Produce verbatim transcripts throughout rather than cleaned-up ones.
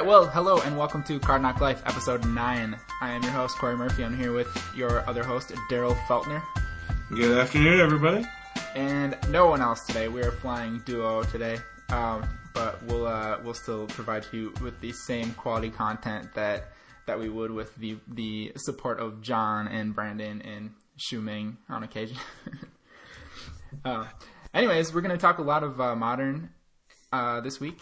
right, well, hello and welcome to Card Knock Life, episode nine. I am your host, Corey Murphy. I'm here with your other host, Daryl Feltner. Good afternoon, everybody. And no one else today. We are flying duo today, um, but we'll uh, we'll still provide you with the same quality content that that we would with the the support of John and Brandon and Shuming on occasion. uh, anyways, we're going to talk a lot of uh, Modern uh, this week,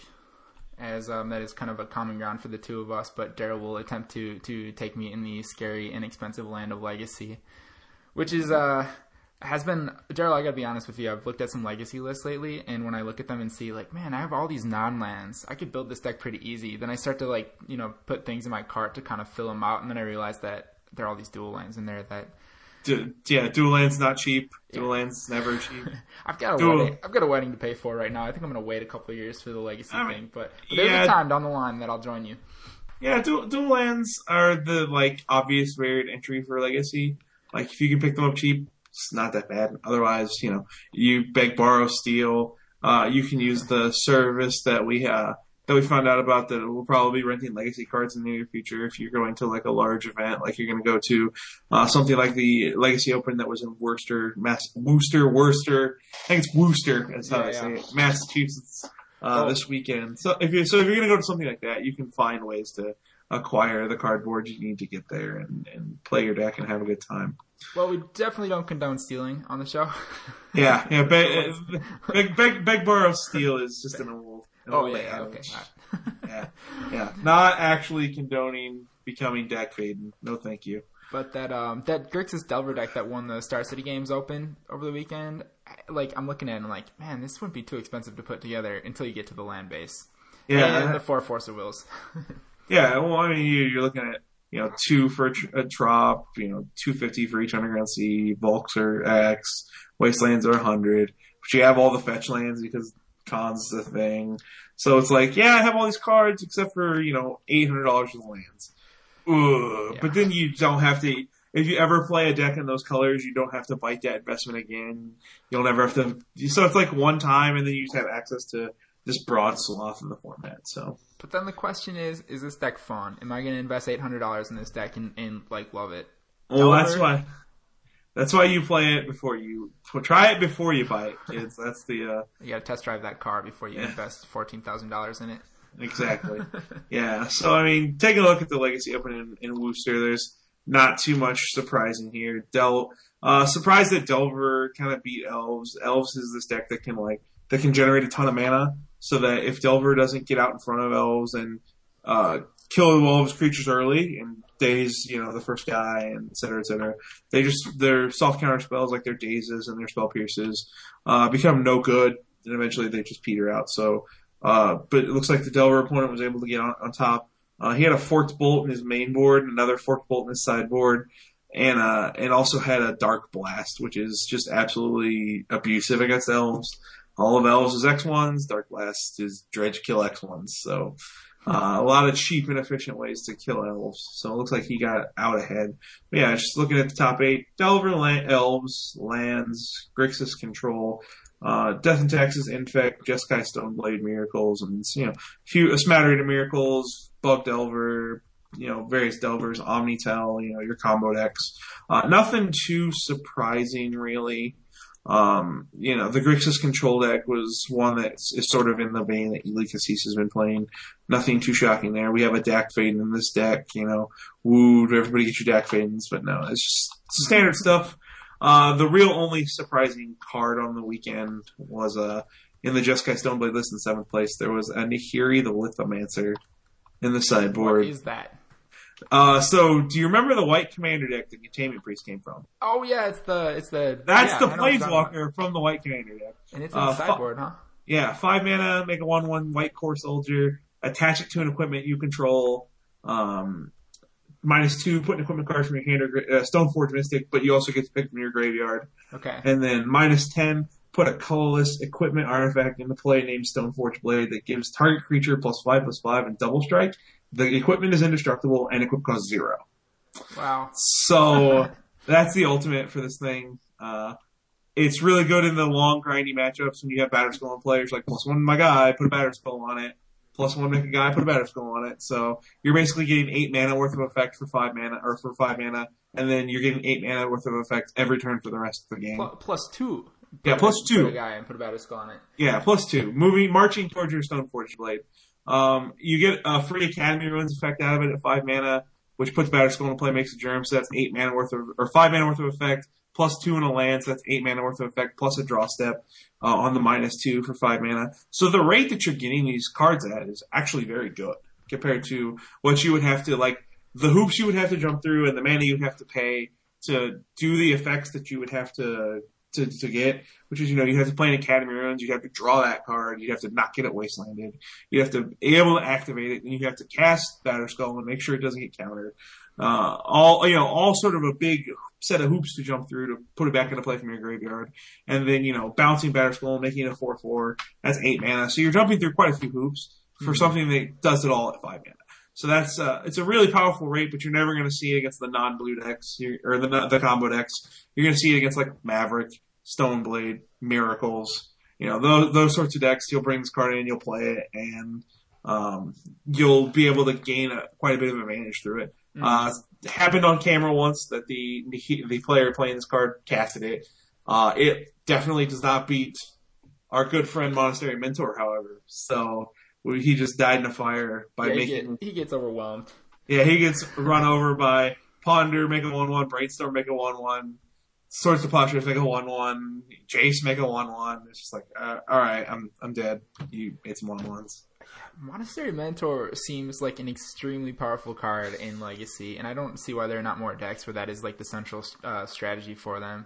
as um, that is kind of a common ground for the two of us, but Daryl will attempt to to take me in the scary, inexpensive land of Legacy, which is uh has been, Daryl, I gotta be honest with you, I've looked at some Legacy lists lately, and when I look at them and see, like, man, I have all these non-lands, I could build this deck pretty easy, then I start to, like, you know, put things in my cart to kind of fill them out, and then I realize that there are all these dual lands in there that... Du- yeah, dual land's not cheap. Dual Yeah. land's never cheap. I've got a Dual- wedding. I've got a wedding to pay for right now. I think I'm gonna wait a couple of years for the Legacy I mean, thing, but, but there's yeah. a time down the line that I'll join you. Yeah, dual, dual lands are the, like, obvious varied entry for Legacy. Like, if you can pick them up cheap, it's not that bad. Otherwise, you know, you beg, borrow, steal. Uh, you can use the service that we uh, that we found out about that we'll probably be renting Legacy cards in the near future if you're going to, like, a large event. Like, you're going to go to uh, something like the Legacy Open that was in Worcester, Mass- Worcester, Worcester. I think it's Worcester, that's how Yeah, I yeah. say it, Massachusetts, uh, Oh. this weekend. So if you're, so if you're going to go to something like that, you can find ways to acquire the cardboard you need to get there and, and play your deck and have a good time. Well, we definitely don't condone stealing on the show. Yeah, yeah. Beg, beg, beg, beg borrow, steal is just an old. An Oh, old yeah, adage. okay. All right. Yeah, yeah. Not actually condoning becoming deck fading. No, thank you. But that um that Grixis Delver deck that won the Star City Games Open over the weekend, I- like I'm looking at it and I'm like, man, this wouldn't be too expensive to put together until you get to the land base. Yeah, And the four Force of Wills. yeah. Well, I mean, you, you're looking at you know two for a, tr- a drop, you know, two fifty for each Underground Sea. Volks are X, Wastelands are a hundred. But you have all the fetch lands because Cons is a thing. So it's like, yeah, I have all these cards except for, you know, eight hundred dollars for the lands. Ugh. Yeah. But then you don't have to, if you ever play a deck in those colors, you don't have to bite that investment again. You'll never have to, so it's like one time and then you just have access to this broad swath in the format, so. But then the question is, is this deck fun? Am I going to invest eight hundred dollars in this deck and, and like love it? Well, that's Delver- why, that's why you play it before you, well, try it before you buy it, kids. That's the, uh, You got to test drive that car before you Yeah. invest fourteen thousand dollars in it. Exactly. Yeah. So, I mean, take a look at the Legacy Open in, in Worcester. There's not too much surprising here. Del, uh, surprised that Delver kind of beat Elves. Elves is this deck that can, like, that can generate a ton of mana so that if Delver doesn't get out in front of Elves and, uh, kill the Elves creatures early and daze, you know, the first guy and et cetera, et cetera, they just, their soft counter spells like their dazes and their spell pierces, uh, become no good and eventually they just peter out. So, Uh, but it looks like the Delver opponent was able to get on, on top. Uh, he had a Forked Bolt in his main board, another Forked Bolt in his sideboard, and uh, and also had a Dark Blast, which is just absolutely abusive against Elves. All of Elves is X ones, Dark Blast is Dredge Kill X ones. So uh, a lot of cheap and efficient ways to kill Elves. So it looks like he got out ahead. But yeah, just looking at the top eight, Delver, Lan- Elves, Lands, Grixis Control, Uh, Death and Taxes, Infect, Jeskai Stoneblade, Miracles, and, you know, a few, a smattering of Miracles, Bug Delver, you know, various Delvers, Omnitel, you know, your combo decks. Uh, nothing too surprising, really. Um, you know, the Grixis Control deck was one that is sort of in the vein that Ely Cassis has been playing. Nothing too shocking there. We have a Dak Faden in this deck, you know, woo, everybody get your Dak Fadens, but no, it's just standard stuff. Uh, the real only surprising card on the weekend was, uh, in the Jeskai Stoneblade list in seventh place, there was a Nahiri the Lithomancer in the sideboard. What is that? Uh, so do you remember the white commander deck that Containment Priest came from? Oh yeah, it's the it's the That's yeah, the I know what you're talking about. Planeswalker from the white commander deck. And it's in Uh, the fu- sideboard, huh? Yeah, five mana, make a one one white core soldier, attach it to an equipment you control, um, minus two, put an equipment card from your hand or gra- uh, Stoneforge Mystic, but you also get to pick from your graveyard. Okay. And then minus ten, put a colorless equipment artifact into play named Stoneforge Blade that gives target creature plus five plus five and double strike. The equipment is indestructible and equip costs zero. Wow. So that's the ultimate for this thing. Uh, it's really good in the long, grindy matchups when you have Batterskull on players like plus one my guy, put a Batterskull on it. plus one make a guy, put a Batter Skull on it. So you're basically getting eight mana worth of effect for five mana, or for five mana, and then you're getting eight mana worth of effect every turn for the rest of the game. Plus, plus two. Yeah, plus two. Put a guy and put a Batter Skull on it. Yeah, plus two. Moving, marching towards your Stoneforge Blade. Um, you get a free Academy Ruins effect out of it at five mana, which puts Batter Skull into play, makes a Germ, so that's eight mana worth of, or five mana worth of effect, plus two in a land, so that's eight mana worth of effect, plus a draw step uh, on the minus two for five mana. So the rate that you're getting these cards at is actually very good compared to what you would have to, like, the hoops you would have to jump through and the mana you'd have to pay to do the effects that you would have to to, to get, which is, you know, you have to play in Academy Ruins, you have to draw that card, you have to not get it wastelanded, you have to be able to activate it, and you have to cast Batter Skull and make sure it doesn't get countered. Uh, all, you know, all sort of a big set of hoops to jump through to put it back into play from your graveyard. And then, you know, bouncing Batter Skull and making it a four four, that's eight mana. So you're jumping through quite a few hoops for mm-hmm. something that does it all at five mana. So that's, uh, it's a really powerful rate, but you're never going to see it against the non-blue decks, or the, the combo decks. You're going to see it against, like, Maverick, Stoneblade, Miracles, you know, those, those sorts of decks. You'll bring this card in, you'll play it, and, um, you'll be able to gain a, quite a bit of advantage through it. Mm-hmm. Uh, it happened on camera once that the, the, the player playing this card casted it. Uh, it definitely does not beat our good friend Monastery Mentor, however. So, he just died in a fire by yeah, making... He, get, he gets overwhelmed. Yeah, he gets run over by Ponder, make a one one, Brainstorm, make a one one, Swords to Plowshares, make a one one, Jace, make a one one. It's just like, uh, alright, I'm I'm dead. You made some one ones. Monastery Mentor seems like an extremely powerful card in Legacy, and I don't see why there are not more decks where that is like the central uh, strategy for them.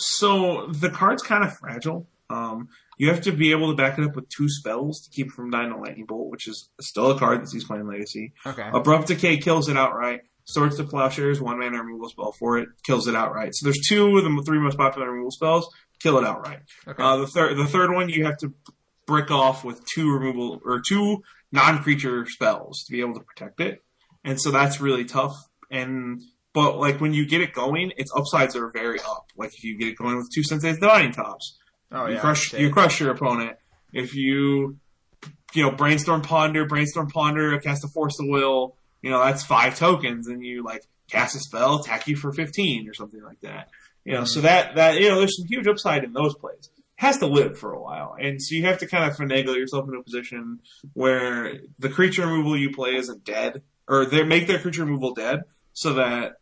So, the card's kind of fragile. Um, you have to be able to back it up with two spells to keep it from dying to Lightning Bolt, which is still a card that he's playing Legacy. Okay. Abrupt Decay kills it outright. Swords to Plowshares, one mana removal spell for it, kills it outright. So there's two of the three most popular removal spells, kill it outright. Okay. Uh, the third, the third one you have to brick off with two removal, or two non-creature spells to be able to protect it. And so that's really tough. And, but like when you get it going, its upsides are very up. Like if you get it going with two Sensei's Divining Tops. Oh, you yeah, crush you crush your opponent. If you you know, Brainstorm Ponder, Brainstorm Ponder, cast a Force of Will, you know, that's five tokens, and you like cast a spell, attack you for fifteen or something like that. You know, mm-hmm. so that that you know, there's some huge upside in those plays. It has to live for a while. And so you have to kind of finagle yourself into a position where the creature removal you play isn't dead. Or they make their creature removal dead, so that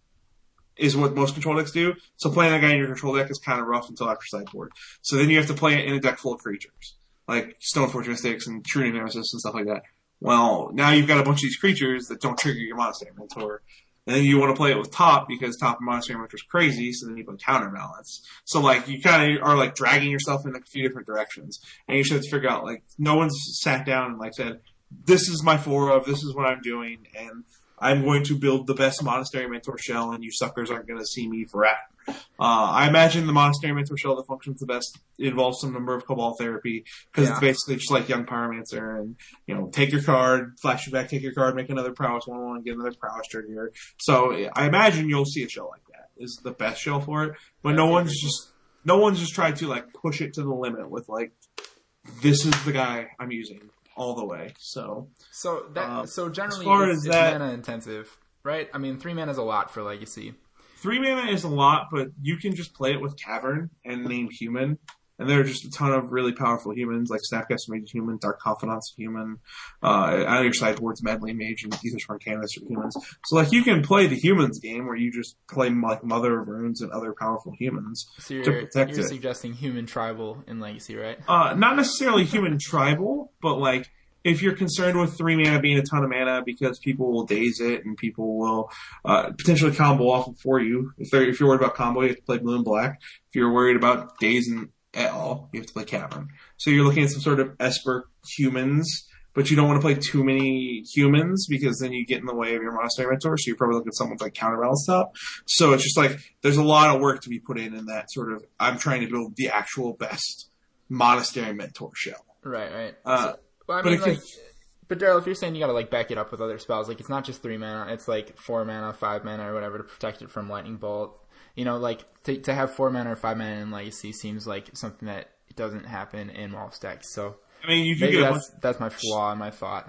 is what most control decks do. So playing that guy in your control deck is kind of rough until after sideboard. So then you have to play it in a deck full of creatures, like Stoneforge Mystics and True Nemesis and stuff like that. Well, now you've got a bunch of these creatures that don't trigger your Monastery Mentor. And then you want to play it with Top, because Top and Monastery Mentor is crazy, so then you put counterbalance. So like, you kind of are like dragging yourself in a few different directions. And you should have to figure out, like, no one's sat down and like said, this is my four of, this is what I'm doing, and I'm going to build the best Monastery Mentor shell, and you suckers aren't going to see me forever. Uh, I imagine the Monastery Mentor shell that functions the best involves some number of Cabal Therapy, because yeah. it's basically just like Young Pyromancer, and, you know, take your card, flash it back, take your card, make another Prowess one one, get another Prowess trigger. So I imagine you'll see a shell like that is the best shell for it, but yeah, no one's just, no one's just tried to, like, push it to the limit with, like, this is the guy I'm using all the way. So, so that uh, so generally as far it's, as it's that, mana intensive, right? I mean, three mana is a lot for Legacy. Three mana is a lot, but you can just play it with Cavern and name Human, and there are just a ton of really powerful humans, like Snapcaster Mage Human, Dark Confidants Human, uh, on your sideboards, Meddling Mage, and Aethersworn Canvas are humans. So, like, you can play the humans game where you just play, like, Mother of Runes and other powerful humans so you're, to protect you're it. suggesting human tribal in Legacy, right? Uh, not necessarily human tribal, but, like, if you're concerned with three mana being a ton of mana because people will daze it and people will uh, potentially combo off it for you. If, they're, if you're worried about combo, you have to play blue and black. If you're worried about dazing at all, you have to play Cavern. So you're looking at some sort of Esper humans, but you don't want to play too many humans because then you get in the way of your Monastery Mentor, so you're probably looking at something like Counterbalance Top. So it's just like, there's a lot of work to be put in in that sort of, I'm trying to build the actual best Monastery Mentor shell. Right, right. Uh, so, well, I mean, but like, could, but Daryl, if you're saying you gotta like back it up with other spells, like it's not just three mana, it's like four mana, five mana, or whatever to protect it from Lightning Bolt. You know, like to to have four mana or five mana in Legacy seems like something that doesn't happen in most decks. So I mean, you can maybe get that's, that's my flaw in my thought.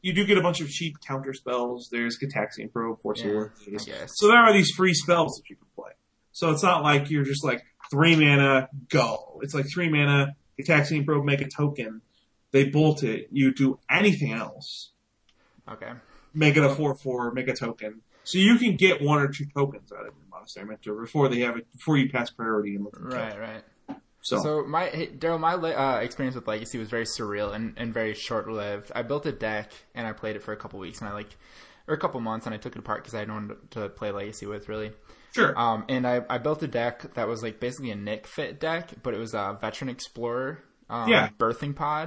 you do get a bunch of cheap counter spells. There's Gitaxian Probe, Force Yeah, of Worthies. I guess. So there are these free spells that you can play. So it's not like you're just like three mana, go. It's like three mana, Gitaxian Probe, make a token. They bolt it. You do anything else. Okay. Make it a four four, make a token. So you can get one or two tokens out of your Monastery Mentor before they have it, before you pass priority and look at the Right, token. right. So, So my hey, Daryl, my uh, experience with Legacy was very surreal and, and very short lived. I built a deck and I played it for a couple weeks and I like, or a couple months, and I took it apart because I had no one to play Legacy with really. sure. Um, and I, I built a deck that was like basically a Nick Fit deck, but it was a Veteran Explorer, um, Yeah. Birthing Pod.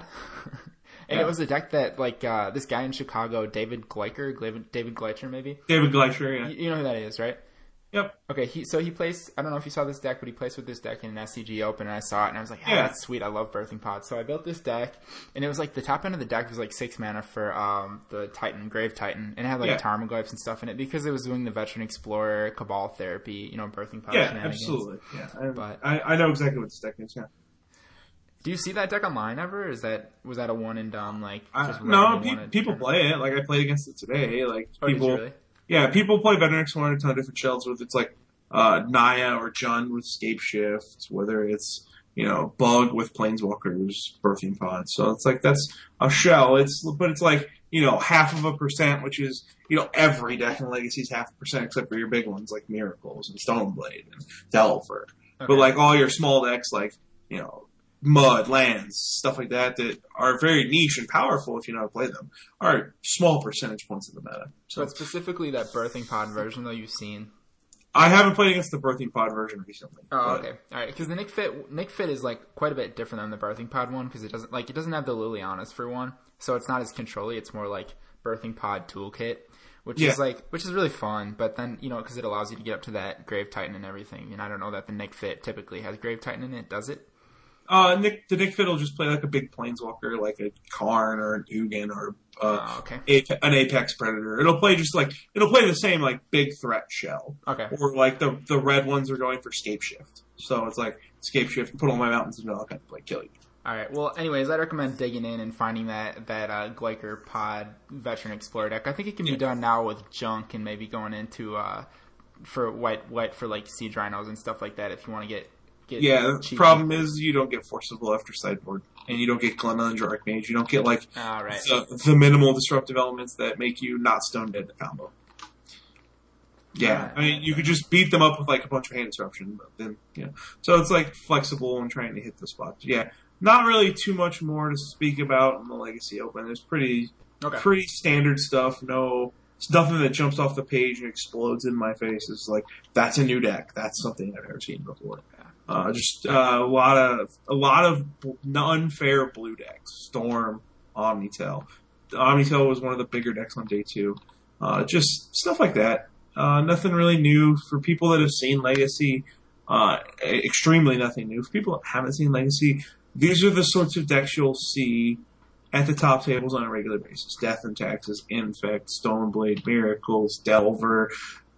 And Yeah. it was a deck that like uh, this guy in Chicago, David Gleicher, David Gleicher maybe. David Gleicher, yeah. You, you know who that is, right? Yep. Okay, he so he plays. I don't know if you saw this deck, but he plays with this deck in an S C G Open, and I saw it, and I was like, "Ah, Yeah. that's sweet. I love Birthing Pods." So I built this deck, and it was like the top end of the deck was like six mana for um, the Titan, Grave Titan, and it had like Yeah. Tarmogoyfs and stuff in it because it was doing the Veteran Explorer, Cabal Therapy, you know, Birthing Pod Yeah, shenanigans. absolutely. Yeah, I, But- I, I know exactly what this deck is. Yeah. Do you see that deck online ever? Or is that was that a one and done like? I, Just no, randomly pe- wanted- people play it. Like I played against it today. Like Oh, did you people, really? yeah, people play Veteran Explorer in a ton of different shells. Whether it's like uh, Naya or Jund with Scape Shift, whether it's you know Bug with Planeswalkers, Birthing Pods. So it's like that's a shell. It's but it's like you know half of a percent, which is you know every deck in Legacy is half a percent except for your big ones like Miracles and Stoneblade and Delver. Okay. But like all your small decks, like you know. Mud, lands, stuff like that, that are very niche and powerful if you know how to play them, are small percentage points in the meta. So But specifically that Birthing Pod version though you've seen. I haven't played against the Birthing Pod version recently. Oh, but- okay, all right. Because the Nick Fit, Nick Fit is like quite a bit different than the Birthing Pod one because it doesn't like it doesn't have the Lilianas for one, so it's not as controlly. It's more like Birthing Pod toolkit, which Yeah. is like which is really fun. But then you know because it allows you to get up to that Grave Titan and everything. And I don't know that the Nick Fit typically has Grave Titan in it. Does it? Uh, Nick, the Nick Fit will just play like a big Planeswalker, like a Karn or an Ugin or uh, Oh, okay. Ape- an Apex Predator. It'll play just like it'll play the same like big threat shell. Okay. Or like the the red ones are going for Scape Shift. So it's like Scape Shift, put all my mountains and I'll kind of like kill you. All right. Well, anyways, I'd recommend digging in and finding that that uh, Gleicher Pod Veteran Explorer deck. I think it can be Yeah. done now with junk and maybe going into uh, for white white for like Siege Rhinos and stuff like that. If you want to get get Yeah, the cheeky. problem is you don't get Forcible after sideboard, and you don't get Glenundra Archmage. You don't get like All right. the, the minimal disruptive elements that make you not stone dead to combo. Yeah, I mean, you could just beat them up with like a bunch of hand disruption, but then you know, so it's like flexible and trying to hit the spots. Yeah, not really too much more to speak about in the Legacy Open. There's pretty Okay. pretty standard stuff. No, it's nothing that jumps off the page and explodes in my face. It's like that's a new deck. That's something I've never seen before. Uh, just uh, a lot of a lot of unfair blue decks. Storm, Omnitel. Omnitel was one of the bigger decks on day two. Uh, just stuff like that. Uh, nothing really new for people that have seen Legacy. Uh, extremely nothing new for people that haven't seen Legacy. These are the sorts of decks you'll see at the top tables on a regular basis. Death and Taxes, Infect, Stoneblade, Miracles, Delver,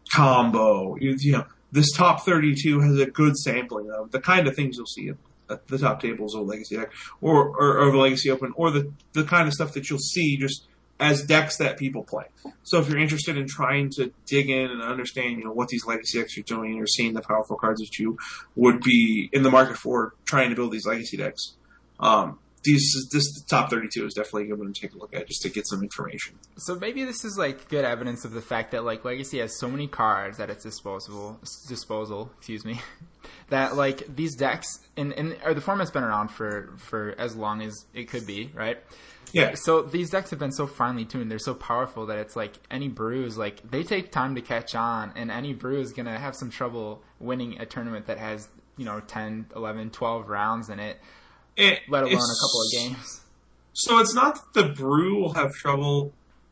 Combo. You, you know. This top thirty-two has a good sampling of the kind of things you'll see at the top tables of Legacy deck, or, or, or the Legacy Open, or the, the kind of stuff that you'll see just as decks that people play. So if you're interested in trying to dig in and understand, you know, what these Legacy decks are doing, or seeing the powerful cards that you would be in the market for trying to build these Legacy decks, um, these this the top thirty-two is definitely a good one to take a look at just to get some information. So maybe this is like good evidence of the fact that like Legacy has so many cards at its disposal disposal, excuse me, that like these decks and, and or the format's been around for, for as long as it could be, right? Yeah. So these decks have been so finely tuned, they're so powerful that it's like any brew is like they take time to catch on, and any brew is gonna have some trouble winning a tournament that has, you know, ten, eleven, twelve rounds in it. It, Let alone a it's- couple of games. So it's not that the brew will have trouble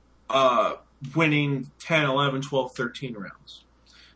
uh, winning ten, eleven, twelve, thirteen rounds.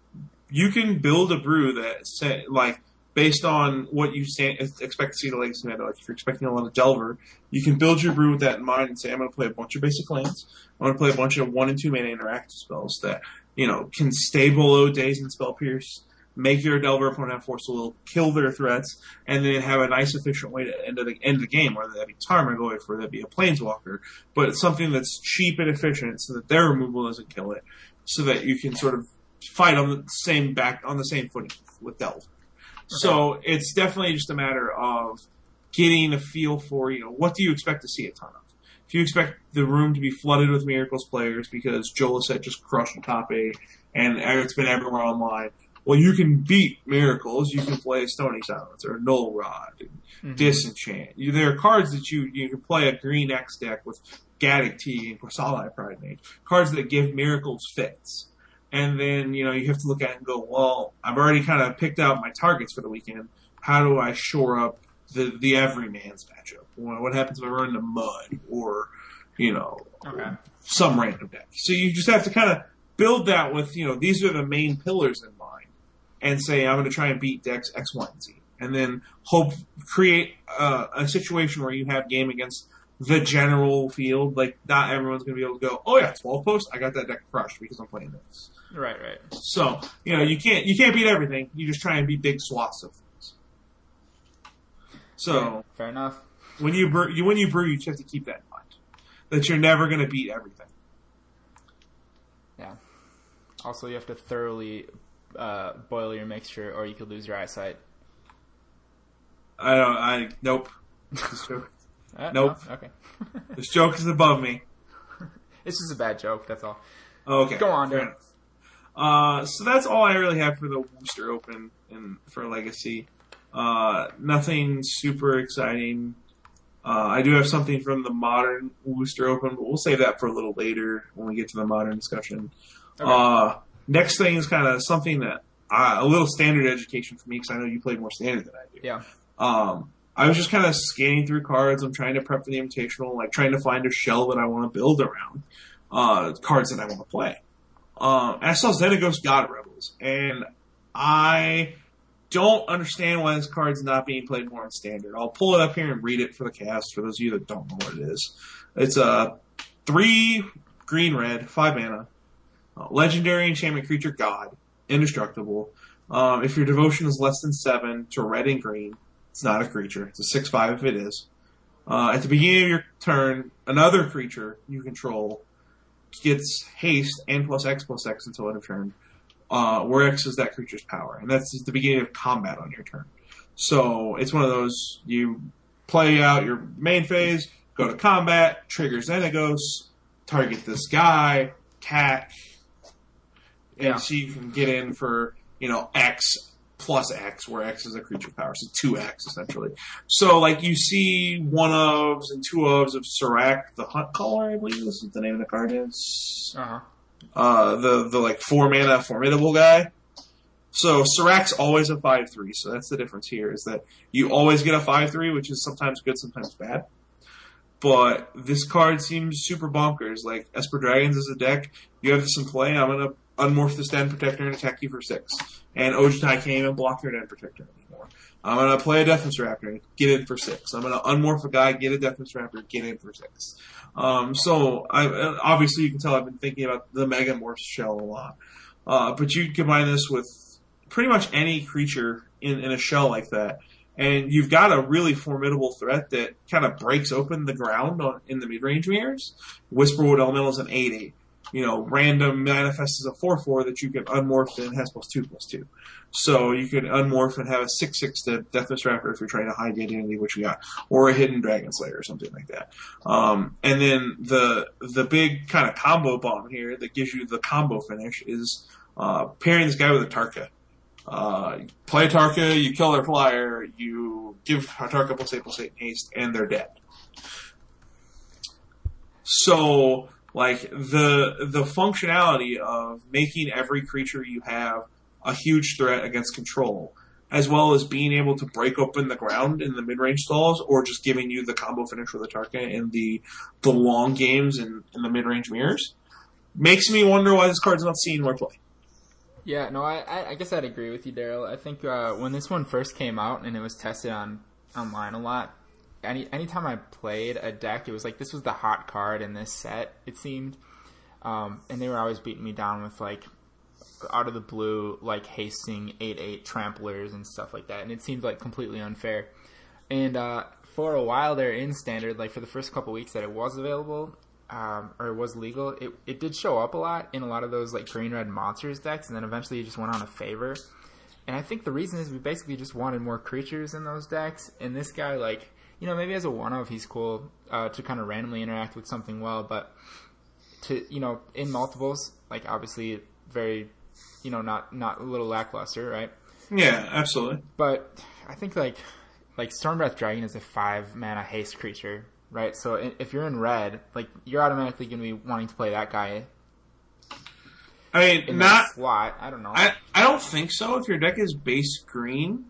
You can build a brew that, say, like, based on what you say, expect to see in the Legacy meta, like if you're expecting a lot of Delver, you can build your brew with that in mind and say, I'm going to play a bunch of basic lands. I'm going to play a bunch of one and two mana interactive spells that, you know, can stay below Daze and Spell Pierce, make your Delver opponent have Force of Will, kill their threats, and then have a nice efficient way to end the end the game, whether that be Tarmogoyf or that be a Planeswalker, but it's something that's cheap and efficient so that their removal doesn't kill it, so that you can sort of fight on the same back on the same footing with Delver. Okay. So it's definitely just a matter of getting a feel for, you know, what do you expect to see a ton of? If you expect the room to be flooded with Miracles players because Joe Lissette just crushed the top eight and it's been everywhere online, well, you can beat Miracles. You can play Stony Silence or Null Rod, and mm-hmm. Disenchant. You, there are cards that you you can play a green X deck with Gaddock Tea and Corsalia Pridemate. Cards that give Miracles fits. And then, you know, you have to look at it and go, well, I've already kind of picked out my targets for the weekend. How do I shore up the, the everyman's matchup? What happens if I run into Mud or, you know, okay. some random deck? So you just have to kind of build that with, you know, these are the main pillars in mind and say, I'm going to try and beat decks X, Y, and Z. And then hope, create uh, a situation where you have game against the general field. Like, not everyone's going to be able to go, oh yeah, twelve post, I got that deck crushed because I'm playing this. Right, right. So, you know, you can't, you can't beat everything. You just try and beat big swaths of things. So, yeah, fair enough. When you brew, you, when you brew, you just have to keep that in mind. That you're never going to beat everything. Yeah. Also, you have to thoroughly uh, boil your mixture, or you could lose your eyesight. I don't. I nope. This joke. uh, nope. No? Okay. This joke is above me. It's just a bad joke. That's all. Okay. Go on, Dan. Uh, so that's all I really have for the Worcester Open and for Legacy. Uh, nothing super exciting. Uh, I do have something from the Modern Worcester Open, but we'll save that for a little later when we get to the Modern discussion. Okay. Uh, next thing is kind of something that uh, a little standard education for me because I know you played more standard than I do. Yeah. Um, I was just kind of scanning through cards. I'm trying to prep for the Invitational, like trying to find a shell that I want to build around, uh, cards that I want to play. Um, and I saw Xenagos God Rebels, and I don't understand why this card's not being played more in Standard. I'll pull it up here and read it for the cast, for those of you that don't know what it is. It's a three green red, five mana, uh, legendary enchantment creature God, indestructible. Um, if your devotion is less than seven to red and green, it's not a creature. It's a six five if it is. Uh, at the beginning of your turn, another creature you control gets haste and plus X plus X until end of turn, uh, where X is that creature's power. And that's the beginning of combat on your turn. So it's one of those, you play out your main phase, go to combat, trigger Xenagos, target this guy, attack, and yeah. so you can get in for, you know, X plus X, where X is a creature power, so two X essentially. So, like, you see one ofs and two ofs of Serac, the Hunt Caller, I believe this is the name of the card is. Uh-huh. Uh, the, the, like, four mana formidable guy. So, Serac's always a five three, so that's the difference here, is that you always get a five three, which is sometimes good, sometimes bad. But this card seems super bonkers. Like, Esper Dragons is a deck, you have this in play, I'm gonna unmorph this Den Protector and attack you for six. And Ojutai can't even block your Den Protector anymore. I'm going to play a Deathless Raptor and get in for six. I'm going to unmorph a guy, get a Deathless Raptor, get in for six. Um, so, I, obviously you can tell I've been thinking about the Megamorph shell a lot. Uh, but you combine this with pretty much any creature in, in a shell like that, and you've got a really formidable threat that kind of breaks open the ground on, in the mid-range mirrors. Whisperwood Elemental is an eight eight. You know, random manifests as a four four that you can unmorph and has plus two plus two. So you can unmorph and have a six six to Deathless Raptor if you're trying to hide the identity, which you got, or a hidden Dragon Slayer or something like that. Um, and then the the big kind of combo bomb here that gives you the combo finish is uh, pairing this guy with a Tarka. Uh, play a Tarka, you kill their flyer, you give a Tarka plus eight plus eight haste, and they're dead. So, like, the the functionality of making every creature you have a huge threat against control, as well as being able to break open the ground in the mid-range stalls, or just giving you the combo finish with the Tarka in the the long games in, in the mid-range mirrors, makes me wonder why this card's not seeing more play. Yeah, no, I, I guess I'd agree with you, Daryl. I think uh, when this one first came out and it was tested on online a lot, any anytime I played a deck, it was like this was the hot card in this set, it seemed. Um, and they were always beating me down with, like, out of the blue, like hasting eight eight tramplers and stuff like that, and it seemed like completely unfair. And uh, for a while there in Standard, like for the first couple weeks that it was available, um, or it was legal, it it did show up a lot in a lot of those like green red monsters decks, and then eventually it just went on a favor. And I think the reason is we basically just wanted more creatures in those decks, and this guy, like, you know, maybe as a one-of he's cool uh, to kind of randomly interact with something well, but to, you know, in multiples, like obviously very, you know, not, not a little lackluster, right? Yeah, absolutely. But I think like like Stormbreath Dragon is a five mana haste creature, right? So if you're in red, like you're automatically going to be wanting to play that guy. I mean, in not that slot. I don't know. I I don't think so. If your deck is base green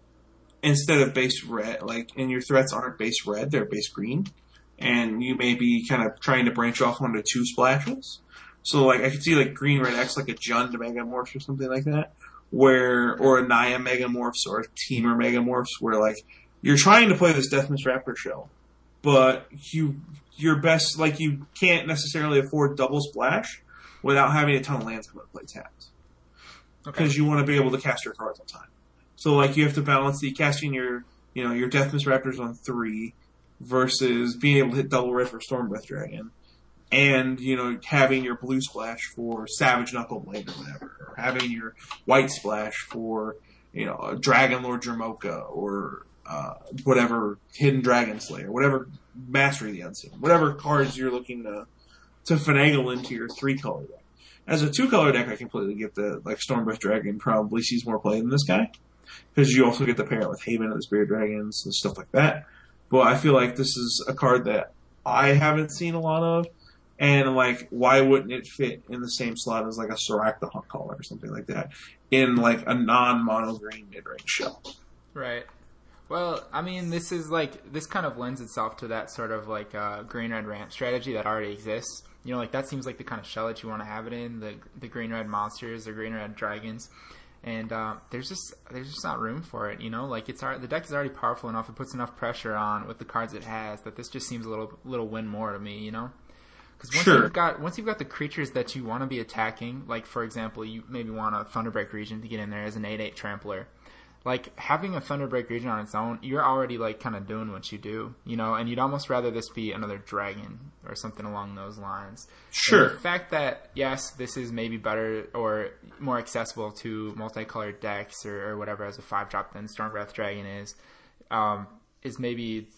instead of base red, like, and your threats aren't base red, they're base green, and you may be kind of trying to branch off onto two splashes. So, like, I could see, like, Green Red X, like a Jund Megamorphs or something like that, where, or a Naya Megamorphs or a Teamer Megamorphs, where, like, you're trying to play this Deathmist Raptor shell, but you, your best, like, you can't necessarily afford double splash without having a ton of lands come into play tapped. Because okay. you want to be able to cast your cards on time. So, like, you have to balance the casting your, you know, your Deathmist Raptors on three versus being able to hit double red for Stormbreath Dragon. And, you know, having your blue splash for Savage Knuckleblade or whatever. Or having your white splash for, you know, Dragon Lord Jermoka or uh, whatever, Hidden Dragon Slayer, whatever, Mastery of the Unseen. Whatever cards you're looking to, to finagle into your three-color deck. As a two-color deck, I completely get that, like, Stormbreath Dragon probably sees more play than this guy. Because you also get to pair it with Haven of the Spirit Dragons and stuff like that. But I feel like this is a card that I haven't seen a lot of. And, like, why wouldn't it fit in the same slot as, like, a Serac the Huntcaller or something like that in, like, a non-mono green mid-range shell? Right. Well, I mean, this is, like, this kind of lends itself to that sort of, like, uh, green-red ramp strategy that already exists. You know, like, that seems like the kind of shell that you want to have it in, the the green-red monsters, the green-red dragons. And uh, there's just there's just not room for it, you know? Like, it's the deck is already powerful enough, it puts enough pressure on with the cards it has, that this just seems a little little win more to me, you know? Because once sure. you've got once you've got the creatures that you want to be attacking, like for example, you maybe want a Thunderbreak Regent to get in there as an eight eight trampler. Like having a Thunderbreak Regent on its own, you're already like kind of doing what you do, you know. And you'd almost rather this be another dragon or something along those lines. Sure. And the fact that yes, this is maybe better or more accessible to multicolored decks or, or whatever as a five drop than Stormwrath Dragon is, um, is maybe.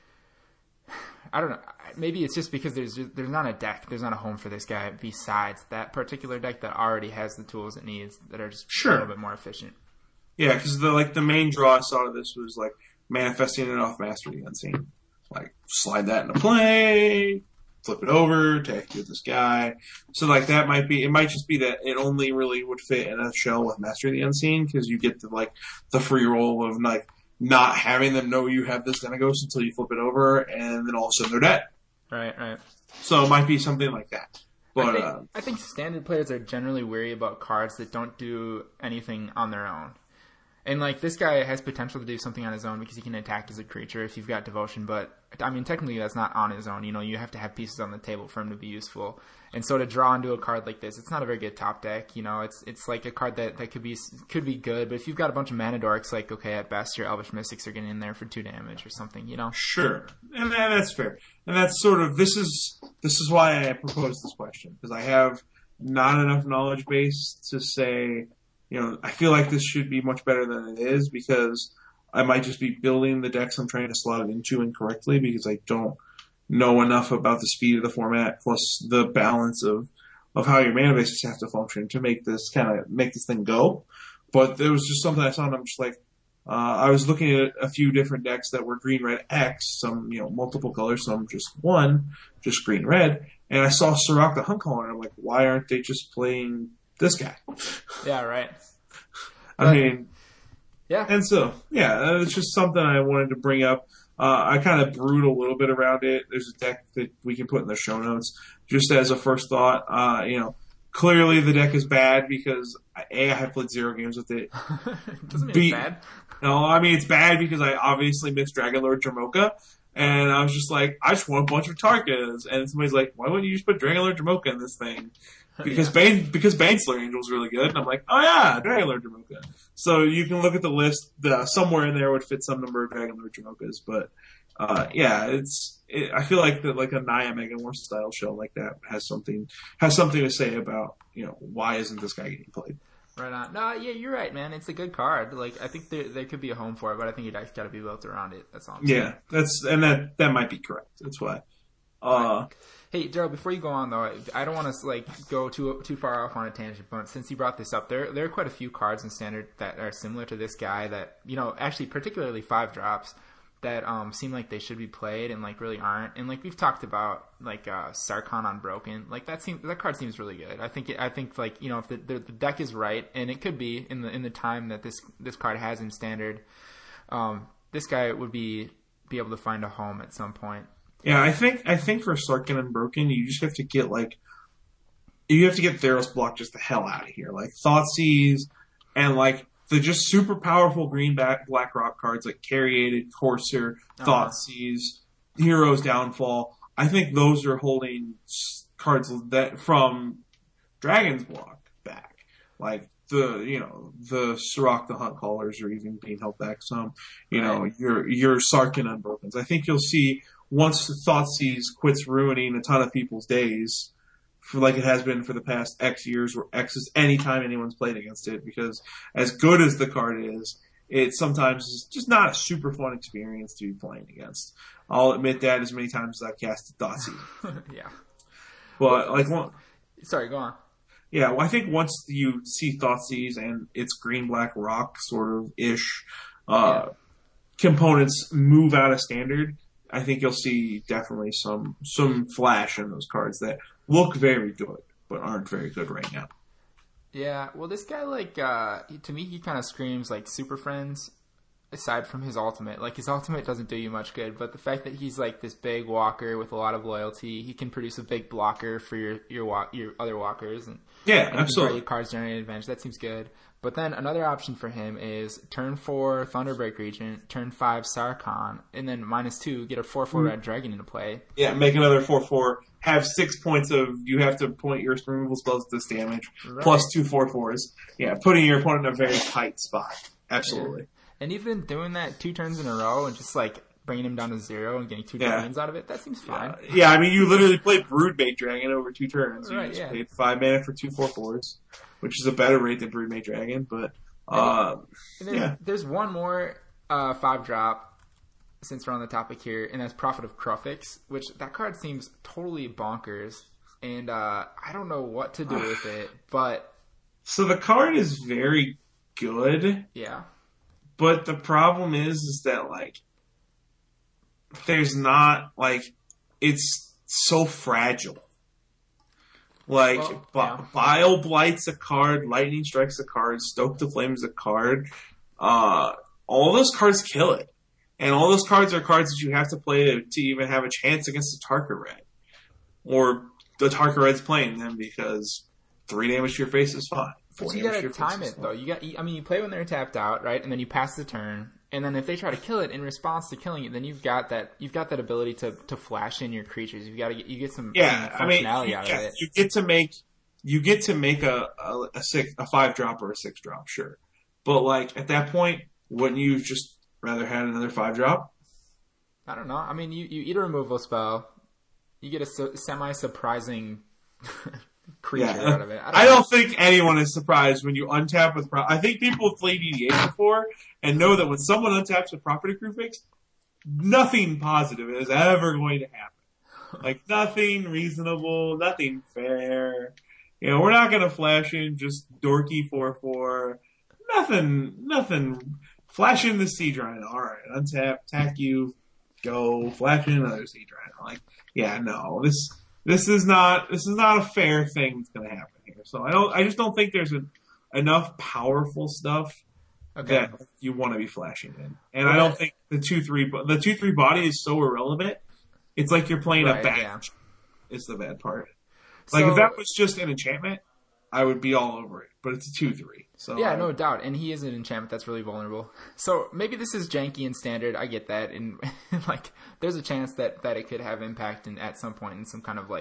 I don't know. Maybe it's just because there's just, there's not a deck, there's not a home for this guy besides that particular deck that already has the tools it needs that are just sure. a little bit more efficient. Yeah, because the like the main draw I saw of this was like manifesting it off Master of the Unseen. Like slide that into play, flip it over, take with this guy. So like that might be it might just be that it only really would fit in a shell with Master of the Unseen because you get the like the free roll of like. Not having them know you have this Xenagos until you flip it over, and then all of a sudden they're dead. Right, right. So it might be something like that. But I think, uh, I think standard players are generally wary about cards that don't do anything on their own. And, like, this guy has potential to do something on his own because he can attack as a creature if you've got Devotion. But, I mean, technically that's not on his own. You know, you have to have pieces on the table for him to be useful. And so to draw into a card like this, it's not a very good top deck. You know, it's it's like a card that, that could be could be good. But if you've got a bunch of mana dorks, like, okay, at best your Elvish Mystics are getting in there for two damage or something, you know? Sure. And that, that's fair. And that's sort of, this is, this is why I proposed this question. Because I have not enough knowledge base to say... You know, I feel like this should be much better than it is because I might just be building the decks I'm trying to slot it into incorrectly because I don't know enough about the speed of the format plus the balance of, of how your mana bases have to function to make this kind of make this thing go. But there was just something I saw and I'm just like, uh, I was looking at a few different decks that were green, red, X, some, you know, multiple colors, some just one, just green, red. And I saw Serac the Huntcaller and I'm like, why aren't they just playing this guy? Yeah, right. I but, mean, yeah. And so, yeah, it's just something I wanted to bring up. Uh, I kind of brewed a little bit around it. There's a deck that we can put in the show notes just as a first thought. Uh, you know, clearly the deck is bad because A, I have played zero games with it. Doesn't mean B, it's bad. No, I mean, it's bad because I obviously missed Dragon Lord Jermoka. And I was just like, I just want a bunch of Tarkas. And somebody's like, why wouldn't you just put Dragon Lord Jermoka in this thing? because Yeah. Bane because Baneslayer Angel's really good, and I'm like, oh yeah, Dragon Lord Jamoka. So you can look at the list. The, somewhere in there would fit some number of Dragon Lord Jamokas, but uh, yeah, it's. It, I feel like that like a Naya Megamorph style show like that has something has something to say about you know why isn't this guy getting played. Right on. No, yeah, you're right, man. It's a good card. Like, I think there there could be a home for it, but I think it got to be built around it. That's all I'm saying. Yeah, that's and that that might be correct. That's why. Uh, Hey, Daryl, before you go on though, I don't want to like go too too far off on a tangent, but since you brought this up, there there are quite a few cards in Standard that are similar to this guy that you know actually particularly five drops that um seem like they should be played and like really aren't. And like we've talked about like uh, Sarkhan Unbroken, like that seems that card seems really good. I think it, I think like you know if the, the the deck is right, and it could be in the in the time that this this card has in Standard, um this guy would be be able to find a home at some point. Yeah, I think I think for Sarkhan Unbroken, you just have to get like you have to get Theros block just the hell out of here. Like Thoughtseize and like the just super powerful green back black rock cards like Carriated, Courser, Uh-huh. Thoughtseize, Hero's Downfall. I think those are holding s- cards that from Dragon's block back. Like the you know the Sirach the Hunt Callers are even being held back some. You know Right. your your Sarkhan Unbrokens. I think you'll see. Once Thoughtseize quits ruining a ton of people's days, for like it has been for the past X years, or X is any time anyone's played against it, because as good as the card is, it sometimes is just not a super fun experience to be playing against. I'll admit that as many times as I've casted Thoughtseize. Yeah. But like one, Sorry, go on. yeah, well, I think once you see Thoughtseize and its green black rock sort of ish uh, Yeah. components move out of Standard, I think you'll see definitely some some flash in those cards that look very good, but aren't very good right now. Yeah, well, this guy, like, uh, he, to me, he kind of screams, like, Super Friends, aside from his ultimate. Like, his ultimate doesn't do you much good, but the fact that he's, like, this big walker with a lot of loyalty, he can produce a big blocker for your your, walk, your other walkers, and, Yeah, and absolutely. your cards generate advantage. That seems good. But then another option for him is turn four Thunderbreak Regent, turn five Sarkhan, and then minus two, get a four four Mm. red dragon into play. Yeah, make another four four. Have six points of you have to point your removal spells at this damage, Right. plus two four fours. Yeah, putting your opponent in a very tight spot. Absolutely. And even doing that two turns in a row and just, like, bringing him down to zero and getting two Yeah. dragons out of it, that seems fine. Yeah. yeah, I mean, you literally played Broodmate Dragon over two turns. You Right, just yeah. paid five mana for two four fours, which is a better rate than Broodmate Dragon, but uh, And then yeah. there's one more uh, five drop, since we're on the topic here, and that's Prophet of Kruphix, which that card seems totally bonkers, and uh, I don't know what to do with it, but So the card is very good, yeah. but the problem is, is that like there's not like it's so fragile. Like Well, Bi- yeah. Bile Blight's a card, Lightning Strike's a card, Stoke the Flame's a card. Uh, all those cards kill it, and all those cards are cards that you have to play to, to even have a chance against the Tarka Red, or the Tarka Red's playing them because three damage to your face is fine. Four But you damage to gotta your face time is it fine. though. You got, I mean, you play when they're tapped out, right? And then you pass the turn, and then if they try to kill it in response to killing it, then you've got that, you've got that ability to, to flash in your creatures. You've got to get, you get some, Yeah, some I mean, functionality you, out yeah, of it. you get to make you get to make a, a a six a five drop or a six drop, sure, but like at that point, wouldn't you just rather had another five drop? I don't know. I mean, you, you eat a removal spell, you get a su- semi-surprising creature Yeah, out of it. I don't, I know. don't think anyone is surprised when you untap with. Pro- I think people have played E D H before and know that when someone untaps with Prophet of Kruphix, nothing positive is ever going to happen. Like nothing reasonable, nothing fair. You know, we're not gonna flash in just dorky four four. Nothing, nothing. Flash in the Siege Rhino. All right, untap, attack you, go. Flash in another Siege Rhino. Like, yeah, no, this this is not this is not a fair thing that's gonna happen here. So I don't, I just don't think there's an, enough powerful stuff Okay. that you want to be flashing in. And I don't think the two three the two three body is so irrelevant. It's like you're playing Right, a bad. yeah. Is the bad part. Like So- if that was just an enchantment, I would be all over it. But it's a two three. So Yeah, I- no doubt. And he is an enchantment that's really vulnerable. So maybe this is janky and standard. I get that. And like, there's a chance that, that it could have impact in, at some point in some kind of like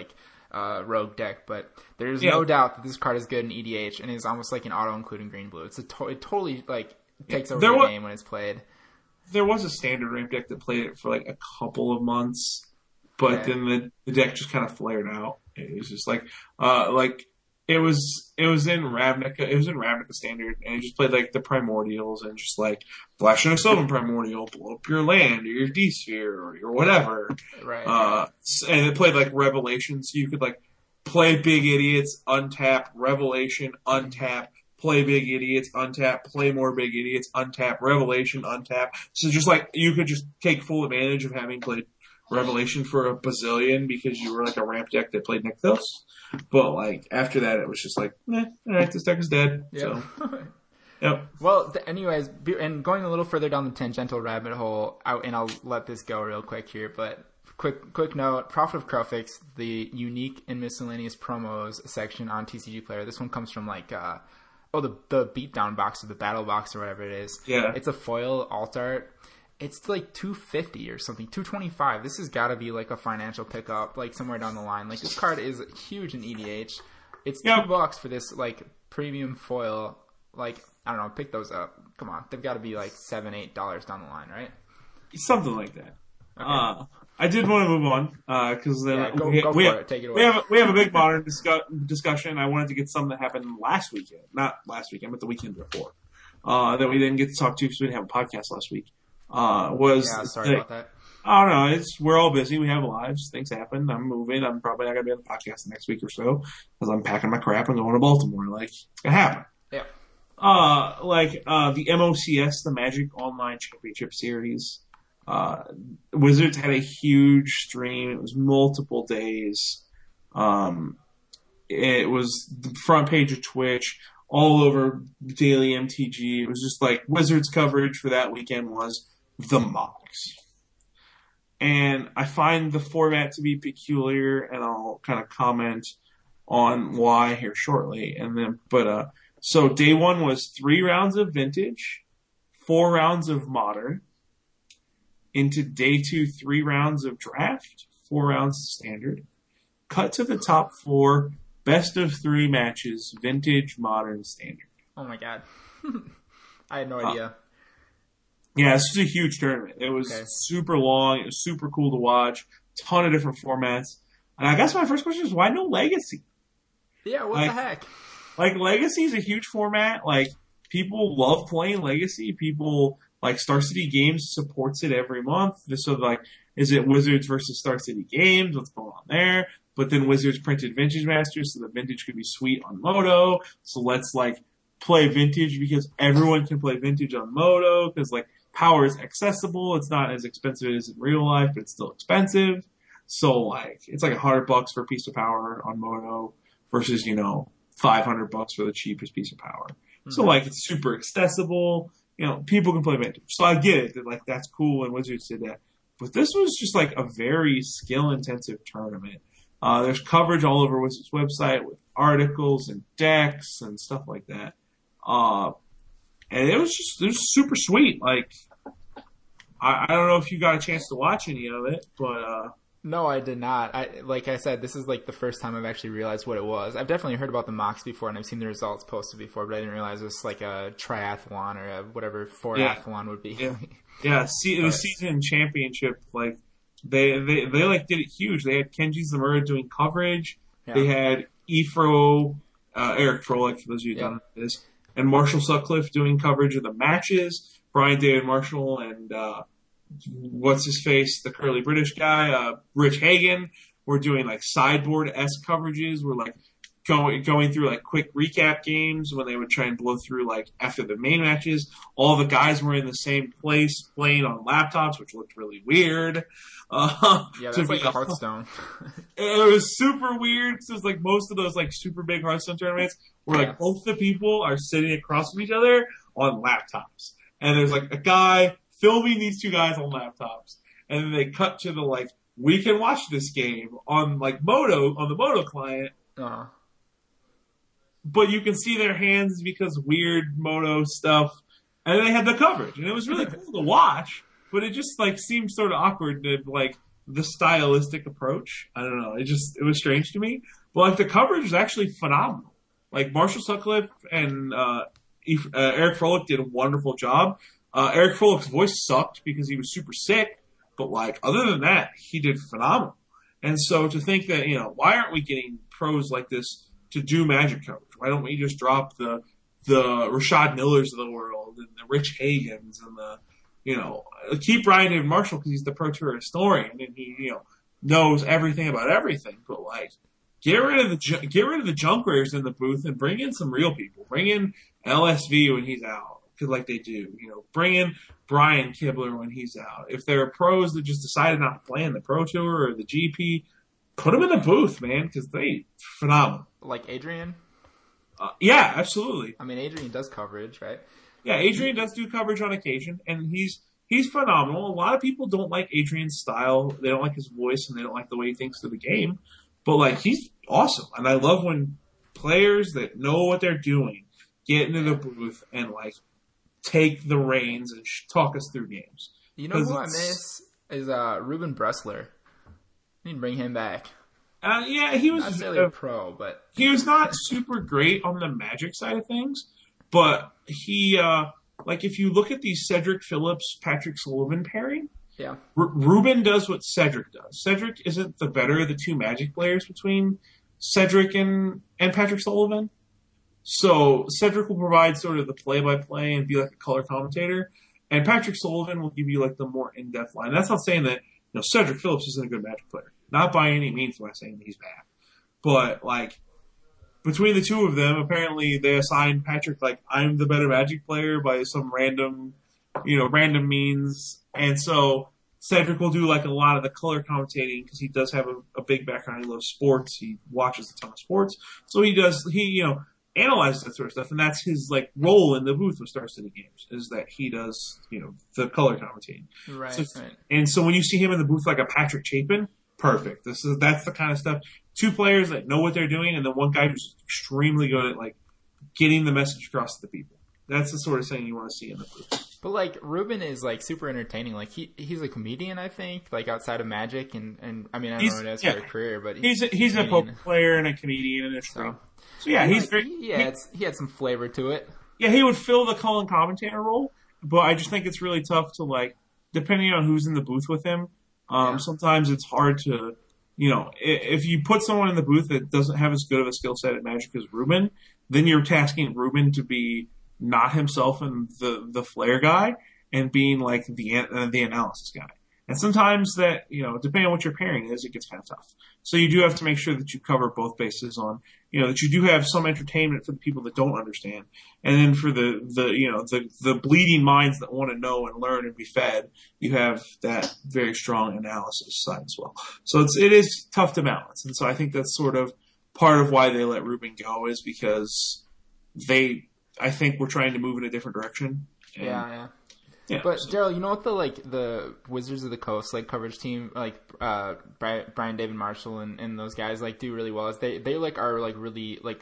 uh, rogue deck, but there's Yeah. no doubt that this card is good in E D H and is almost like an auto including green blue. It's a to- it totally like takes over There the wa- game when it's played. There was a standard ramp deck that played it for like a couple of months, but Okay. then the, the deck just kind of flared out. It was just like, uh, like it was, it was in Ravnica, it was in Ravnica standard, and it just played like the primordials and just like Flash and a Sylvan primordial, blow up your land or your D sphere or your whatever. Right. Uh, and it played like Revelation, so you could like play Big Idiots, untap, Revelation, untap, play Big Idiots, untap, play more Big Idiots, untap, Revelation, untap. So just like, you could just take full advantage of having played Revelation for a bazillion because you were like a ramp deck that played Nykthos. But like, after that, it was just like, eh, alright, this deck is dead. Yeah. So, yep. Well, th- anyways, be- and going a little further down the tangential rabbit hole, I, and I'll let this go real quick here, but quick quick note, Prophet of Krufix, the unique and miscellaneous promos section on T C G Player. This one comes from like, uh, oh, the the beatdown box or the battle box or whatever it is. Yeah. It's a foil alt art. It's like two fifty or something, two twenty-five. This has got to be like a financial pickup, like somewhere down the line. Like this card is huge in E D H. It's two Yep. bucks for this like premium foil. Like I don't know, pick those up. Come on, they've got to be like seven, eight dollars down the line, right? Something like that. Okay. Uh, I did want to move on because then Yeah, go- we, go we for have, it. Take it we away. have we have a big modern discu- discussion. I wanted to get something that happened last weekend, not last weekend, but the weekend before, uh, that we didn't get to talk to because we didn't have a podcast last week. Uh, was Yeah, sorry the- about that. I don't know. It's we're all busy. We have lives. Things happen. I'm moving. I'm probably not gonna be on the podcast the next week or so because I'm packing my crap and going to Baltimore. Like it's gonna happen. Yeah. Uh, like uh, the M O C S, the Magic Online Championship Series. Uh, Wizards had a huge stream. It was multiple days. Um, it was the front page of Twitch, all over Daily M T G. It was just like Wizards coverage for that weekend was the Mox. And I find the format to be peculiar, and I'll kind of comment on why here shortly. And then, but uh, so day one was three rounds of Vintage, four rounds of Modern. Into day two, three rounds of Draft, four rounds of Standard. Cut to the top four, best of three matches, Vintage, Modern, Standard. Oh my god. I had no Uh, idea. Yeah, this was a huge tournament. It was Okay. super long. It was super cool to watch. Ton of different formats. And I guess my first question is, why no Legacy? Yeah, what like- the heck? Like, Legacy is a huge format. Like, people love playing Legacy. People, like, Star City Games supports it every month. So, like, is it Wizards versus Star City Games? What's going on there? But then Wizards printed Vintage Masters, so the Vintage could be sweet on Moto. So let's, like, play Vintage because everyone can play Vintage on Moto because, like, power is accessible. It's not as expensive as in real life, but it's still expensive. So, like, it's like a hundred bucks for a piece of power on Moto versus, you know, five hundred bucks for the cheapest piece of power. Mm-hmm. So, like, it's super accessible. You know, people can play Vintage. So I get it that, like, that's cool when Wizards did that. But this was just, like, a very skill-intensive tournament. Uh, there's coverage all over Wizards' website with articles and decks and stuff like that. Uh, and it was just, it was super sweet. Like, I, I don't know if you got a chance to watch any of it, but, uh, No, I did not. I like I said, this is like the first time I've actually realized what it was. I've definitely heard about the Mox before, and I've seen the results posted before, but I didn't realize it was like a triathlon or a whatever four-athlon yeah. would be. Yeah, yeah. See, the season championship, like they, they they like did it huge. They had Kenji Zamura doing coverage. Yeah. They had Efro, uh, Eric Froelich, for those of you who don't know this, and Marshall Sutcliffe doing coverage of the matches. Brian David Marshall and uh, what's his face, the curly British guy, uh, Rich Hagan. We're doing like sideboard-esque coverages. We're like going going through like quick recap games when they would try and blow through like after the main matches. All the guys were in the same place playing on laptops, which looked really weird. Uh, Yeah, to that's like be- a Hearthstone. It was super weird because like most of those like super big Hearthstone tournaments where like Yeah. both the people are sitting across from each other on laptops, and there's like a guy filming these two guys on laptops, and then they cut to the like we can watch this game on like Moto on the Moto client, Uh-huh. but you can see their hands because weird Moto stuff, and then they had the coverage, and it was really cool to watch. But it just like seemed sort of awkward to like the stylistic approach. I don't know. It just it was strange to me. But like the coverage is actually phenomenal. Like Marshall Sutcliffe and uh, uh, Eric Froelich did a wonderful job. Uh, Eric Froelich's voice sucked because he was super sick. But like other than that, he did phenomenal. And so to think that, you know, why aren't we getting pros like this to do Magic coverage? Why don't we just drop the the Rashad Millers of the world and the Rich Hagans and the, you know, keep Ryan David Marshall because he's the Pro Tour historian and he, you know, knows everything about everything. But like, get rid of the get rid of the junk rares in the booth and bring in some real people. Bring in L S V when he's out, because like they do. You know, bring in Brian Kibler when he's out. If there are pros that just decided not to play in the Pro Tour or the G P, put them in the booth, man, because they phenomenal. Like Adrian. Uh, yeah, absolutely. I mean, Adrian does coverage, right? Yeah, Adrian does do coverage on occasion, and he's he's phenomenal. A lot of people don't like Adrian's style. They don't like his voice, and they don't like the way he thinks of the game. But, like, he's awesome. And I love when players that know what they're doing get into the booth and, like, take the reins and sh- talk us through games. You know who I miss is uh, Ruben Bressler. I need to bring him back. Uh, yeah, he was not necessarily uh, a pro, but he was not super great on the Magic side of things. But he, uh, like, if you look at the Cedric Phillips Patrick Sullivan pairing, yeah, R- Ruben does what Cedric does. Cedric isn't the better of the two Magic players between Cedric and and Patrick Sullivan. So Cedric will provide sort of the play-by-play and be like a color commentator, and Patrick Sullivan will give you like the more in-depth line. That's not saying that you know Cedric Phillips isn't a good Magic player. Not by any means am I saying that he's bad. But, like, between the two of them, apparently they assigned Patrick, like, I'm the better Magic player by some random, you know, random means. And so Cedric will do, like, a lot of the color commentating because he does have a, a big background. He loves sports. He watches a ton of sports. So he does, he, you know, analyzes that sort of stuff. And that's his, like, role in the booth with Star City Games is that he does, you know, the color commentating. Right, so, right. And so when you see him in the booth like a Patrick Chapin, perfect. This is that's the kind of stuff. Two players that know what they're doing, and then one guy who's extremely good at like getting the message across to the people. That's the sort of thing you want to see in the booth. But like Ruben is like super entertaining. Like he he's a comedian, I think. Like outside of Magic, and, and I mean I don't he's, know what he does yeah. for a career, but he's he's a, he's a poker player and a comedian and a so, so yeah, he's like, very he, yeah, it's, he had some flavor to it. Yeah, he would fill the Cullen commentator role, but I just think it's really tough to like depending on who's in the booth with him. Um, yeah. Sometimes it's hard to. You know, if you put someone in the booth that doesn't have as good of a skill set at Magic as Ruben, then you're tasking Ruben to be not himself and the the flair guy and being like the uh, the analysis guy. And sometimes that, you know, depending on what your pairing is, it gets kind of tough. So you do have to make sure that you cover both bases on, you know, that you do have some entertainment for the people that don't understand. And then for the, the you know, the, the bleeding minds that want to know and learn and be fed, you have that very strong analysis side as well. So it's, it is tough to balance. And so I think that's sort of part of why they let Ruben go is because they, I think, were trying to move in a different direction. And, yeah, yeah. Yeah, but so. Daryl, you know what the like the Wizards of the Coast like coverage team like uh Brian David Marshall and, and those guys like do really well is they they like are like really like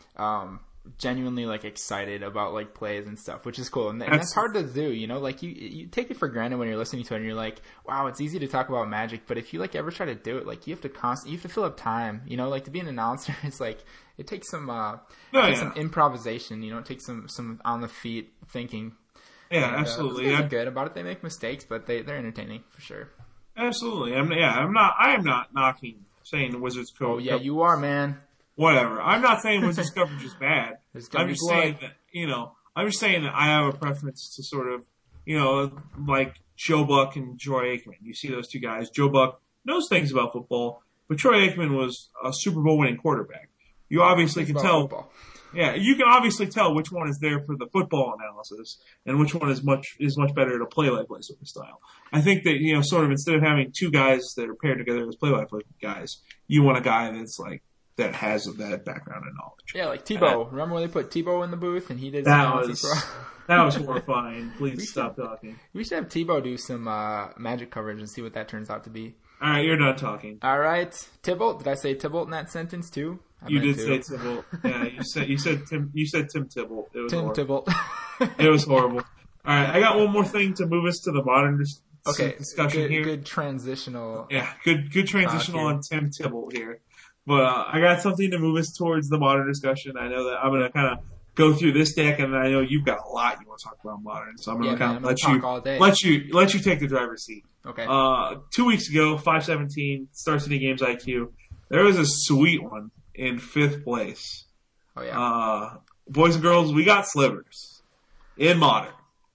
um genuinely like excited about like plays and stuff, which is cool, and, and that's, that's hard to do, you know, like you you take it for granted when you're listening to it and you're like, wow, it's easy to talk about Magic, but if you like ever try to do it, like you have to const you have to fill up time, you know, like to be an announcer it's like it takes some uh oh, it takes yeah. some improvisation, you know, it takes some some on the feet thinking. Yeah, and, absolutely. Uh, they're good about it. They make mistakes, but they they're entertaining for sure. Absolutely. I'm yeah. I'm not. I am not knocking saying the Wizards coverage. Oh yeah, you are, man. Whatever. I'm not saying Wizards coverage is bad. I'm just blood. saying that you know. I'm just saying that I have a preference to sort of you know like Joe Buck and Troy Aikman. You see those two guys. Joe Buck knows things about football, but Troy Aikman was a Super Bowl winning quarterback. You obviously It's can about tell. Football. Yeah, you can obviously tell which one is there for the football analysis and which one is much is much better at a play-by-play sort of style. I think that, you know, sort of instead of having two guys that are paired together as play-by-play guys, you want a guy that's like that has that background and knowledge. Yeah, like Tebow. Remember when they put Tebow in the booth and he did that some was that was horrifying. Please stop talking. We should have Tebow do some uh, Magic coverage and see what that turns out to be. All right, you're done talking. All right, Tybalt. Did I say Tybalt in that sentence too? I you did to. say Tybalt. Yeah, you said you said Tim. You said Tim Tybalt. It was Tim horrible. Tybalt. It was horrible. All right, I got one more thing to move us to the modern Okay, discussion good, here. Good transitional. Yeah, good good transitional on Tim Tybalt here. But uh, I got something to move us towards the modern discussion. I know that I'm going to kind of go through this deck, and I know you've got a lot you want to talk about modern, so I'm going yeah, to kind of let talk you all day. let you let you take the driver's seat. Okay. Uh, two weeks ago, five seventeen Star City Games I Q. There was a sweet one in fifth place. Oh yeah. Uh, boys and girls, we got slivers in modern,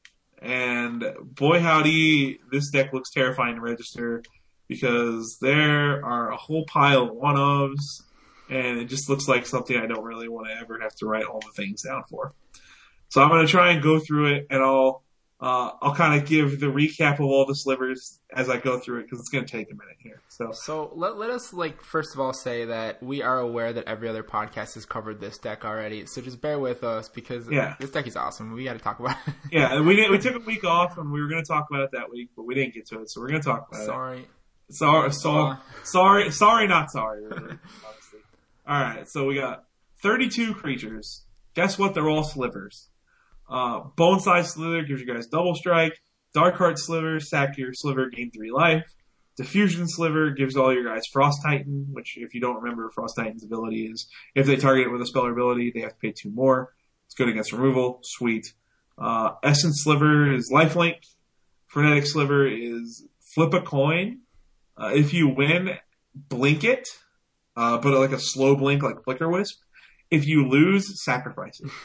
and boy howdy, this deck looks terrifying to register because there are a whole pile of one ofs. And it just looks like something I don't really want to ever have to write all the things down for. So I'm going to try and go through it, and I'll uh, I'll kind of give the recap of all the slivers as I go through it because it's going to take a minute here. So so let let us like first of all say that we are aware that every other podcast has covered this deck already. So just bear with us because yeah. this deck is awesome. We got to talk about it. yeah, and we did, we took a week off, and we were going to talk about it that week, but we didn't get to it. So we're going to talk about sorry. it. Sorry. Sorry. Uh, sorry. Sorry. Not sorry. Really. All right, so we got thirty-two creatures. Guess what? They're all slivers. Uh, Bone Size Slither gives you guys double strike. Dark Heart Sliver, sack your sliver, gain three life. Diffusion Sliver gives all your guys Frost Titan, which if you don't remember, Frost Titan's ability is if they target it with a spell or ability, they have to pay two more. It's good against removal. Sweet. Uh, Essence Sliver is lifelink. Frenetic Sliver is flip a coin. Uh, if you win, blink it. Uh, but like a slow blink, like Flicker Wisp. If you lose, sacrifice it.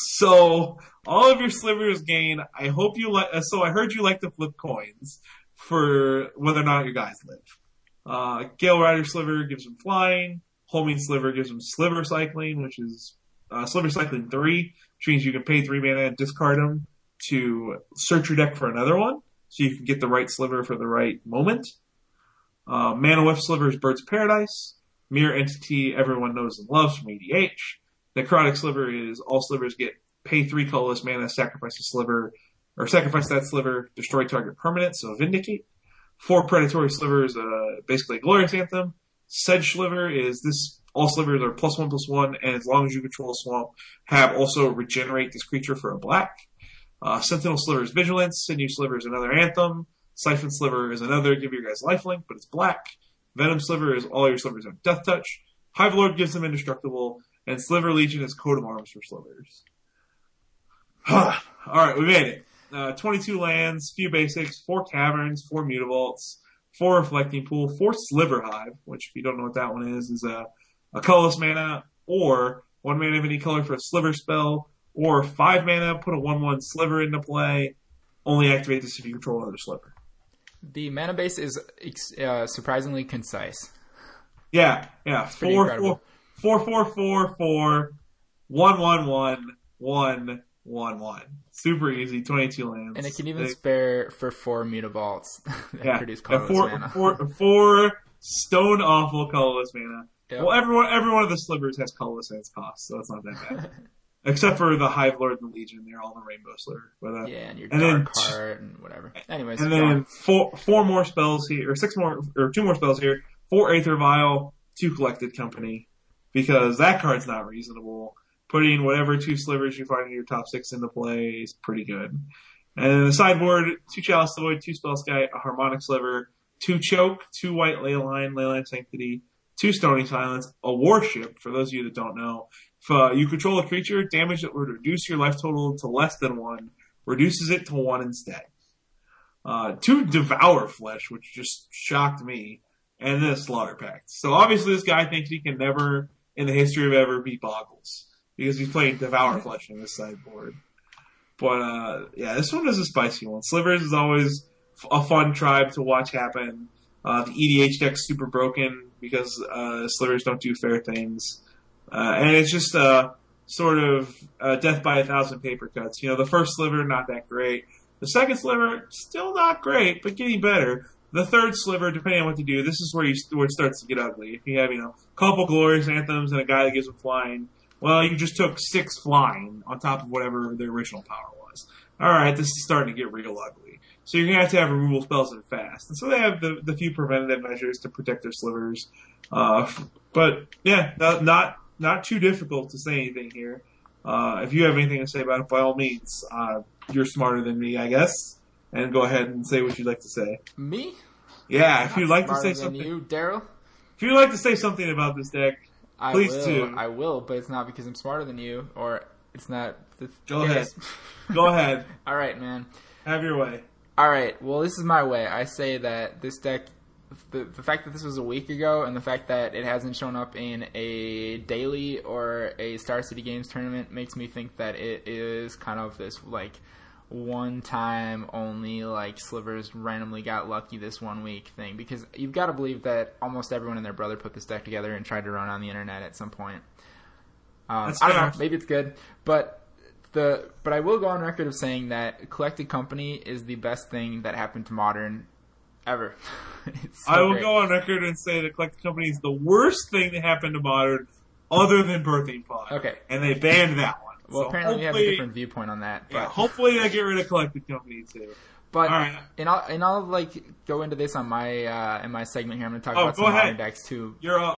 So all of your slivers gain. I hope you like. Uh, so I heard you like to flip coins for whether or not your guys live. Uh, Gale Rider Sliver gives them flying. Homing Sliver gives them Sliver Cycling, which is uh, Sliver Cycling three, which means you can pay three mana and discard them to search your deck for another one, so you can get the right sliver for the right moment. Uh, Mana Whiff Sliver is Bird's Paradise. Mirror Entity, everyone knows and loves from E D H. Necrotic Sliver is all slivers get pay three colorless mana, sacrifice a sliver, or sacrifice that sliver, destroy target permanent, so Vindicate. Four Predatory Slivers, uh, basically a Glorious Anthem. Sedge Sliver is this, all slivers are plus one plus one, and as long as you control a swamp, have also regenerate this creature for a black. Uh, Sentinel Sliver is Vigilance. Sinew Sliver is another Anthem. Siphon Sliver is another, give your guys lifelink, but it's black. Venom Sliver is all your slivers have Death Touch. Hive Lord gives them Indestructible. And Sliver Legion is Coat of Arms for slivers. Alright, we made it. Uh, twenty-two lands, few basics, four caverns, four mutavaults, four reflecting pool, four Sliver Hive, which if you don't know what that one is, is a, a colorless mana, or one mana of any color for a sliver spell, or five mana, put a one one sliver into play, only activate this if you control another sliver. The mana base is uh, surprisingly concise. Yeah, yeah. Four, four, four, four, four, four, one, one, one, one, one, one. Super easy. Twenty-two lands, and it can even they, spare for four mutavaults that yeah, produce colorless four, mana. four, four stone awful colorless mana. Yep. Well, everyone, every one of the slivers has colorless at its cost, so it's not that bad. Except for the Hive Lord and the Legion, they're all the Rainbow Sliver. But, uh, yeah, and your and Dark then, Heart and whatever. Anyways, and then four four more spells here, or six more, or two more spells here. Four Aether Vial, two Collected Company, because that card's not reasonable. Putting whatever two slivers you find in your top six into play is pretty good. And then the sideboard, two Chalice Void, two Spellskite, a Harmonic Sliver, two Choke, two White Leyline, Leyline Sanctity, two Stony Silence, a Warship, for those of you that don't know. If uh, you control a creature, damage that would reduce your life total to less than one, reduces it to one instead. Uh, two Devour Flesh, which just shocked me, and then a Slaughter Pact. So obviously this guy thinks he can never, in the history of ever, beat Boggles, because he's playing Devour Flesh in this sideboard. But, uh, yeah, this one is a spicy one. Slivers is always a fun tribe to watch happen. Uh, the E D H deck's super broken because uh, slivers don't do fair things. Uh, and it's just uh, sort of uh, death by a thousand paper cuts. You know, the first sliver, not that great. The second sliver, still not great, but getting better. The third sliver, depending on what you do, this is where you where it starts to get ugly. If you have, you know, a couple Glorious Anthems and a guy that gives them flying, well, you just took six flying on top of whatever the original power was. All right, this is starting to get real ugly. So you're going to have to have removal spells and fast. And so they have the, the few preventative measures to protect their slivers. Uh, but, yeah, not, not not too difficult to say anything here. Uh, if you have anything to say about it, by all means, uh, you're smarter than me, I guess. and go ahead and say what you'd like to say. Me? Yeah, if you'd like to say Smarter than something. you, Daryl? If you'd like to say something about this deck, I please will, do. I will, but it's not because I'm smarter than you, or it's not... The Go case. ahead. Go ahead. All right, man. Have your way. All right. Well, this is my way. I say that this deck, the the fact that this was a week ago, and the fact that it hasn't shown up in a daily or a Star City Games tournament makes me think that it is kind of this like one time only, like Slivers randomly got lucky this one week thing. Because you've got to believe that almost everyone and their brother put this deck together and tried to run on the internet at some point. Um, I don't know. Maybe it's good, but. The, but I will go on record of saying that Collected Company is the best thing that happened to Modern ever. It's so I will great. go on record and say that Collected Company is the worst thing that happened to Modern other than Birthing Pod. Okay. And they banned that one. Well, so apparently we have a different viewpoint on that. But, yeah, hopefully they get rid of Collected Company too. But, all right. and I'll, and I'll like go into this on my, uh, in my segment here. I'm going to talk oh, about go some ahead. Modern decks too. You're up.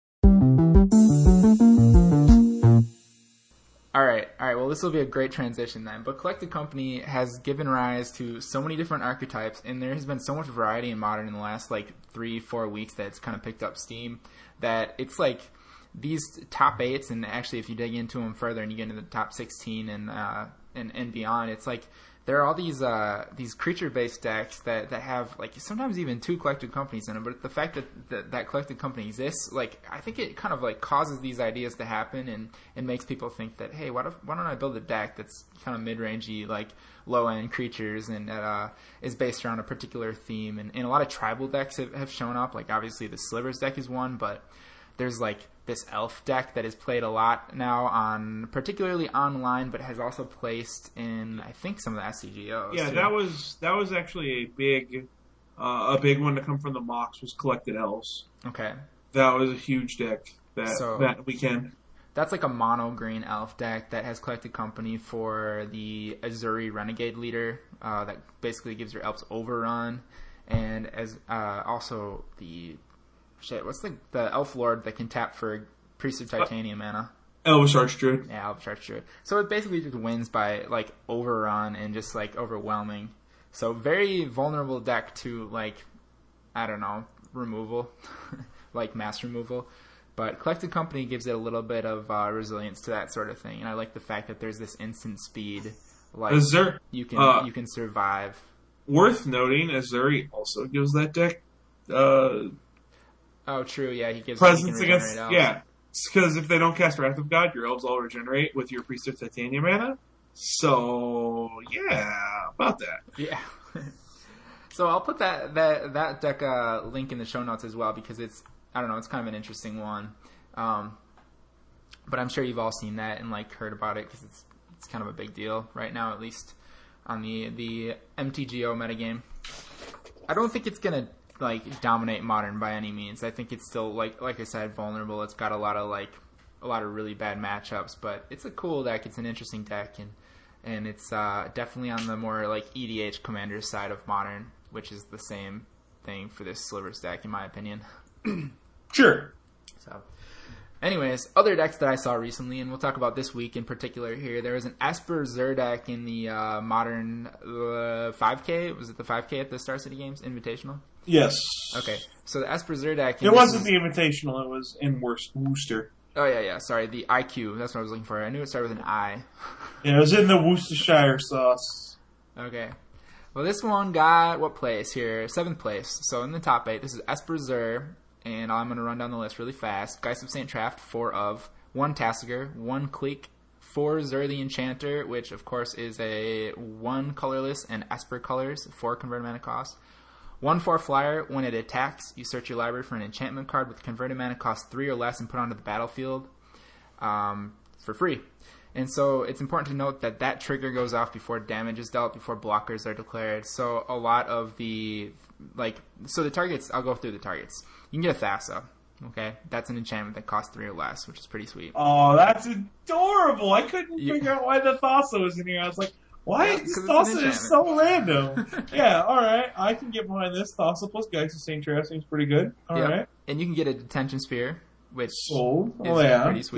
All right, all right. Well, this will be a great transition then. But Collected Company has given rise to so many different archetypes, and there has been so much variety in Modern in the last like three, four weeks that it's kind of picked up steam. That it's like these top eights, and actually, if you dig into them further and you get into the top sixteen and uh, and and beyond, it's like there are all these uh, these creature-based decks that, that have like sometimes even two Collected Companies in them. But the fact that, that that Collected Company exists, like I think it kind of like causes these ideas to happen and, and makes people think that, hey, what if, why don't I build a deck that's kind of mid-rangey, like low-end creatures, and that uh, is based around a particular theme. And, and a lot of tribal decks have, have shown up. Like obviously the Slivers deck is one, but there's like this elf deck that is played a lot now on, particularly online, but has also placed in, I think, some of the S C G Os. Yeah, too. that was that was actually a big, uh, a big one to come from the mocks was Collected Elves. Okay. That was a huge deck that So- that weekend. That's like a mono green elf deck that has Collected Company for the Azuri Renegade leader uh, that basically gives your elves overrun, and as uh, also the shit. What's the the elf lord that can tap for Priest of Titanium mana? Elvish Archdruid. Yeah, Elvish Archdruid. So it basically just wins by like overrun and just like overwhelming. So very vulnerable deck to like I don't know removal, like mass removal. But Collected Company gives it a little bit of uh, resilience to that sort of thing, and I like the fact that there's this instant speed, like Azur- you can uh, you can survive. Worth noting, Azuri also gives that deck uh, Oh, true. Yeah, he gives presence he can against. regenerate elves. Yeah, because if they don't cast Wrath of God, your elves all regenerate with your Priest of Titanium mana. So yeah, about that. Yeah. So I'll put that that that deck uh, link in the show notes as well because it's I don't know it's kind of an interesting one, um, but I'm sure you've all seen that and like heard about it because it's it's kind of a big deal right now, at least on the the M T G O metagame. I don't think it's gonna like dominate Modern by any means. I think it's still like like I said vulnerable. It's got a lot of like a lot of really bad matchups, but it's a cool deck. It's an interesting deck and and it's uh, definitely on the more like E D H commander side of Modern, which is the same thing for this Slivers deck in my opinion. Sure. So, anyways, other decks that I saw recently, and we'll talk about this week in particular here. There was an Esper Zur deck in the uh, Modern uh, five K. Was it the five K at the Star City Games Invitational? Yes. Okay, so the Esper Zur deck. It wasn't the Invitational. It was in Worst Worcester. Oh yeah, yeah. Sorry, the I Q. That's what I was looking for. I knew it started with an I. Yeah, it was in the Worcestershire sauce. Okay. Well, this one got what place here? Seventh place. So in the top eight, this is Esper Zur. And I'm going to run down the list really fast. Geist of Saint Traft, four of. One Tasigur, one Clique, four Zur the Enchanter, which of course is a one colorless and Esper colors, four converted mana cost. One four flyer, when it attacks, you search your library for an enchantment card with converted mana cost three or less and put onto the battlefield um, for free. And so it's important to note that that trigger goes off before damage is dealt, before blockers are declared. So a lot of the, like, so the targets, I'll go through the targets. You can get a Thassa, okay? That's an enchantment that costs three or less, which is pretty sweet. Oh, that's adorable. I couldn't Yeah. figure out why the Thassa was in here. I was like, why? Yeah, This 'cause it's an Thassa is enchantment. so random. Yeah, alright. I can get behind this. Thassa plus Geist of Saint Traft seems pretty good. Alright. Yep. And you can get a Detention Sphere, which Sold. is Oh, yeah. pretty sweet.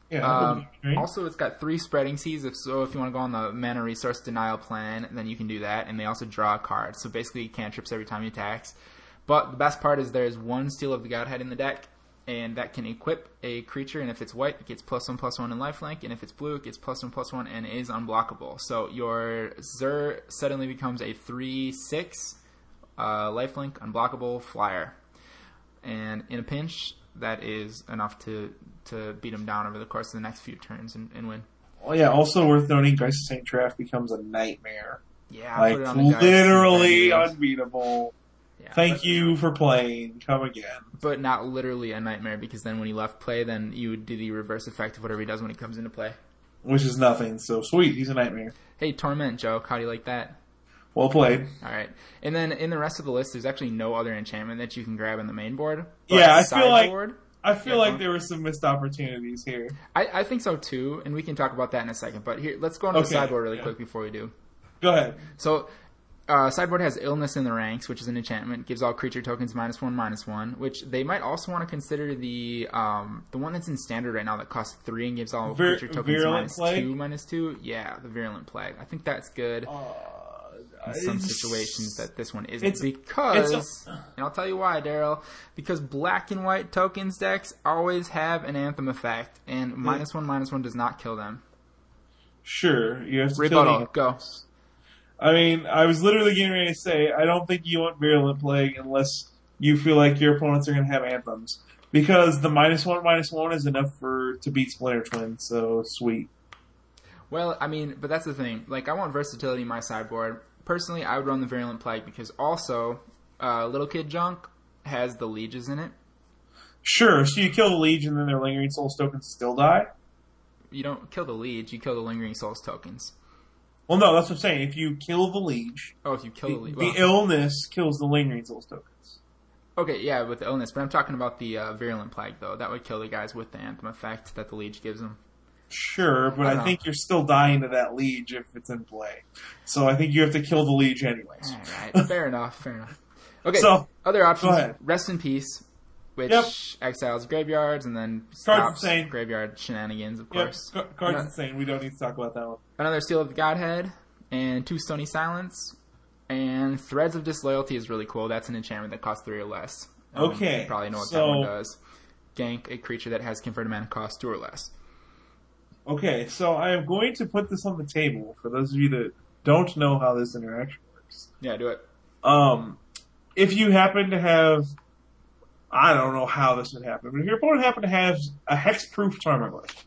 Yeah. Um, Right? Also, it's got three spreading seas. If so, if you want to go on the mana resource denial plan, then you can do that. And they also draw a card. So basically, cantrips every time you attacks. But the best part is there's one Steel of the Godhead in the deck, and that can equip a creature. And if it's white, it gets plus one plus one in lifelink. And if it's blue, it gets plus one plus one and is unblockable. So your Zur suddenly becomes a three six uh, lifelink unblockable flyer. And in a pinch, that is enough to, to beat him down over the course of the next few turns and, and win. Well, yeah, also worth noting, Geist of Saint Traff becomes a nightmare. Yeah, like, put it on the Geist literally and unbeatable. yeah, Thank but, you for playing. Come again. But not literally a nightmare, because then when he left play, then you would do the reverse effect of whatever he does when he comes into play. Which is nothing, so sweet, he's a nightmare. Hey, Torment Joke, how do you like that? Well played. Alright. And then in the rest of the list, there's actually no other enchantment that you can grab in the main board. Yeah, I feel like sideboard, I feel yeah, like there were some missed opportunities here. I, I think so too, and we can talk about that in a second. But here, let's go into Okay, the sideboard really yeah. quick before we do. Go ahead. So, uh, sideboard has Illness in the Ranks, which is an enchantment. Gives all creature tokens minus one, minus one. Which they might also want to consider the um, the one that's in standard right now that costs three and gives all Vir- creature tokens Virulent minus Plague? two, minus two. Yeah, the Virulent Plague. I think that's good. Uh, In some it's- situations that this one isn't, it's- because, it's a- and I'll tell you why, Daryl, because black and white tokens decks always have an Anthem effect, and minus one, minus one does not kill them. Sure, you have to Rebuttal, kill go. I mean, I was literally getting ready to say, I don't think you want Virulent Plague unless you feel like your opponents are going to have anthems. Because the minus one, minus one is enough for to beat Splinter Twin, so sweet. Well, I mean, but that's the thing. Like, I want versatility in my sideboard. Personally, I would run the Virulent Plague because also, uh, Little Kid Junk has the Lieges in it. Sure, so you kill the Liege and then their Lingering Souls tokens still die? You don't kill the Liege, you kill the Lingering Souls tokens. Well, no, that's what I'm saying. If you kill the Liege, Oh, if you kill the, the Liege. the Well, illness kills the Lingering Souls tokens. okay, yeah, with the illness, but I'm talking about the uh, Virulent Plague, though. That would kill the guys with the Anthem effect that the Liege gives them. Sure, but I I, don't think you're still dying to that Liege if it's in play. So I think you have to kill the Liege anyways. Alright, fair enough, fair enough. Okay, So, other options, go ahead. Rest in Peace, which Yep. exiles graveyards and then Card's stops insane. graveyard shenanigans, of Yep, course. ca- card's Ano- insane. We don't need to talk about that one. Another Seal of the Godhead, and two Stony Silence, and Threads of Disloyalty is really cool. That's an enchantment that costs three or less. Um, Okay, you probably know what so- that one does. Gank a creature that has converted mana cost two or less. Okay, so I am going to put this on the table for those of you that don't know how this interaction works. Yeah, do it. Um, if you happen to have, I don't know how this would happen, but if your opponent happened to have a Hexproof Tarmogoyf,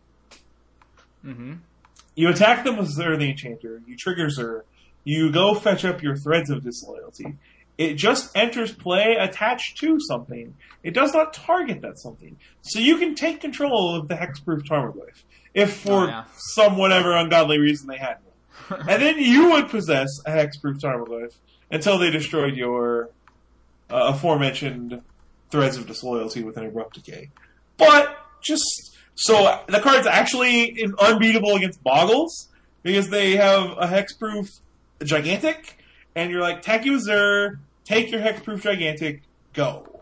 Mm-hmm. you attack them with Zur the Enchanter, you trigger Zur, you go fetch up your Threads of Disloyalty. It just enters play attached to something. It does not target that something. So you can take control of the Hexproof Tarmogoyf, if for Oh, yeah. some whatever ungodly reason they had one. And then you would possess a Hexproof Tarmogoyf until they destroyed your uh, aforementioned Threads of Disloyalty with an Abrupt Decay. But just so the card's actually unbeatable against Boggles because they have a Hexproof Gigantic, and you're like, attack you with Zur, take your Hexproof Gigantic, go.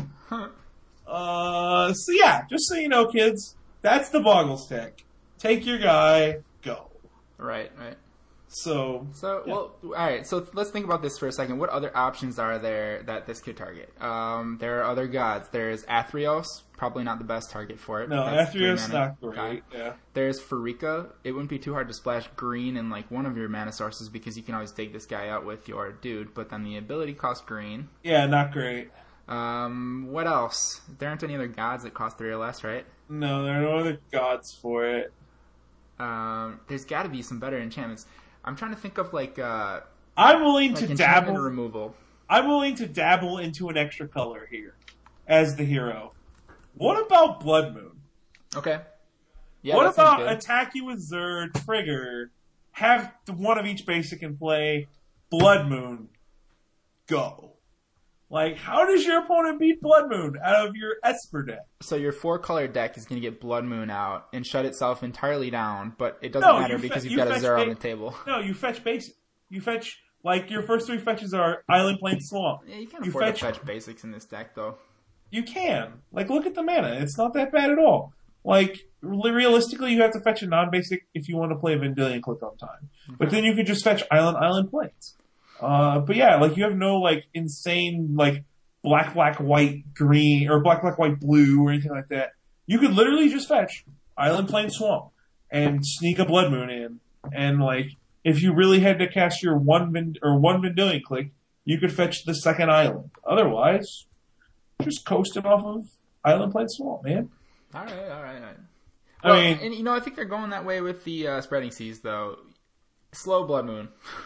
Uh, so yeah, just so you know, kids, that's the Boggles tech. Take your guy, go. Right, right. So, So, yeah. well, alright, so let's think about this for a second. What other options are there that this could target? Um, there are other gods. There's Athreos, probably not the best target for it. No, because three Athreos mana not great. god. Yeah. There's Farika. It wouldn't be too hard to splash green in like one of your mana sources because you can always take this guy out with your dude, but then the ability costs green. Yeah, not great. Um, what else? There aren't any other gods that cost three or less, right? No, there are no other gods for it. Um, there's got to be some better enchantments. I'm trying to think of like uh, I'm willing like to enchantment dabble. removal. I'm willing to dabble into an extra color here as the hero. What about Blood Moon? Okay. Yeah. what that sounds about good. attack you with Zur, trigger, have one of each basic in play, Blood Moon, go. Like, how does your opponent beat Blood Moon out of your Esper deck? So your four-color deck is going to get Blood Moon out and shut itself entirely down, but it doesn't No, matter you fe- because you've you got a fetch zero on ba- the table. No, you fetch basic. You fetch, like, your first three fetches are Island Plain Swamp. Yeah, you can You afford fetch- to fetch basics in this deck, though. You can. Like, look at the mana. It's not that bad at all. like, realistically, you have to fetch a non-basic if you want to play Vendilion Click on time. Mm-hmm. But then you could just fetch Island Island Plains. Uh, but yeah, like, you have no, like, insane, like, black, black, white, green, or black, black, white, blue, or anything like that. You could literally just fetch Island Plains Swamp and sneak a Blood Moon in. And, like, if you really had to cast your one Vend- or one Vendilion Click, you could fetch the second island. Otherwise, just coasting off of Island Plains Swamp, man. All right, all right, all right. Well, I mean, and, you know, I think they're going that way with the uh, Spreading Seas, though. Slow Blood Moon.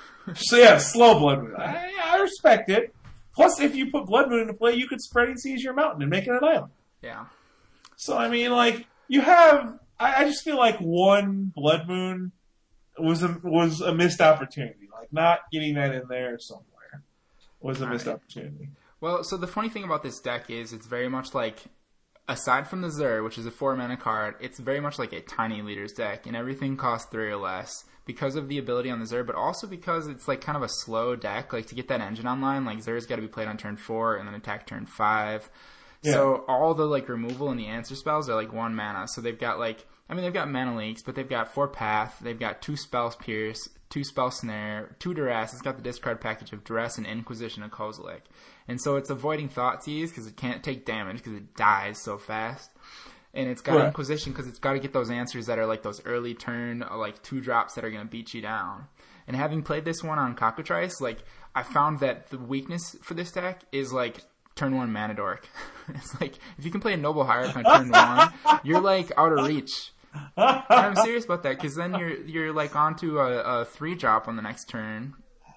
So yeah, slow Blood Moon. I, I respect it. Plus, if you put Blood Moon into play, you could Spreading Seas your mountain and make it an island. Yeah. So, I mean, like, you have... I, I just feel like one Blood Moon was a, was a missed opportunity. Like, not getting that in there somewhere was a All missed right. opportunity. Well, so the funny thing about this deck is it's very much like... Aside from the Zur, which is a four mana card, it's very much like a tiny leaders deck, and everything costs three or less because of the ability on the Zur, but also because it's like kind of a slow deck. Like to get that engine online, like Zur's got to be played on turn four and then attack turn five. Yeah. So all the like removal and the answer spells are like one mana. So they've got like, I mean, they've got mana leaks, but they've got four path, they've got two spells pierce, two spell snare, two duress. It's got the discard package of duress and Inquisition of Kozilek. And so it's avoiding Thoughtseize because it can't take damage because it dies so fast. And it's got right. Inquisition because it's got to get those answers that are like those early turn, like two drops that are going to beat you down. And having played this one on Cockatrice, like I found that the weakness for this deck is like turn one Mana Dork. It's like if you can play a Noble Hierarch on turn one, you're like out of reach. And I'm serious about that because then you're you're like onto a, a three drop on the next turn.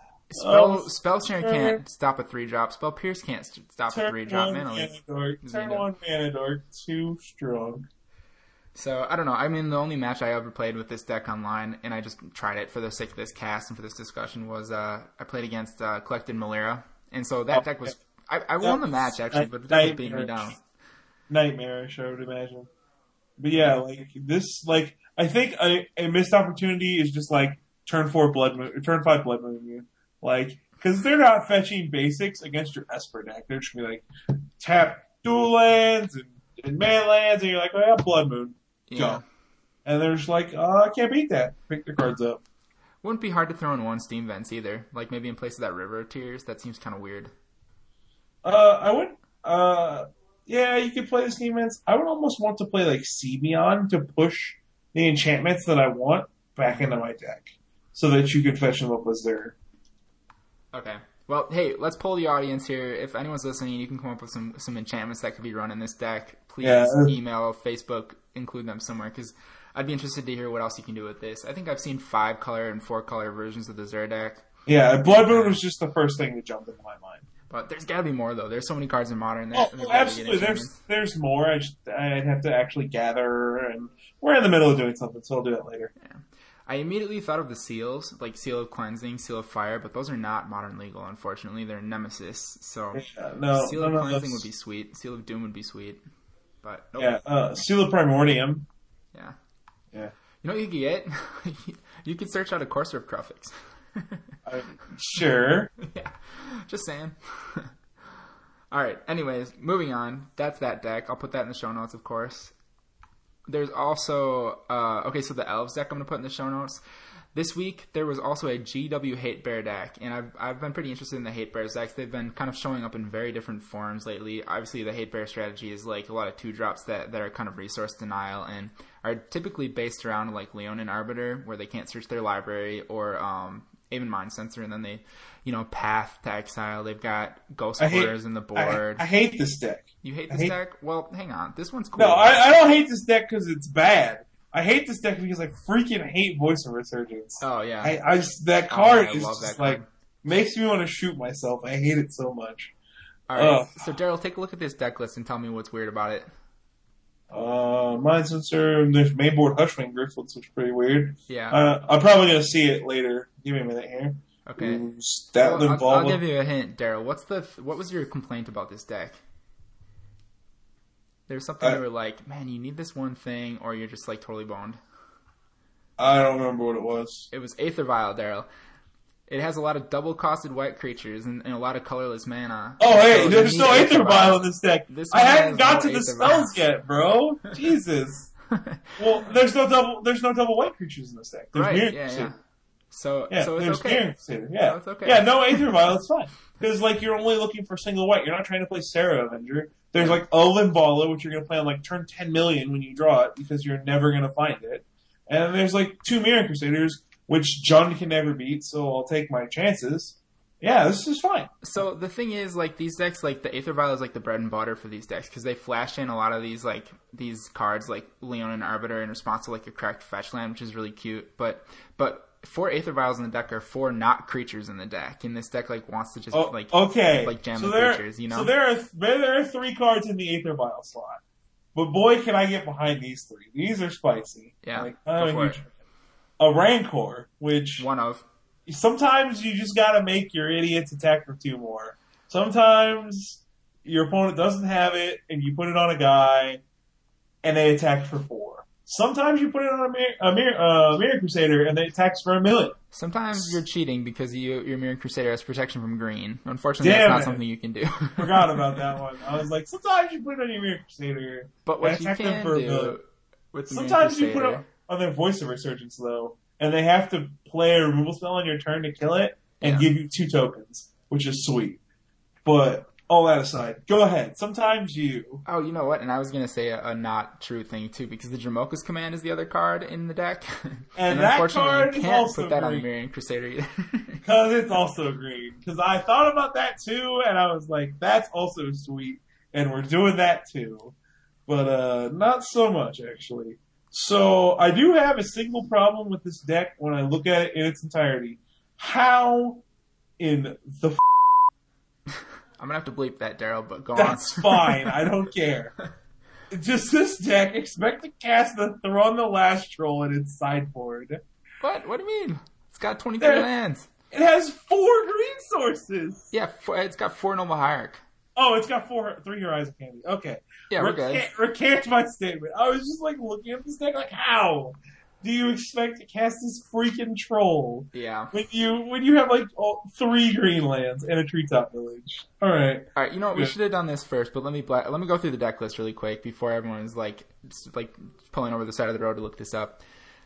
Spell oh, Spell Snare can't stop a three drop. Spell Pierce can't st- stop a three drop. Mana Dork. Turn one Mana Dork, too strong. So I don't know. I mean, the only match I ever played with this deck online, and I just tried it for the sake of this cast and for this discussion, was uh, I played against uh, Collected Malira, and so that oh, deck was. I, I won the match actually, but the deck was beating me down. Nightmarish, I would imagine. But yeah, like this, like I think a, a missed opportunity is just like turn four Blood Moon, turn five Blood Moon. You. Like, because they're not fetching basics against your Esper deck. They're just going to be like, tap dual lands and, and man lands, and you're like, oh yeah, Blood Moon. Yeah. Jump. And they're just like, oh, I can't beat that. Pick their cards up. Wouldn't be hard to throw in one Steam Vents either. Like, maybe in place of that River of Tears. That seems kind of weird. Uh, I would, uh, yeah, you could play the Steam Vents. I would almost want to play, like, Sebion to push the enchantments that I want back into my deck. So that you can fetch them up as their... Okay. Well, hey, let's poll the audience here. If anyone's listening, you can come up with some, some enchantments that could be run in this deck. Please yeah. email, Facebook, include them somewhere, because I'd be interested to hear what else you can do with this. I think I've seen five color and four color versions of the Zur deck. Yeah, Blood Moon was just the first thing that jumped into my mind. But there's got to be more, though. There's so many cards in Modern. That oh, absolutely. There's there's more. I just, I'd have to actually gather, and we're in the middle of doing something, so I'll do it later. Yeah. I immediately thought of the seals, like Seal of Cleansing, Seal of Fire, but those are not Modern legal, unfortunately. They're Nemesis, so yeah, no, Seal no, of no, Cleansing that's... would be sweet. Seal of Doom would be sweet, but nope. Yeah, uh, Seal of Primordium. Yeah. Yeah. You know what you could get? You could search out a Courser of Crufix. uh, sure. Yeah, just saying. All right, anyways, moving on. That's that deck. I'll put that in the show notes, of course. There's also, uh, okay, so the Elves deck I'm going to put in the show notes. This week, there was also a G W Hate Bear deck, and I've I've been pretty interested in the Hate Bears decks. They've been kind of showing up in very different forms lately. Obviously, the Hate Bear strategy is like a lot of two-drops that, that are kind of resource denial and are typically based around like Leonin Arbiter, where they can't search their library, or um, even Mind Sensor, and then they, you know, Path to Exile. They've got Ghost Quarters in the board. I, I hate this deck. You hate this hate... deck? Well, hang on. This one's cool. No, I, I don't hate this deck because it's bad. I hate this deck because I freaking hate Voice of Resurgence. Oh, yeah. I, I just, that card oh, yeah, is just like, card. Makes me want to shoot myself. I hate it so much. All right. Ugh. So, Daryl, take a look at this deck list and tell me what's weird about it. Uh, Mind Sensor, there's mainboard Hushwing Griffiths, which is pretty weird. Yeah. Uh, I'm probably going to see it later. Give me a minute here. Okay. Ooh, stat well, I'll, I'll give you a hint, Daryl. What's the what was your complaint about this deck? There's something I, you were like, man, you need this one thing, or you're just like totally boned. I don't remember what it was. It was Aether Vial, Daryl. It has a lot of double-costed white creatures and, and a lot of colorless mana. Oh, hey, so there's no Aether Vial in this deck. This I haven't got no to the spells vials. yet, bro. Jesus. Well, there's no double. There's no double white creatures in this deck. There's right? Mirror Yeah, Crusader. yeah. So, Yeah, so it's there's okay. Mirror Crusader. Yeah, so it's okay. yeah. No Aether Violet's fine because like you're only looking for single white. You're not trying to play Sarah Avenger. There's like a Limbala, which you're going to play on like turn ten million when you draw it because you're never going to find it. And there's like two Mirror Crusaders, which John can never beat. So I'll take my chances. Yeah, this is fine. So the thing is, like, these decks, like, the Aether Vial is, like, the bread and butter for these decks, because they flash in a lot of these, like, these cards, like Leonin Arbiter in response to, like, a cracked fetch land, which is really cute. But, but four Aether Vials in the deck are four not creatures in the deck, and this deck, like, wants to just, oh, like, okay. like jam so the there, creatures, you know? So there are, there are three cards in the Aether Vial slot. But boy, can I get behind these three. These are spicy. Yeah, like, go I'm a for huge it. fan. A Rancor, which... One of. Sometimes you just gotta make your idiots attack for two more. Sometimes your opponent doesn't have it, and you put it on a guy, and they attack for four. Sometimes you put it on a Mirror, a Mirror, uh, Mirror Crusader, and they attacks for a million. Sometimes you're cheating because you, your Mirror Crusader has protection from green. Unfortunately, Damn that's not it. something you can do. Forgot about that one. I was like, sometimes you put it on your Mirror Crusader, But what and you attack them can for a do million. with the Mirror Sometimes you put Crusader- it on their Voice of Resurgence, though, and they have to play a removal spell on your turn to kill it, and Yeah. give you two tokens, which is sweet. But all that aside, go ahead. Sometimes you. Oh, you know what? And I was going to say a, a not true thing, too, because the Dramoka's Command is the other card in the deck. And, and that unfortunately, card you is can't also put that on the green. Mirror Crusader either. Because it's also green. Because I thought about that too, and I was like, that's also sweet. And we're doing that too. But uh, not so much, actually. So I do have a single problem with this deck when I look at it in its entirety. How in the f- I'm going to have to bleep that, Daryl, but go That's on. fine. I don't care. Just this deck, expect to cast the Thrawn the Last Troll in its sideboard. What? What do you mean? It's got twenty-three There- lands. It has four green sources. Yeah, four, it's got four Noble Hierarch. Oh, it's got four, three Horizon Candy. Okay. Yeah, we're good. Recant, recant my statement. I was just like looking at this deck like, how do you expect to cast this freaking troll Yeah. when you when you have like oh, three green lands and a treetop village? All right. All right, you know what? We Good. should have done this first, but let me bla- let me go through the deck list really quick before everyone's like s- like pulling over the side of the road to look this up.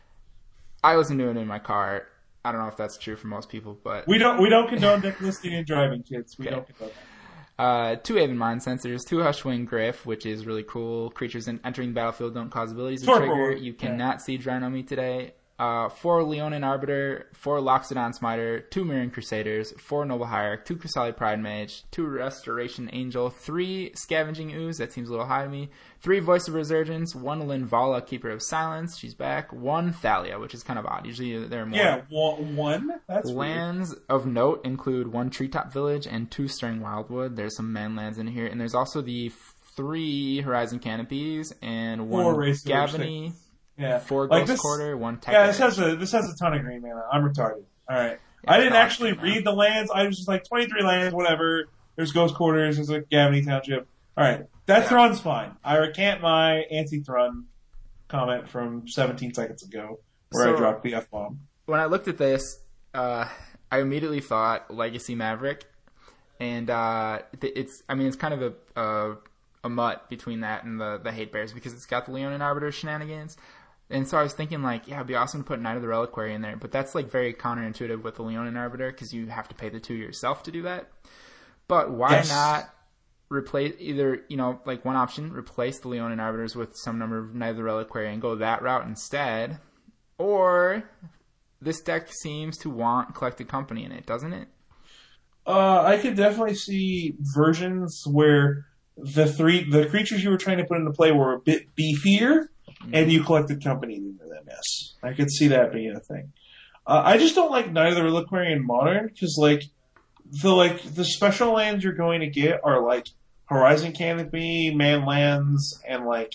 I wasn't doing it in my car. I don't know if that's true for most people, but We don't we don't condone deck listing and driving, kids. We Okay. don't condone that. Uh, two Aven Mind Sensors, two Hushwing Griff, which is really cool. Creatures in, entering the battlefield don't cause abilities to Four trigger. forward. You cannot see Drinomi today. Uh, four Leonin Arbiter, four Loxodon Smiter, two Mirran Crusaders, four Noble Hierarch, two Chrysali Pride Mage, two Restoration Angel, three Scavenging Ooze, that seems a little high to me, three Voice of Resurgence, one Linvala, Keeper of Silence, she's back, one Thalia, which is kind of odd. Usually there are more. Yeah, one. one? That's weird. Lands of note include one Treetop Village and two Stirring Wildwood. There's some man lands in here, and there's also the f- three Horizon Canopies and one Four Race of Gavany, Yeah. four Like Ghost this- Quarter, one Tech Yeah, this Edge. has a this has a ton of green mana. I'm retarded. All right. Yeah, I didn't it's all actually green, read the lands. I was just like twenty-three lands, whatever. There's Ghost Quarters. There's like Gavany Township. All right, that Yeah. Thrun's fine. I recant my anti-Thrun comment from seventeen seconds ago, where So- I dropped the f bomb. When I looked at this, uh, I immediately thought Legacy Maverick, and uh, th- it's I mean it's kind of a, a a mutt between that and the the Hate Bears because it's got the Leonin Arbiter shenanigans. And so I was thinking, like, yeah, it'd be awesome to put Knight of the Reliquary in there, but that's, like, very counterintuitive with the Leonin Arbiter, because you have to pay the two yourself to do that. But why Yes. not replace, either, you know, like, one option, replace the Leonin Arbiters with some number of Knight of the Reliquary and go that route instead, or this deck seems to want Collected Company in it, doesn't it? Uh, I could definitely see versions where the three the creatures you were trying to put into play were a bit beefier, and you collected company into them. Yes, I could see that being a thing. Uh, I just don't like Knight of the Reliquary in Modern because, like, the like the special lands you're going to get are like Horizon Canopy, Man Lands, and like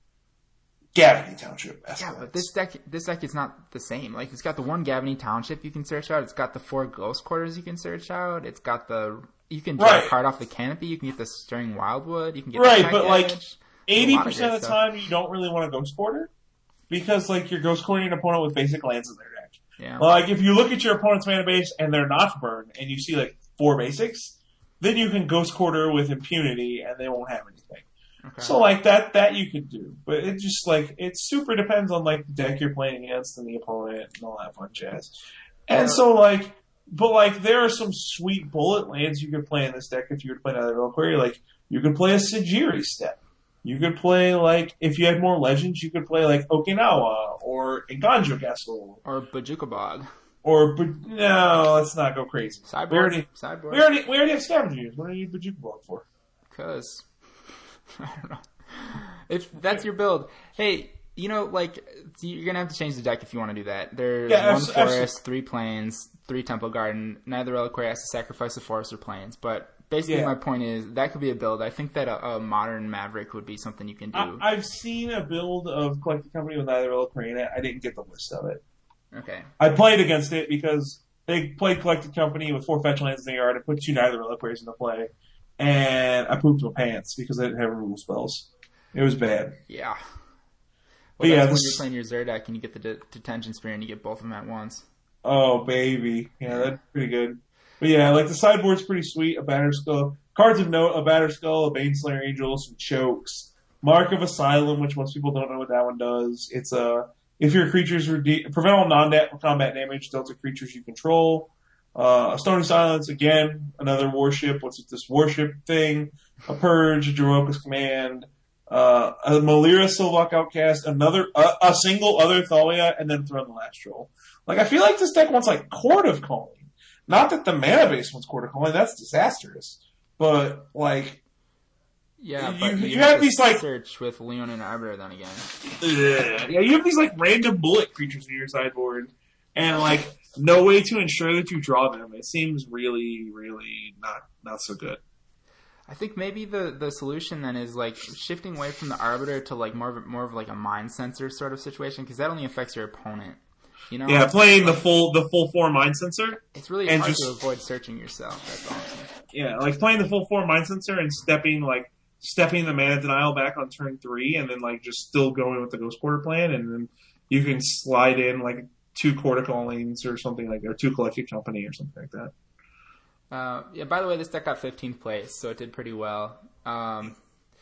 Gavany Township. Yeah, but this deck, this deck is not the same. Like, it's got the one Gavany Township you can search out. It's got the four Ghost Quarters you can search out. It's got the you can draw Right. a card off the canopy. You can get the Stirring Wildwood. You can get Right, the Tech but, like, Edge. Eighty A lot of percent good of the stuff. time, you don't really want a Ghost Quarter because, like, you're Ghost Quartering an opponent with basic lands in their deck. Yeah. Like, if you look at your opponent's mana base and they're not burn, and you see like four basics, then you can Ghost Quarter with impunity, and they won't have anything. Okay. So like that that you could do, but it just like it super depends on like the deck you're playing against and the opponent and all that fun jazz. And Yeah. so like, but like there are some sweet bullet lands you could play in this deck if you were to play another Reliquary. Like you could play a Sajiri step. You could play like if you had more legends, you could play like Okinawa or Inganjo Castle Or Bojuka Bog. or but no, let's not go crazy. Sideboard. We already Sideboard. we already we already have Scavengers. What do you need Bojuka Bog for? Because I don't know. If that's your build, hey, you know, like you're gonna have to change the deck if you want to do that. There's Yeah, one abso- forest, absolutely. three plains, three temple garden. Neither reliquary has to sacrifice a forest or plains. But basically, Yeah. my point is that could be a build. I think that a, a modern Maverick would be something you can do. I, I've seen a build of Collected Company with neither Reliquary in it. I didn't get the list of it. Okay. I played against it because they played Collected Company with four fetch lands in the yard and put two neither Reliquaries into play. And I pooped my pants because I didn't have removal spells. It was bad. Yeah. Well, But that's yeah, when this- you're playing your Zerdak and you get the de- detention spear and you get both of them at once. Oh, baby. Yeah, that's pretty good. But yeah, like the sideboard's pretty sweet. A Batter Skull. Cards of note, a Batter Skull, a Baneslayer Angel, some Chokes. Mark of Asylum, which most people don't know what that one does. It's a, if your creatures rede- prevent all non-combat damage dealt to creatures you control. Uh, a Stony Silence, again, another warship. What's this warship thing? A Purge, a Jeroka's Command, uh, a Malira Sylvok Outcast, another, a, a single other Thalia, and then throw in the last troll. Like, I feel like this deck wants, like, Court of Calling. Not that the mana base wants Court of Calling, that's disastrous. But, like, Yeah, You- but you, you have have to these, like- search with Leon and Arbiter then again. ugh. Yeah, you have these, like, random bullet creatures in your sideboard, and, like, no way to ensure that you draw them. It seems really, really not, not so good. I think maybe the, the solution then is like shifting away from the Arbiter to like more of more of like a mind sensor sort of situation because that only affects your opponent. You know, Yeah, playing the full, the full four Mind Sensor. it's really and hard just- to avoid searching yourself. That's all. I'm saying. Yeah, like playing the full four Mind Sensor and stepping, like, stepping the mana denial back on turn three and then, like, just still going with the Ghost Quarter plan, and then you can slide in, like, two Quarter Callings or something like that, or two Collected Company or something like that. Uh, yeah. By the way, this deck got fifteenth place, so it did pretty well. Um,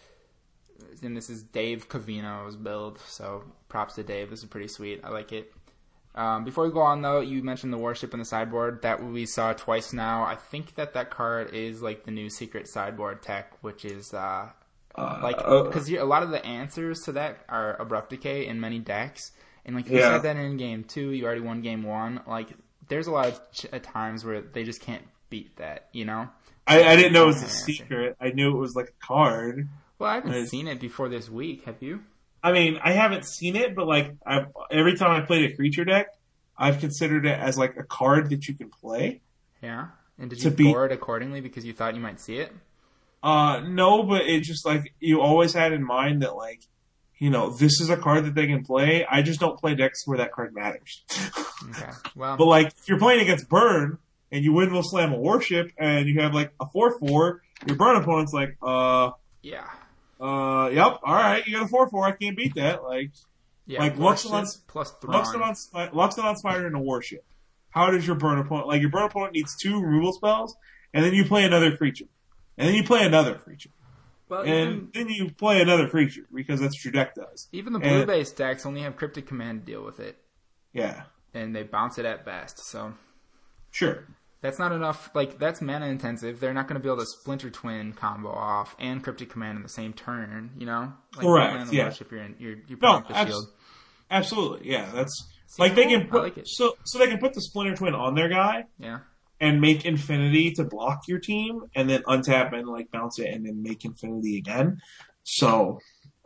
and this is Dave Cavino's build, so props to Dave. This is pretty sweet. I like it. Um, before we go on, though, you mentioned the Warship in the sideboard. That we saw twice now. I think that that card is like the new secret sideboard tech, which is uh, Uh, like uh, because a lot of the answers to that are Abrupt Decay in many decks. And like if you Yeah. said that in game two, you already won game one. Like there's a lot of ch- at times where they just can't beat that, you know? I, I didn't know it was a Yeah, yeah. secret. I knew it was, like, a card. Well, I haven't Nice. seen it before this week. Have you? I mean, I haven't seen it, but, like, I've, every time I played a creature deck, I've considered it as, like, a card that you can play. Yeah. And did To you beat- board accordingly because you thought you might see it? Uh, no, but it just, like, you always had in mind that, like, you know, this is a card that they can play. I just don't play decks where that card matters. Okay. Well, But, like, if you're playing against Burn, and you win will slam a Warship, and you have, like, a four four, your Burn opponent's like, uh, yeah. uh, yep, alright, you got a four four, I can't beat that. Like, Yeah. Like, Warship Luxodon's- plus Thrawn. Luxodon, Spi- Luxodon Spider and a Warship. How does your Burn opponent, like, your Burn opponent needs two removal spells, and then you play another creature. And then you play another creature. Well, even, And then you play another creature, because that's what your deck does. even the and- blue-based decks only have Cryptic Command to deal with it. Yeah, And they bounce it at best, so... sure. That's not enough. Like, that's mana intensive. They're not going to be able to Splinter Twin combo off and Cryptic Command in the same turn, you know? Like, Correct, land the yeah. Warship, you're, in, you're, you're No, putting up the abs- shield. Absolutely, yeah, that's... See, Like, they cool. can I put, like it. so, so they can put the Splinter Twin on their guy, Yeah. and make Infinity to block your team, and then untap and, like, bounce it, and then make Infinity again. So,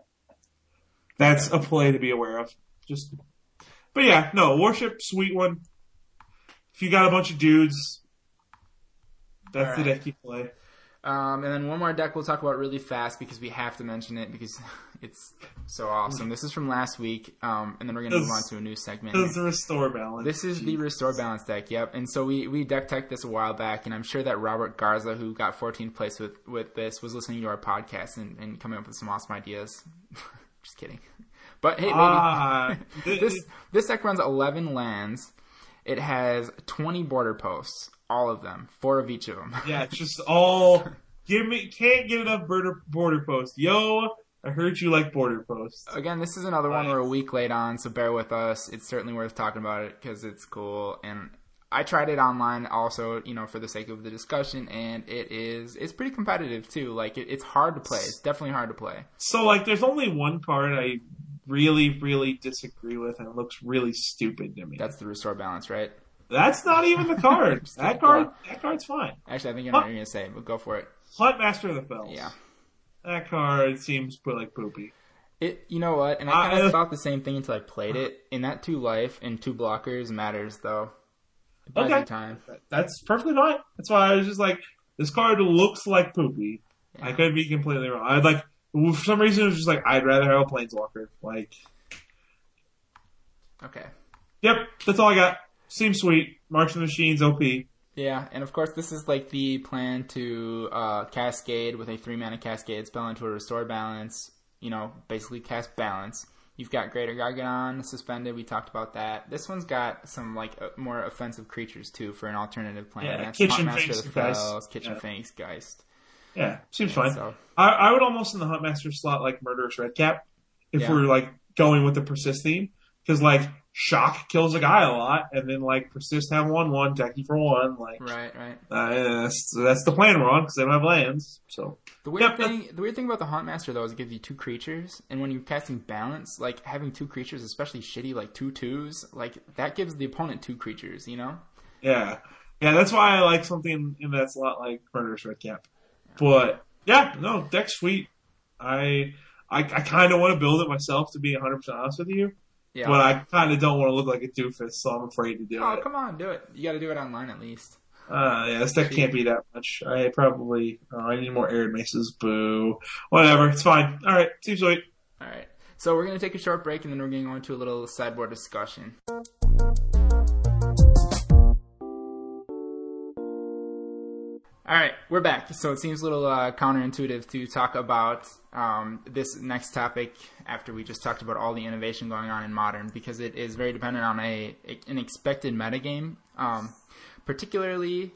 that's a play to be aware of. Just, but yeah, no, Warship, sweet one. If you got a bunch of dudes, that's All the right. deck you play. Um, and then one more deck we'll talk about really fast because we have to mention it because it's so awesome. This is from last week, um, and then we're going to move on Does- to a new segment. Does the restore balance. This is the Restore Balance deck, yep. And so we, we deck teched this a while back, and I'm sure that Robert Garza, who got fourteenth place with, with this, was listening to our podcast and, and coming up with some awesome ideas. Just kidding. But hey, maybe. Ah, this this deck runs eleven lands. It has twenty border posts, all of them, four of each of them. yeah, it's just all give me can't get enough border border posts. Yo, I heard you like border posts. Again, this is another one we're a week late on, so bear with us. It's certainly worth talking about it because it's cool. And I tried it online also, you know, for the sake of the discussion, and it is it's pretty competitive too. Like it, it's hard to play. It's definitely hard to play. So like, there's only one card I really, really disagree with, and it looks really stupid to me. That's the restore balance, right? That's not even the card. that card, that card's fine. Actually, I think I know what you're gonna say, but go for it. Huntmaster of the Fells. Yeah. That card seems like poopy. It, you know what? And I kind of uh, thought the same thing until I played it. In that two life and two blockers matters, though. It buys okay, you time. That's perfectly fine. That's why I was just like, this card looks like poopy. Yeah. I could be completely wrong. I'd like, for some reason, it was just like, I'd rather have a Planeswalker. Like, okay. Yep, that's all I got. Seems sweet. March of the Machines, O P. Yeah, and of course this is like the plan to uh, Cascade with a three mana Cascade spell into a Restore Balance. You know, basically cast Balance. You've got Greater Gargadon suspended. We talked about that. This one's got some like uh, more offensive creatures too for an alternative plan. Yeah, That's Kitchen Huntmaster Finks of the Fells, Geist. Kitchen Yeah. Finks Geist. Yeah, seems Yeah, fine. so- I, I would almost in the Huntmaster slot like Murderous Redcap if Yeah. we were like going with the Persist theme. Because like Shock kills a guy a lot, and then like Persist have one one, Jackie for one. Like Right, right. uh, that's, that's the plan we're on because they don't have lands. So The weird Yep, thing, the weird thing about the Huntmaster though is it gives you two creatures, and when you're casting Balance, like having two creatures, especially shitty like two twos, like that gives the opponent two creatures. You know? yeah, yeah, that's why I like something in that slot like Murderous Redcap. But yeah, no, deck's sweet. I I, I kind of want to build it myself, to be one hundred percent honest with you. Yeah. But I kind of don't want to look like a doofus, so I'm afraid to do Oh, it. come on, do it. You got to do it online at least. Uh, yeah, this deck can't be that much. I probably, oh, I need more Arid Maces. Boo. Whatever, it's fine. Alright, seems sweet. All right. So we're going to take a short break, and then we're going to go into a little sideboard discussion. All right, we're back. So it seems a little uh, counterintuitive to talk about um, this next topic after we just talked about all the innovation going on in Modern, because it is very dependent on a an expected metagame, um, particularly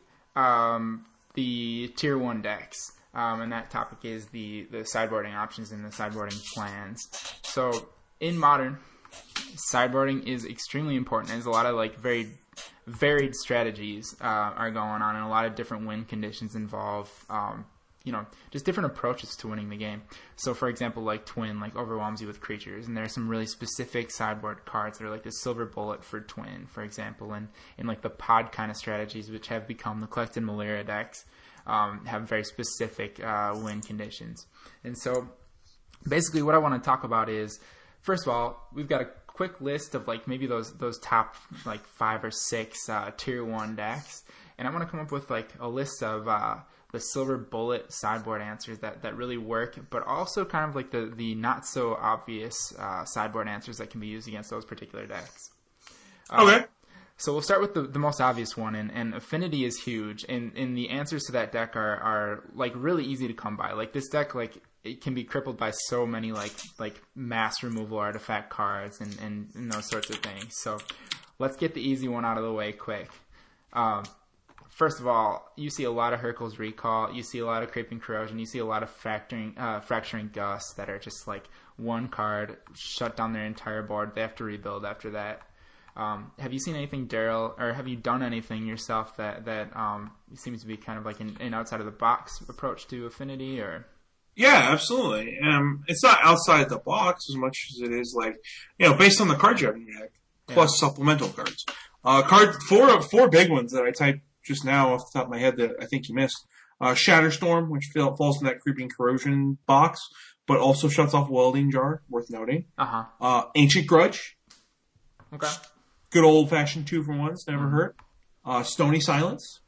um, the Tier one decks. Um, and that topic is the, the sideboarding options and the sideboarding plans. So in Modern, sideboarding is extremely important. There's a lot of like very varied strategies uh, are going on, and a lot of different win conditions involve, um, you know, just different approaches to winning the game. So, for example, like Twin, like overwhelms you with creatures, and there are some really specific sideboard cards that are like the Silver Bullet for Twin, for example, and in like the Pod kind of strategies, which have become the Collected Malaria decks, um, have very specific uh, win conditions. And so, basically, what I want to talk about is, first of all, we've got a quick list of like maybe those those top like five or six uh, tier one decks, and I want to come up with like a list of uh, the Silver Bullet sideboard answers that, that really work, but also kind of like the the not so obvious uh, sideboard answers that can be used against those particular decks. Uh, Okay. So we'll start with the, the most obvious one, and, and Affinity is huge, and, and the answers to that deck are, are like really easy to come by. Like this deck, like it can be crippled by so many like like mass removal artifact cards and, and, and those sorts of things. So let's get the easy one out of the way quick. Um, first of all, you see a lot of Hurkyl's Recall, you see a lot of Creeping Corrosion, you see a lot of fracturing uh, fracturing Gust that are just like one card, shut down their entire board. They have to rebuild after that. Um, have you seen anything, Daryl, or have you done anything yourself that that um, seems to be kind of like an, an outside of the box approach to Affinity? Or Yeah, absolutely. Um, it's not outside the box as much as it is like, you know, based on the cards you have in your deck, plus yeah. supplemental cards. Uh, card four four big ones that I typed just now off the top of my head that I think you missed. Uh, Shatterstorm, which falls in that Creeping Corrosion box, but also shuts off Welding Jar, worth noting. Uh-huh. Uh, Ancient Grudge. Okay. Good old-fashioned two for ones, never mm-hmm. hurt. Uh, Stony Silence.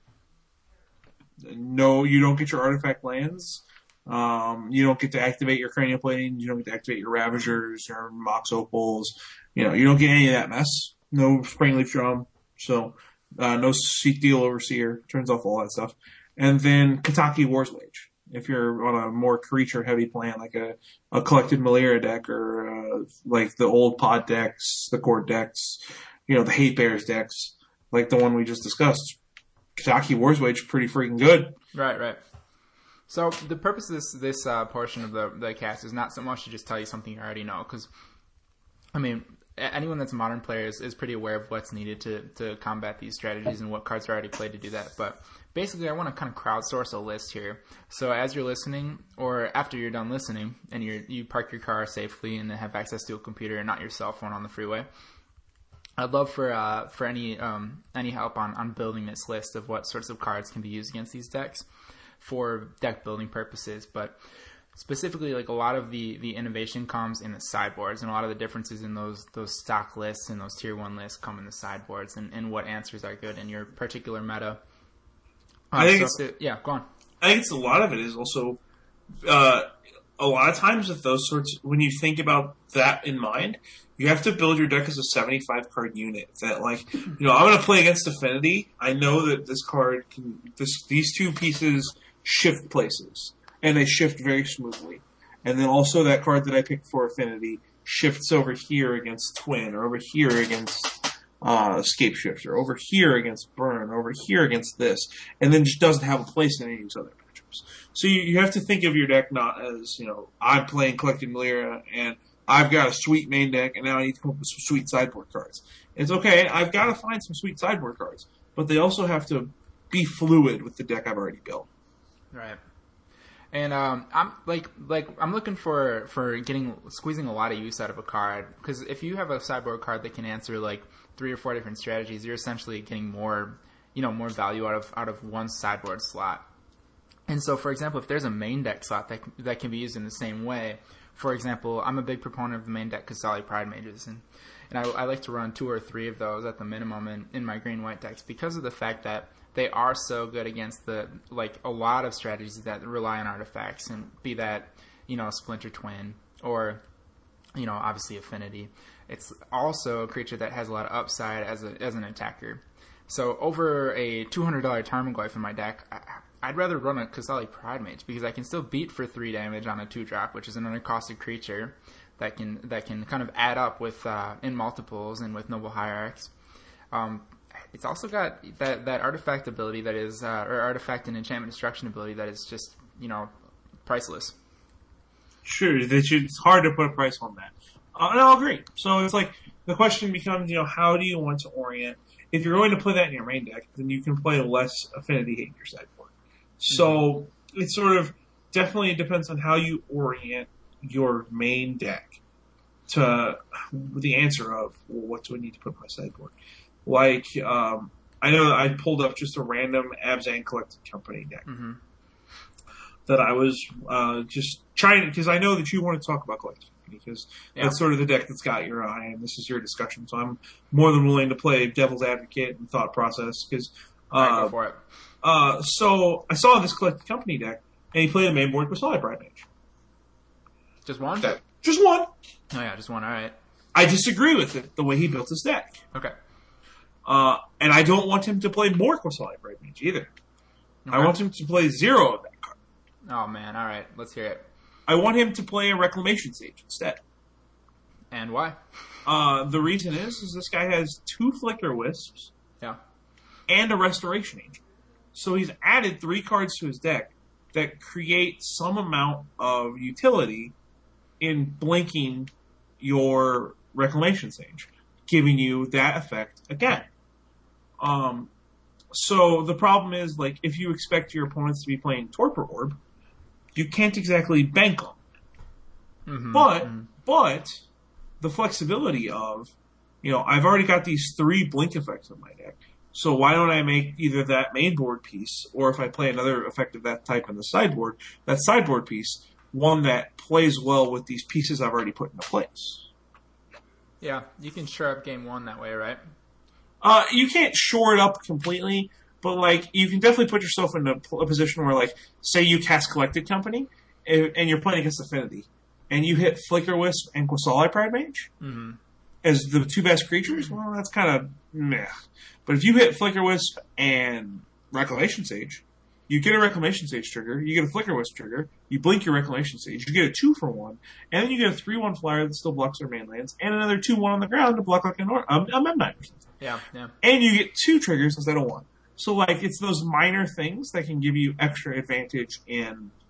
No, you don't get your artifact lands. Um, you don't get to activate your Cranial Plating. You don't get to activate your Ravagers or Mox Opals. You know, you don't get any of that mess. No Springleaf Drum. So, uh, no Steel Overseer. Turns off all that stuff. And then Kataki War's Wage. If you're on a more creature-heavy plan, like a, a Collected Malaria deck or uh, like the old Pod decks, the Court decks, you know, the Hate Bears decks, like the one we just discussed. Kataki War's Wage is pretty freaking good. Right, right. So the purpose of this this uh, portion of the the cast is not so much to just tell you something you already know, because I mean, anyone that's a modern player is, is pretty aware of what's needed to, to combat these strategies and what cards are already played to do that. But basically, I want to kind of crowdsource a list here. So as you're listening, or after you're done listening, and you you park your car safely and have access to a computer and not your cell phone on the freeway, I'd love for uh, for any um, any help on, on building this list of what sorts of cards can be used against these decks for deck building purposes. But specifically, like a lot of the, the innovation comes in the sideboards, and a lot of the differences in those those stock lists and those tier one lists come in the sideboards, and, and what answers are good in your particular meta. Uh, I think so it's, to, yeah, go on. I think it's a lot of it is also uh, a lot of times with those sorts. When you think about that in mind, you have to build your deck as a seventy-five card unit. That like you know, I'm going to play against Affinity. I know that this card can this these two pieces shift places. And they shift very smoothly. And then also that card that I picked for Affinity shifts over here against Twin, or over here against uh, Scapeshifter, over here against Burn, over here against this, and then just doesn't have a place in any of these other matchups. So you, you have to think of your deck not as, you know, I'm playing Collecting Lyra, and I've got a sweet main deck, and now I need to come up with some sweet sideboard cards. It's okay, I've got to find some sweet sideboard cards, but they also have to be fluid with the deck I've already built. Right. And um, I'm like, like I'm looking for, for getting squeezing a lot of use out of a card, because if you have a sideboard card that can answer like three or four different strategies, you're essentially getting more, you know, more value out of out of one sideboard slot. And so, for example, if there's a main deck slot that that can be used in the same way, for example, I'm a big proponent of the main deck Qasali Pride Mages, and and I, I like to run two or three of those at the minimum in, in my green white decks because of the fact that they are so good against the like a lot of strategies that rely on artifacts, and be that, you know, Splinter Twin or, you know, obviously Affinity. It's also a creature that has a lot of upside as a as an attacker. So over a two hundred dollars Tarmogoyf in my deck, I, I'd rather run a Qasali Pride Mage because I can still beat for three damage on a two drop, which is an uncosted creature that can that can kind of add up with uh, in multiples and with Noble Hierarchs. Um, It's also got that, that artifact ability that is, uh, or artifact and enchantment destruction ability that is just, you know, priceless. Sure, it's hard to put a price on that. Uh, and I'll agree. So it's like, the question becomes, you know, how do you want to orient? If you're going to play that in your main deck, then you can play less Affinity in your sideboard. So mm-hmm. it sort of definitely depends on how you orient your main deck to the answer of, well, what do I need to put in my sideboard? Like, um, I know I pulled up just a random Abzan Collected Company deck mm-hmm. that I was uh, just trying, because I know that you want to talk about Collected Company, because yeah. that's sort of the deck that's got your eye, and this is your discussion, so I'm more than willing to play devil's advocate and thought process, because uh, right, go for it. Uh, so I saw this Collected Company deck, and he played a main board with Qasali Pride Mage. Just one? That, just one. Oh yeah, just one, alright. I disagree with it, the way he built his deck. Okay. Uh, and I don't want him to play more Qasali Pride Mage either. Okay. I want him to play zero of that card. Oh man, alright, let's hear it. I want him to play a Reclamation Sage instead. And why? Uh, the reason is, is this guy has two Flicker Wisps. Yeah. And a Restoration Angel. So he's added three cards to his deck that create some amount of utility in blinking your Reclamation Sage, giving you that effect again. Um, so the problem is, like, if you expect your opponents to be playing Torpor Orb, you can't exactly bank on it. Mm-hmm, but, mm-hmm. but, the flexibility of, you know, I've already got these three blink effects in my deck, so why don't I make either that main board piece, or if I play another effect of that type in the sideboard, that sideboard piece, one that plays well with these pieces I've already put into place. Yeah, you can shore up game one that way, right? Uh, you can't shore it up completely, but, like, you can definitely put yourself in a, a position where, like, say you cast Collected Company, and, and you're playing against Affinity, and you hit Flicker Wisp and Qasali Pride Mage mm-hmm. as the two best creatures, well, that's kind of meh. But if you hit Flicker Wisp and Reclamation Sage, you get a Reclamation Sage trigger, you get a Flicker Wisp trigger, you blink your Reclamation Sage, you get a two for one, and then you get a three one flyer that still blocks their main lands, and another two one on the ground to block like a, Nor- um, a Mem Knight or something. Yeah, yeah. And you get two triggers instead of one. So, like, it's those minor things that can give you extra advantage in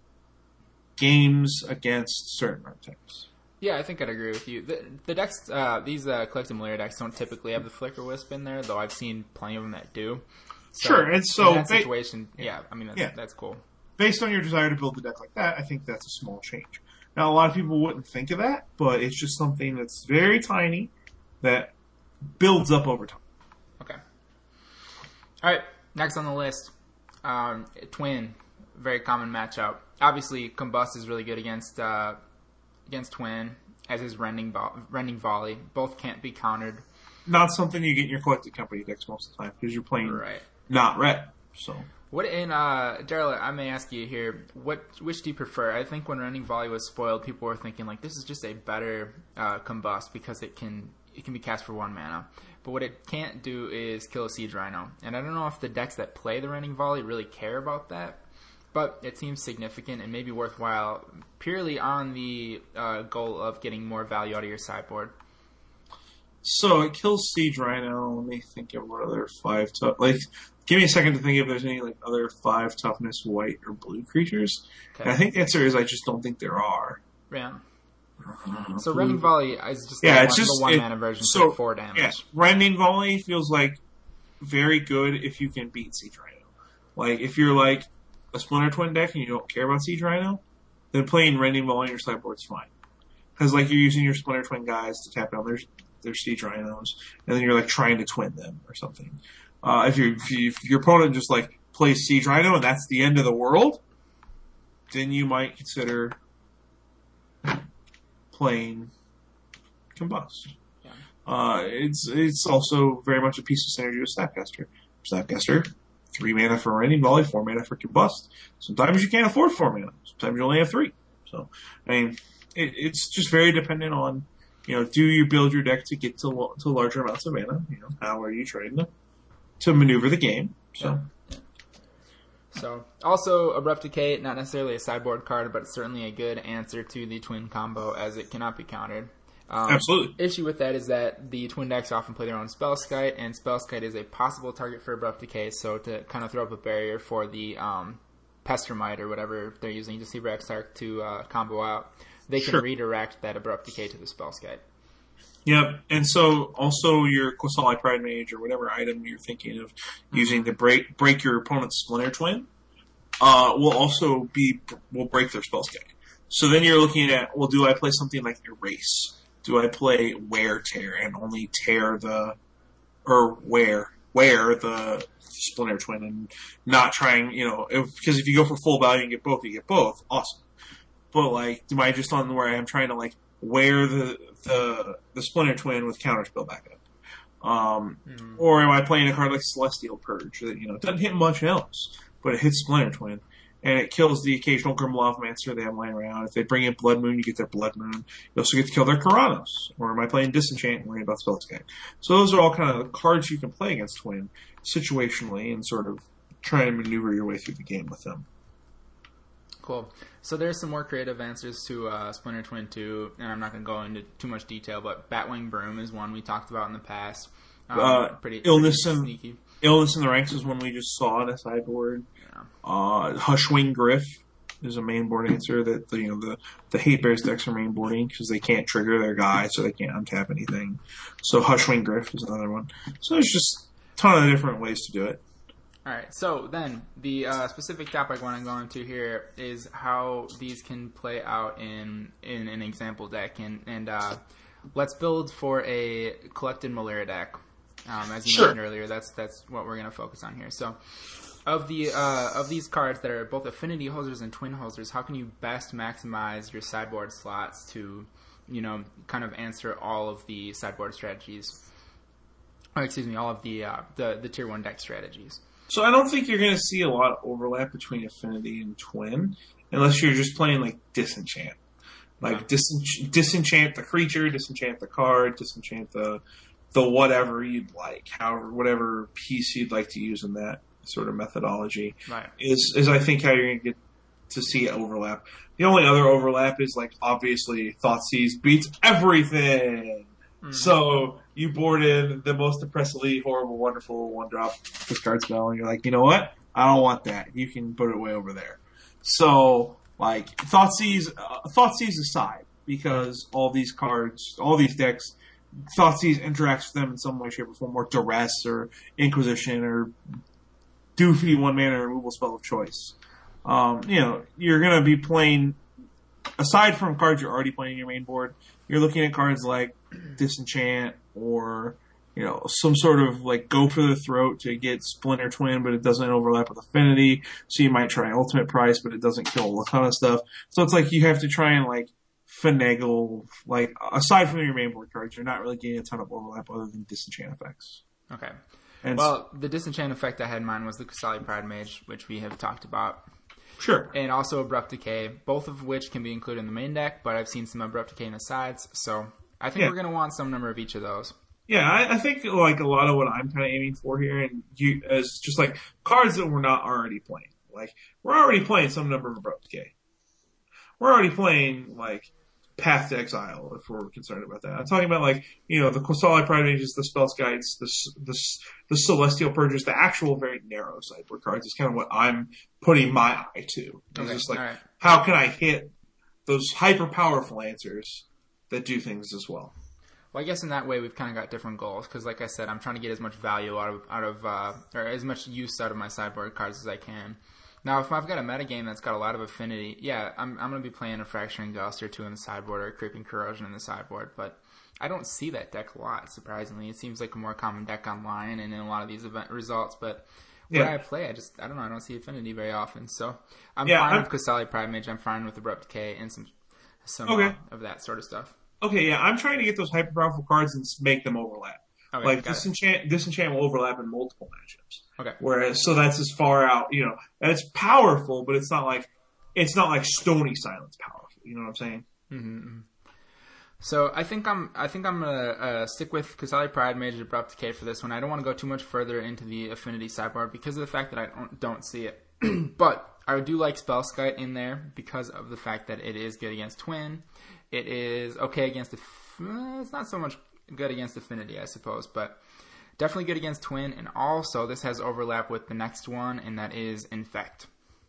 games against certain archetypes. Yeah, I think I'd agree with you. The, the decks, uh, these uh, Collected Malaria decks don't typically have the Flicker Wisp in there, though I've seen plenty of them that do. So, sure, and so in that ba- situation, yeah, I mean that's, yeah. that's cool. Based on your desire to build a deck like that, I think that's a small change. Now, a lot of people wouldn't think of that, but it's just something that's very tiny that builds up over time. Okay. All right, next on the list, um, Twin, very common matchup. Obviously, Combust is really good against. Uh, Against Twin, as is Rending, vo- Rending Volley. Both can't be countered. Not something you get in your Collected Company decks most of the time because you're playing right. not red. So what in uh, Daryl? I may ask you here. What which do you prefer? I think when Rending Volley was spoiled, people were thinking like this is just a better uh, Combust because it can it can be cast for one mana. But what it can't do is kill a Siege Rhino. And I don't know if the decks that play the Rending Volley really care about that. But it seems significant and maybe worthwhile purely on the uh, goal of getting more value out of your sideboard. So it kills Siege Rhino. Let me think of what other five tough. Like, give me a second to think if there's any like other five toughness white or blue creatures. Okay. And I think the answer is I just don't think there are. Yeah. So Rending Volley is just yeah, the it's one, just the one it, mana version so, for four damage. Yeah, Rending Volley feels like very good if you can beat Siege Rhino. Like if you're like a Splinter Twin deck and you don't care about Siege Rhino, then playing Rending Volley on your sideboard is fine. Because like you're using your Splinter Twin guys to tap down their their Siege Rhinos, and then you're like trying to twin them or something. Uh, if, you, if, you, if your opponent just like plays Siege Rhino and that's the end of the world, then you might consider playing Combust. Yeah. Uh, it's it's also very much a piece of synergy with Snapcaster. Snapcaster. Three mana for Rending Volley, four mana for Combust. Sometimes you can't afford four mana. Sometimes you only have three. So, I mean, it, it's just very dependent on, you know, do you build your deck to get to, lo- to larger amounts of mana? You know, how are you trying to, to maneuver the game? So, yeah. So, also Abrupt Decay, not necessarily a sideboard card, but certainly a good answer to the Twin combo as it cannot be countered. Um, Absolutely. Issue with that is that the Twin decks often play their own Spellskite, and Spellskite is a possible target for Abrupt Decay, so to kind of throw up a barrier for the um, Pestermite or whatever they're using Deceiver Exarch to uh, combo out, they can sure. redirect that Abrupt Decay to the Spellskite. Yep, and so also your Qasali Pride Mage or whatever item you're thinking of using to break break your opponent's Splinter Twin uh, will also be will break their Spellskite. So then you're looking at, well, do I play something like Erase? Do I play Wear Tear and only tear the, or wear, wear the Splinter Twin and not trying, you know, if, because if you go for full value and get both, you get both. Awesome. But like, am I just on where I'm trying to like wear the, the, the Splinter Twin with counterspell backup? Um, mm-hmm. Or am I playing a card like Celestial Purge that, you know, doesn't hit much else, but it hits Splinter Twin. And it kills the occasional Grimlothmancer they have lying around. If they bring in Blood Moon, you get their Blood Moon. You also get to kill their Karanos. Or am I playing Disenchant and worrying about Spellskite? So those are all kind of cards you can play against Twin situationally and sort of try and maneuver your way through the game with them. Cool. So there's some more creative answers to uh, Splinter Twin two, and I'm not going to go into too much detail, but Batwing Broom is one we talked about in the past. Um, uh, pretty, illness pretty and sneaky. Illness in the Ranks is one we just saw on a sideboard. Yeah. Uh, Hushwing Griff is a main board answer that the, you know the the Hate Bears decks are main boarding because they can't trigger their guy, so they can't untap anything. So Hushwing Griff is another one. So there's just a ton of different ways to do it. All right. So then the uh, specific topic I want to go into here is how these can play out in in an example deck, and and uh, let's build for a Collected Malaria deck. Um, as you sure. mentioned earlier, that's that's what we're going to focus on here. So, of the uh, of these cards that are both Affinity Holders and Twin Holders, how can you best maximize your sideboard slots to, you know, kind of answer all of the sideboard strategies? Or excuse me, all of the uh, the the tier one deck strategies. So I don't think you're going to see a lot of overlap between Affinity and Twin, unless you're just playing like Disenchant, like yeah. disench- disenchant the creature, disenchant the card, disenchant the the whatever you'd like, however, whatever piece you'd like to use in that sort of methodology right. is, is I think how you're going to get to see overlap. The only other overlap is like obviously Thoughtseize beats everything. Mm-hmm. So you board in the most oppressively horrible, wonderful one drop discard spell, and you're like, you know what? I don't want that. You can put it way over there. So Like, Thoughtseize, uh, Thoughtseize aside, because all these cards, all these decks, Thoughtseize interacts with them in some way, shape, or form, or Duress, or Inquisition, or doofy one-mana removal spell of choice. Um, you know, you're going to be playing, aside from cards you're already playing in your main board, you're looking at cards like Disenchant, or, you know, some sort of, like, go for the throat to get Splinter Twin, but it doesn't overlap with Affinity, so you might try Ultimate Price, but it doesn't kill a ton of stuff. So it's like you have to try and, like, finagle, like, aside from your main board cards, you're not really getting a ton of overlap other than Disenchant effects. Okay. And well, the Disenchant effect I had in mind was the Kusali Pridemage, which we have talked about. Sure. And also Abrupt Decay, both of which can be included in the main deck, but I've seen some Abrupt Decay in the sides, so I think yeah. we're going to want some number of each of those. Yeah, I, I think like a lot of what I'm kind of aiming for here, and you is just like cards that we're not already playing. Like, we're already playing some number of Abrupt Decay. We're already playing, like, Path to Exile, if we're concerned about that. I'm talking about, like, you know, the Kusali Pridemages, the Spellskites, the, the, the Celestial Purgers, the actual very narrow sideboard cards is kind of what I'm putting my eye to. It's okay. just like, right. how can I hit those hyper-powerful answers that do things as well? Well, I guess in that way we've kind of got different goals, because like I said, I'm trying to get as much value out of, out of uh, or as much use out of my sideboard cards as I can. Now, if I've got a metagame that's got a lot of affinity, yeah, I'm I'm going to be playing a Fracturing Gust or two in the sideboard or a Creeping Corrosion in the sideboard, but I don't see that deck a lot, surprisingly. It seems like a more common deck online and in a lot of these event results, but where yeah. I play, I just, I don't know, I don't see affinity very often, so I'm yeah, fine I'm, with Kusali Pridemage, I'm fine with Abrupt Decay and some, some okay. uh, of that sort of stuff. Okay, yeah, I'm trying to get those hyper-powerful cards and make them overlap. Okay, like, Disenchant, Disenchant will overlap in multiple matchups. Okay. Whereas, so that's as far out, you know, and it's powerful, but it's not like, it's not like Stony Silence powerful. You know what I'm saying? Mm-hmm. So I think I'm, I think I'm gonna uh, stick with Kusali Pridemage and Abrupt Decay for this one. I don't want to go too much further into the Affinity sideboard because of the fact that I don't, don't see it. But I do like Spellskite in there because of the fact that it is good against Twin. It is okay against, uh, it's not so much good against Affinity, I suppose, but definitely good against Twin, and also this has overlap with the next one, and that is Infect.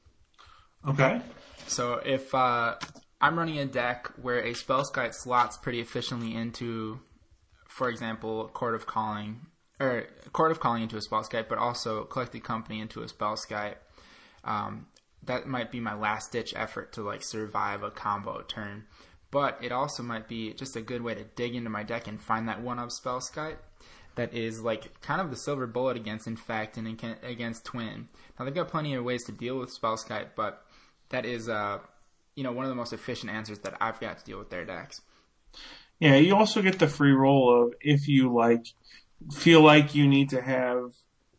Okay. So if uh, I'm running a deck where a Spellskite slots pretty efficiently into, for example, Court of Calling, or Court of Calling into a Spellskite, but also Collected Company into a Spellskite, um, that might be my last-ditch effort to like survive a combo turn. But it also might be just a good way to dig into my deck and find that one of Spellskite that is like kind of the silver bullet against Infect and against Twin. Now they've got plenty of ways to deal with Spellskite, but that is uh, you know, one of the most efficient answers that I've got to deal with their decks. Yeah, you also get the free roll of if you like feel like you need to have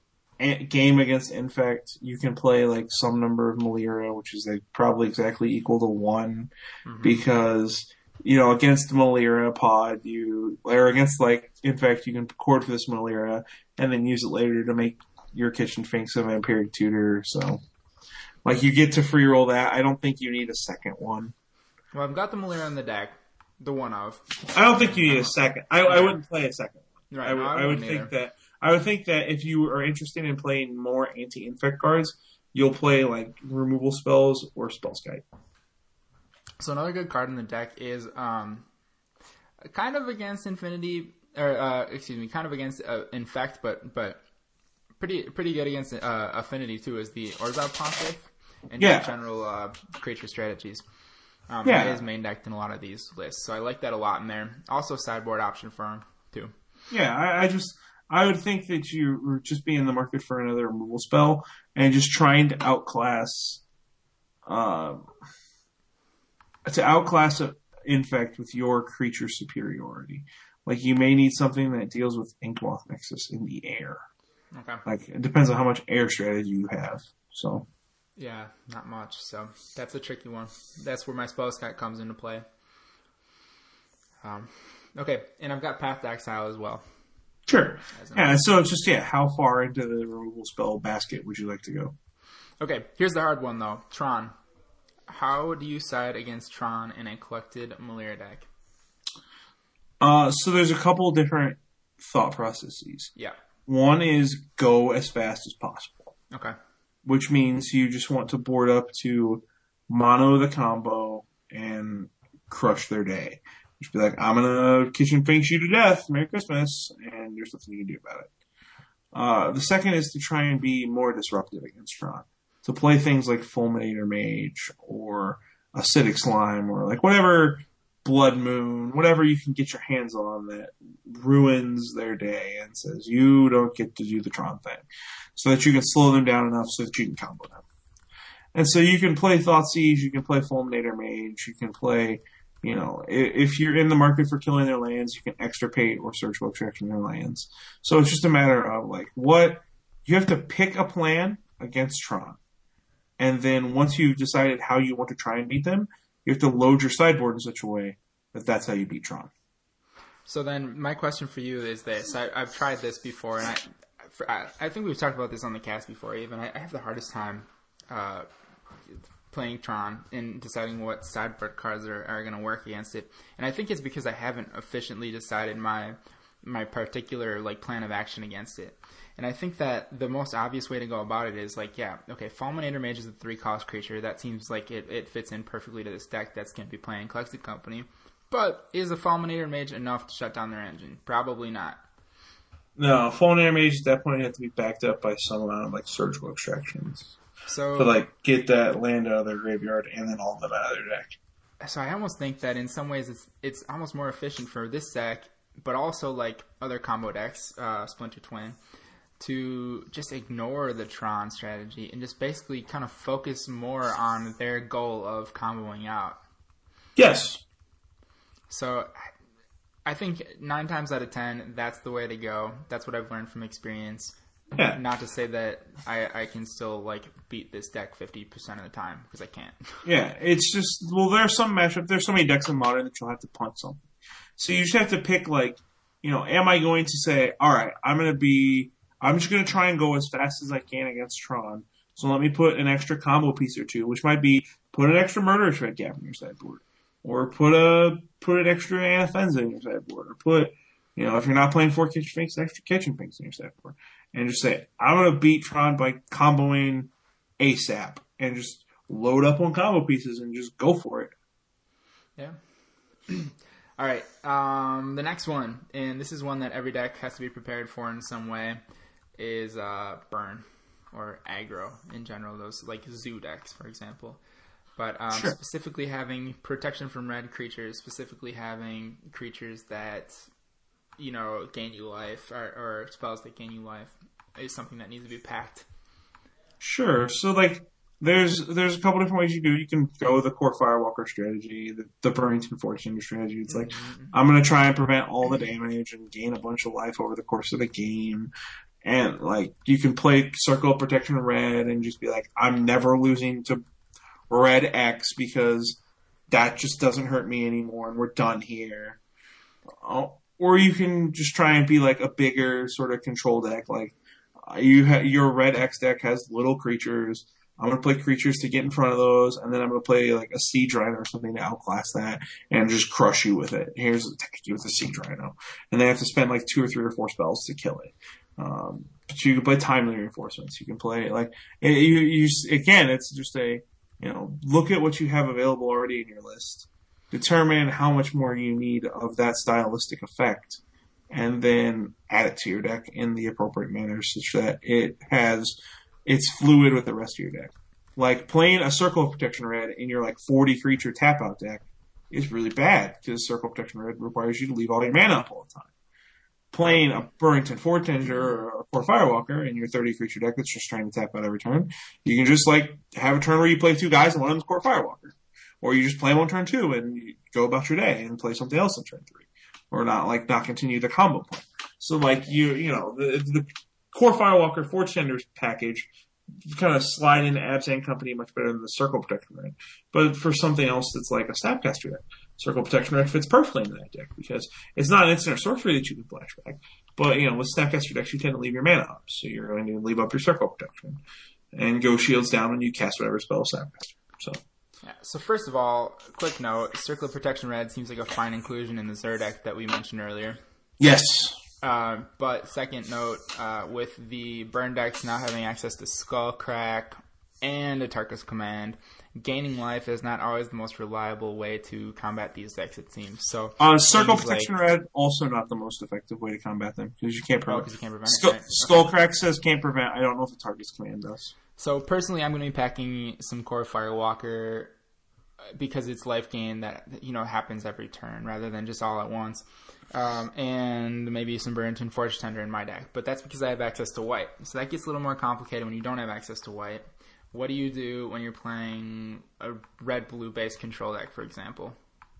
a game against Infect, you can play like some number of Malira, which is like probably exactly equal to one, mm-hmm. because you know against Malira pod you or against like Infect you can cord for this Malira and then use it later to make your Kitchen Finks a Vampiric Tutor. So like you get to free roll that. I don't think you need a second one. Well, I've got the Malira in the deck, the one of. I don't think you need a second. I, I wouldn't play a second one. Right, I, no, I, I would think either. that. I would think that if you are interested in playing more anti-infect cards, you'll play like removal spells or Spellskite. So another good card in the deck is um, kind of against Infinity, or uh, excuse me, kind of against uh, Infect, but but pretty pretty good against uh, Affinity too. Is the Orzhov Pontiff and yeah. general uh, creature strategies. Um, yeah, it is main decked in a lot of these lists, so I like that a lot in there. Also, sideboard option for him too. Yeah, I, I just. I would think that you were just be in the market for another removal spell and just trying to outclass, uh, to outclass an Infect with your creature superiority. Like you may need something that deals with Inkmoth Nexus in the air. Okay. Like it depends on how much air strategy you have. So. Yeah, not much. So that's a tricky one. That's where my Spellskite comes into play. Um, okay, and I've got Path to Exile as well. Sure. Yeah, so it's just, yeah, how far into the removal spell basket would you like to go? Okay, here's the hard one, though. Tron. How do you side against Tron in a collected Malira deck? Uh, so there's a couple different thought processes. Yeah. One is go as fast as possible. Okay. Which means you just want to board up to mono the combo, and crush their day. Just be like, I'm gonna kitchen finks you to death. Merry Christmas, and there's nothing you can do about it. Uh, the second is to try and be more disruptive against Tron. To play things like Fulminator Mage or Acidic Slime or like whatever Blood Moon, whatever you can get your hands on that ruins their day and says you don't get to do the Tron thing. So that you can slow them down enough so that you can combo them. And so you can play Thoughtseize, you can play Fulminator Mage, you can play, you know, if you're in the market for killing their lands, you can extirpate or surgical extraction their lands. So it's just a matter of like what you have to pick a plan against Tron. And then once you've decided how you want to try and beat them, you have to load your sideboard in such a way that that's how you beat Tron. So then my question for you is this. I, I've tried this before, and I, for, I, I think we've talked about this on the cast before even. I, I have the hardest time uh, playing Tron and deciding what sideboard cards are, are going to work against it. And I think it's because I haven't efficiently decided my my particular like plan of action against it. And I think that the most obvious way to go about it is like, yeah, okay, Fulminator Mage is a three-cost creature. That seems like it, it fits in perfectly to this deck that's going to be playing Collected Company. But is a Fulminator Mage enough to shut down their engine? Probably not. No, Fulminator Mage at that point have to be backed up by some amount of like surgical extractions. So to like get that land out of their graveyard and then all of them out of their deck. So I almost think that in some ways it's it's almost more efficient for this deck, but also like other combo decks, uh, Splinter Twin, to just ignore the Tron strategy and just basically kind of focus more on their goal of comboing out. Yes. So I think nine times out of ten, that's the way to go. That's what I've learned from experience. Yeah. Not to say that I, I can still like beat this deck fifty percent of the time, because I can't. Yeah, it's just, well, there's some matchup, there's so many decks in Modern that you'll have to punt something. So you just have to pick, like, you know, am I going to say, all right, I'm going to be, I'm just going to try and go as fast as I can against Tron. So let me put an extra combo piece or two, which might be put an extra Murderous Red Gap in your sideboard. Or put a, put an extra Anafenza in your sideboard. Or put, you know, if you're not playing four Kitchen Finks, extra Kitchen Finks in your sideboard. And just say, I'm going to beat Tron by comboing ASAP. And just load up on combo pieces and just go for it. Yeah. All right. Um, the next one, and this is one that every deck has to be prepared for in some way, is uh, Burn or aggro in general. Those like zoo decks, for example. But um, sure. specifically having protection from red creatures, specifically having creatures that, you know, gain you life, or, or spells that gain you life, is something that needs to be packed. Sure. So, like, there's there's a couple different ways you do. You can go the core Firewalker strategy, the, the Burrington Fortune strategy. It's like, mm-hmm. I'm going to try and prevent all the damage and gain a bunch of life over the course of the game. And, like, you can play Circle of Protection Red and just be like, I'm never losing to Red X because that just doesn't hurt me anymore and we're done here. Oh, or you can just try and be like a bigger sort of control deck. Like you ha- your Red X deck has little creatures. I'm going to play creatures to get in front of those, and then I'm going to play like a Siege Rhino or something to outclass that and just crush you with it. Here's attack you with a Siege Rhino. And then I have to spend like two or three or four spells to kill it. Um, but you can play Timely Reinforcements. You can play like, you, you again, it's just a, you know, look at what you have available already in your list. Determine how much more you need of that stylistic effect, and then add it to your deck in the appropriate manner such that it has, it's fluid with the rest of your deck. Like playing a Circle of Protection Red in your like forty creature tap out deck is really bad because Circle of Protection Red requires you to leave all your mana up all the time. Playing a Burrington Fortender or a Core Firewalker in your thirty creature deck that's just trying to tap out every turn, you can just like have a turn where you play two guys and one of them's Core Firewalker. Or you just play them on turn two and you go about your day and play something else on turn three. Or not like not continue the combo play. So like you you know, the the Core Firewalker Fortenders package, you kind of slide into Abzan Company much better than the Circle Protection Red. But for something else that's like a Snapcaster deck, Circle Protection Red fits perfectly into that deck because it's not an instant or sorcery that you can flashback. But, you know, with Snapcaster decks, you tend to leave your mana up. So you're going to leave up your Circle Protection and go shields down when you cast whatever spell Snapcaster. So. Yeah, so first of all, quick note, Circle of Protection Red seems like a fine inclusion in the Xur deck that we mentioned earlier. Yes. Uh, but second note, uh, with the burn decks now having access to Skullcrack and a Tarkus Command. Gaining life is not always the most reliable way to combat these decks, it seems. So, uh, Circle Protection like, Red, also not the most effective way to combat them, because you can't prevent, oh, you can't prevent Skull, it. Right? Skullcrack okay. says can't prevent. I don't know if the Tarkus Command does. So, personally, I'm going to be packing some Core Firewalker because it's life gain that, you know, happens every turn rather than just all at once. Um, and maybe some Burn-Tune Forge Tender in my deck. But that's because I have access to white. So that gets a little more complicated when you don't have access to white. What do you do when you're playing a red-blue based control deck, for example?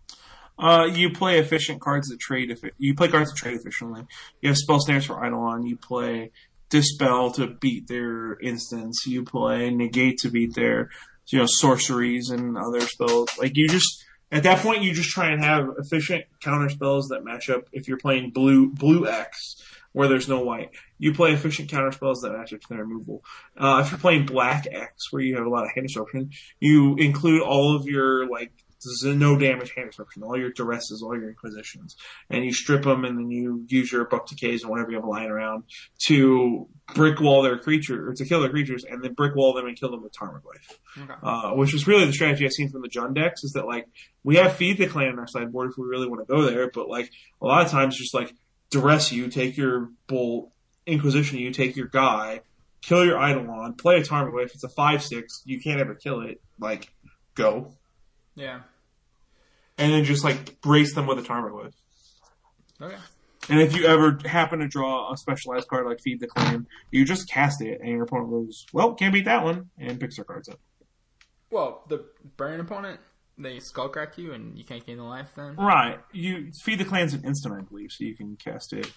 Uh, you play efficient cards that trade. Effi- you play cards that trade efficiently. You have spell snares for Eidolon. You play Dispel to beat their instance. You play Negate to beat their, you know, sorceries and other spells. Like you just at that point, you just try and have efficient counter spells that match up. If you're playing blue blue X, where there's no white, you play efficient counter spells that match up to their removal. Uh, if you're playing black X, where you have a lot of hand disruption, you include all of your like no damage hand disruption, all your duresses, all your inquisitions, and you strip them, and then you use your buck decays and whatever you have lying around to brick wall their creature or to kill their creatures, and then brick wall them and kill them with Tarmogoyf. Okay. Uh, which is really the strategy I've seen from the Jund decks, is that like we have Feed the Clan on our sideboard if we really want to go there, but like a lot of times just like duress you, take your bolt, inquisition you, take your guy, kill your Eidolon, play a Tarmogoyf. If it's a five six, you can't ever kill it. Like, go. Yeah. And then just like brace them with a Tarmogoyf. Okay. And if you ever happen to draw a specialized card like Feed the Clan, you just cast it, and your opponent goes, well, can't beat that one, and picks their cards up. Well, the burn opponent, they skullcrack you, and you can't gain the life then? Right. You Feed the Clan's an instant, I believe, so you can cast it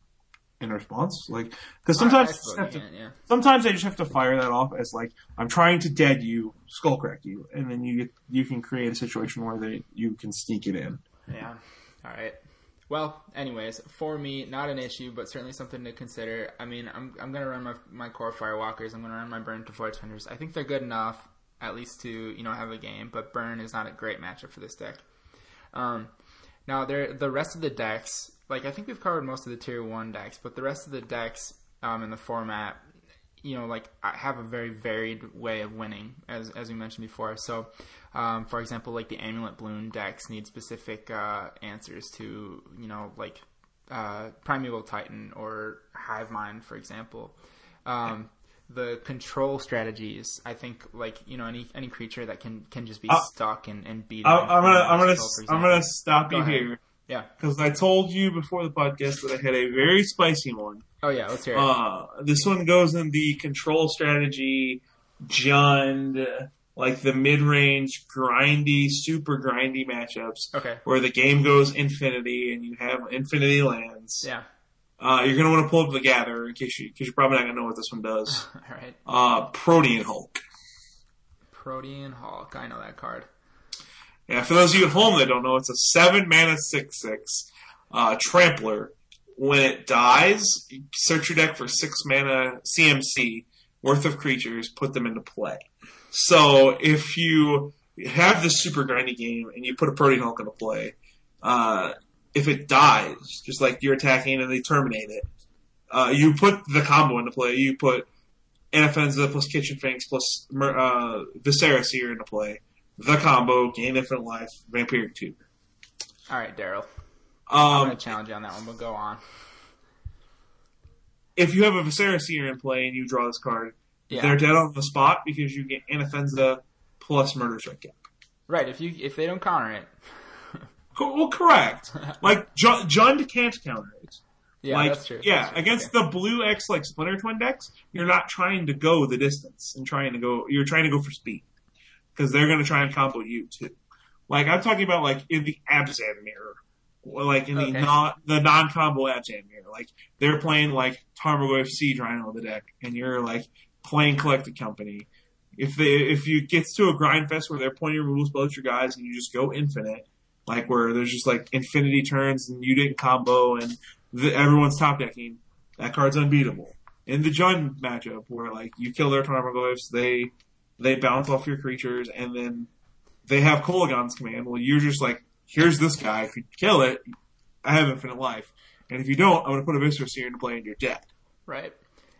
in response. Like, because sometimes, I, I have to, can, yeah. sometimes they just have to fire that off as like, I'm trying to dead you, skullcrack you, and then you you can create a situation where they you can sneak it in. Yeah. All right. Well, anyways, for me, not an issue, but certainly something to consider. I mean, I'm I'm gonna run my my core Firewalkers. I'm gonna run my Burn to Forge Tenders. I think they're good enough, at least to you know have a game. But Burn is not a great matchup for this deck. Um, now there the rest of the decks, like I think we've covered most of the tier one decks, but the rest of the decks um, in the format, you know, like have a very varied way of winning, as as we mentioned before. So. Um, for example, like the Amulet Bloom decks need specific uh, answers to, you know, like uh, Primeval Titan or Hive Mind, for example. Um, the control strategies, I think, like you know, any any creature that can, can just be uh, stuck and, and beat. I'm gonna I'm gonna I'm gonna stop Go you ahead. here. Yeah, because I told you before the podcast that I had a very spicy one. Oh yeah, let's hear it. Uh, this one goes in the control strategy, Jund. Like the mid-range, grindy, super grindy matchups. Okay. Where the game goes infinity and you have infinity lands. Yeah. Uh, you're going to want to pull up the Gather in case you, because you're probably not going to know what this one does. All right. Uh, Protean Hulk. Protean Hulk. I know that card. Yeah, for those of you at home that don't know, it's a seven mana six six uh, Trampler. When it dies, search your deck for six mana C M C worth of creatures, put them into play. So if you have this super grindy game and you put a Protean Hulk into play, uh, if it dies, just like you're attacking and they terminate it, uh, you put the combo into play. You put Anafenza plus Kitchen Finks plus uh, Viscera Seer into play. The combo, gain infinite life, Vampiric Tutor. All right, Daryl. Um, I'm going to challenge you on that one, but go on. If you have a Viscera Seer in play and you draw this card, yeah. They're dead on the spot because you get Anafenza plus Murderous Redcap. Right, if you if they don't counter it. Well, correct. Like, Jund can't counter it. Yeah, like, that's true. Yeah, that's true. against okay. the blue X, like, Splinter Twin decks, you're not trying to go the distance and trying to go, you're trying to go for speed. Because they're going to try and combo you, too. Like, I'm talking about, like, in the Abzan mirror. Like, in okay. the non, the non-combo Abzan mirror. Like, they're playing, like, Tarmogoyf Siege Rhino on the deck, and you're, like, playing Collected Company. If they if you gets to a grind fest where they're pointing removal spells at your guys and you just go infinite, like where there's just like infinity turns and you didn't combo and the, everyone's top decking, that card's unbeatable. In the Jund matchup where like you kill their Tarmogoyfs, they they bounce off your creatures and then they have Kolagon's command. Well, you're just like, here's this guy. If you kill it, I have infinite life. And if you don't, I'm going to put a Viscera Seer into play in your deck. Right.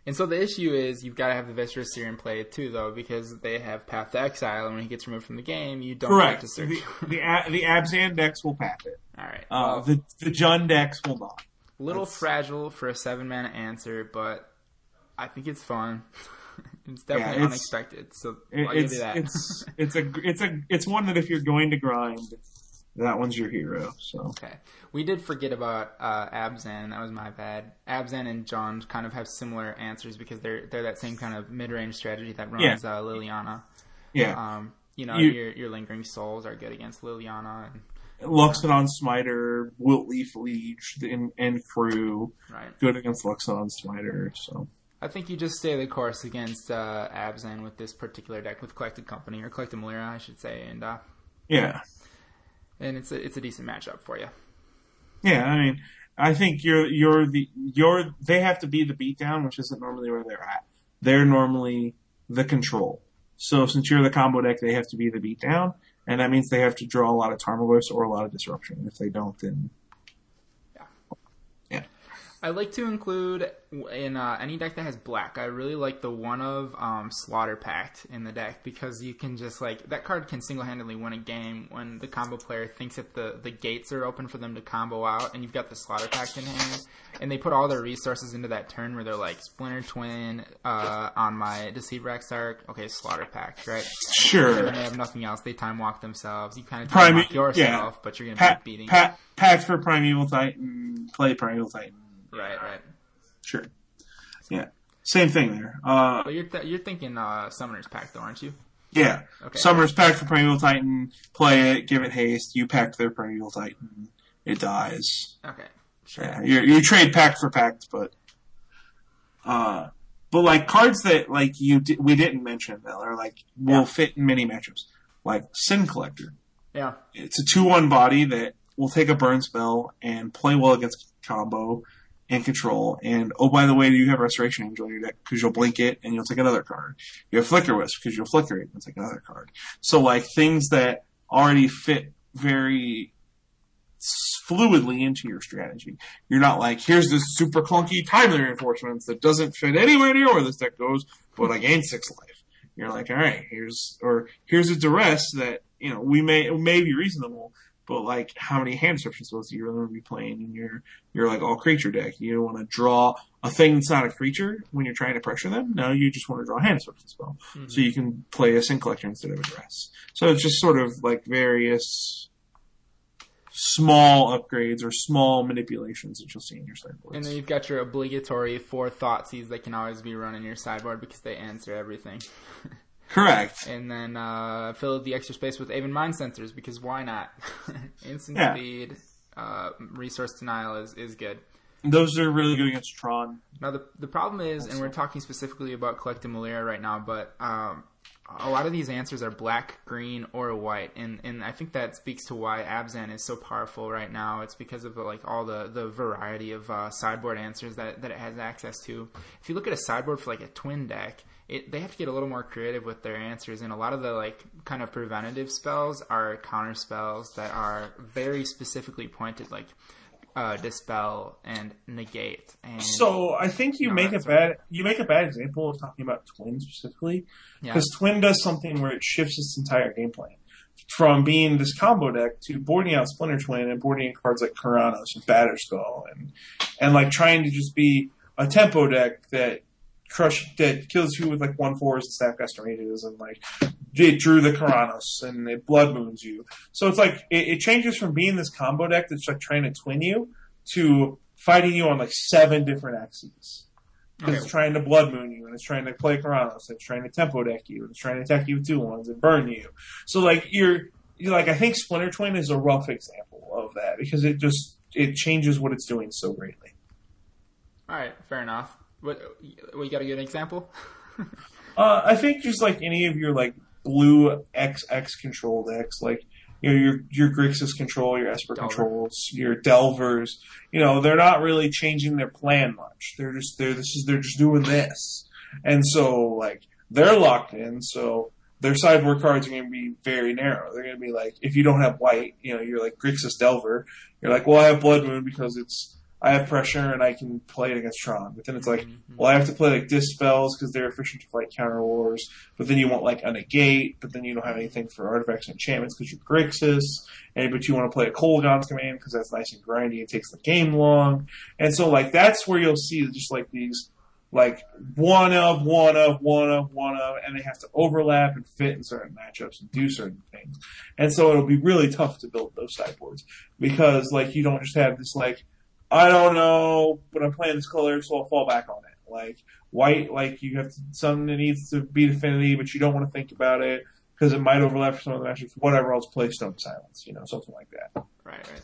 And so the issue is you've got to have the Viscera in play too, though, because they have Path to Exile, and when he gets removed from the game, you don't Correct. get to search. The, the, the Abzan decks will path it. All right. Uh, well, the the Jund decks will not. A little That's... fragile for a seven-mana answer, but I think it's fun. It's definitely yeah, it's, unexpected, so it, I'll give it's, you that. it's it's a it's a it's one that if you're going to grind, that one's your hero. So okay, we did forget about uh, Abzan. That was my bad. Abzan and John kind of have similar answers because they're they're that same kind of mid-range strategy that runs yeah. uh, Liliana. Yeah, um, you know you, your your Lingering Souls are good against Liliana and. Luxodon Smiter, Wiltleaf Leech, and, and Crew, right. good against Luxodon Smiter. So I think you just stay the course against uh, Abzan with this particular deck with Collected Company or Collected Malira, I should say, and uh, yeah, and it's a it's a decent matchup for you. Yeah, I mean, I think you're you're the you're they have to be the beatdown, which isn't normally where they're at. They're normally the control. So since you're the combo deck, they have to be the beatdown. And that means they have to draw a lot of Tarmogoyfs or a lot of Disruption. If they don't, then... Yeah. Yeah. I like to include in uh, any deck that has black. I really like the one of um, Slaughter Pact in the deck because you can just like that card can single-handedly win a game when the combo player thinks that the, the gates are open for them to combo out, and you've got the Slaughter Pact in hand, and they put all their resources into that turn where they're like Splinter Twin uh, on my Deceiver Exarch. Okay, Slaughter Pact, right? Sure. And then they have nothing else. They time walk themselves. You kind of time walk yourself, yeah. but you're gonna Pat, be beating. Pat, Pact for Primeval Titan. Play Primeval Titan. Right, right. Sure. Yeah. Same thing there. Uh, but you're th- you're thinking uh, Summoner's Pact, though, aren't you? Yeah. Okay. Summoner's Pact for Primeval Titan. Play it. Give it haste. You pact their Primeval Titan. It dies. Okay. Sure. Yeah. You you trade pact for pact, but uh, but like cards that like you di- we didn't mention that are like will yeah. fit in many matchups, like Sin Collector. Yeah. It's a two one body that will take a burn spell and play well against combo. And control, and oh, by the way, you have Restoration Angel in your deck because you'll blink it and you'll take another card. You have Flicker Wisp because you'll flicker it and take another card. So, like, things that already fit very fluidly into your strategy. You're not like, here's this super clunky timely reinforcements that doesn't fit anywhere near where this deck goes, but I gain six life. You're like, all right, here's, or here's a duress that, you know, we may, it may be reasonable, but like, how many hand disruption spells do you really want to be playing in your, your like all creature deck? You don't want to draw a thing that's not a creature when you're trying to pressure them. No, you just want to draw a hand disruption spell. Mm-hmm. So you can play a Sin Collector instead of a Duress. So it's just sort of like various small upgrades or small manipulations that you'll see in your sideboards. And then you've got your obligatory four Thoughtseize that can always be run in your sideboard because they answer everything. Correct. And then uh, fill the extra space with Aven Mind Sensors because why not? Instant yeah. speed, uh, resource denial is, is good. Those are really good against Tron. Now the the problem is, also. And we're talking specifically about Collected Malira right now, but um, a lot of these answers are black, green, or white, and and I think that speaks to why Abzan is so powerful right now. It's because of the, like all the, the variety of uh, sideboard answers that, that it has access to. If you look at a sideboard for like a twin deck, it, they have to get a little more creative with their answers, and a lot of the like kind of preventative spells are counter spells that are very specifically pointed, like uh, dispel and negate. And so I think you make a bad you make a bad example of talking about Twin specifically, because yeah. Twin does something where it shifts its entire game plan from being this combo deck to boarding out Splinter Twin and boarding cards like Karanos and Batterskull and and like trying to just be a tempo deck that. Crush that kills you with like one fours and Snapcaster Mages and like it drew the Karanos and it blood moons you. So it's like it, it changes from being this combo deck that's like trying to twin you to fighting you on like seven different axes. Because okay. It's trying to blood moon you and it's trying to play Karanos and it's trying to tempo deck you and it's trying to attack you with two ones and burn you. So like you're, you're like I think Splinter Twin is a rough example of that because it just it changes what it's doing so greatly. All right, fair enough. What, what you got a good example? uh, I think just like any of your like blue X X control decks, like you know your your Grixis control, your Esper Delver. Controls, your Delvers. You know they're not really changing their plan much. They're just they're this is they're just doing this, and so like they're locked in. So their sideboard cards are going to be very narrow. They're going to be like if you don't have white, you know you're like Grixis Delver. You're like well I have Blood Moon because it's I have pressure and I can play it against Tron. But then it's like, mm-hmm. well, I have to play like Dispels because they're efficient to fight Counter Wars. But then you want like a Negate, but then you don't have anything for Artifacts and Enchantments because you're Grixis. And but you want to play a Kolaghan's Command because that's nice and grindy. It takes the game long. And so like that's where you'll see just like these like one of, one of, one of, one of, and they have to overlap and fit in certain matchups and do certain things. And so it'll be really tough to build those sideboards because like you don't just have this like, I don't know, but I'm playing this color, so I'll fall back on it. Like white, like you have to, something that needs to be Affinity, but you don't want to think about it because it might overlap for some of the matches. Whatever else, play Stone Silence, you know, something like that. Right, right.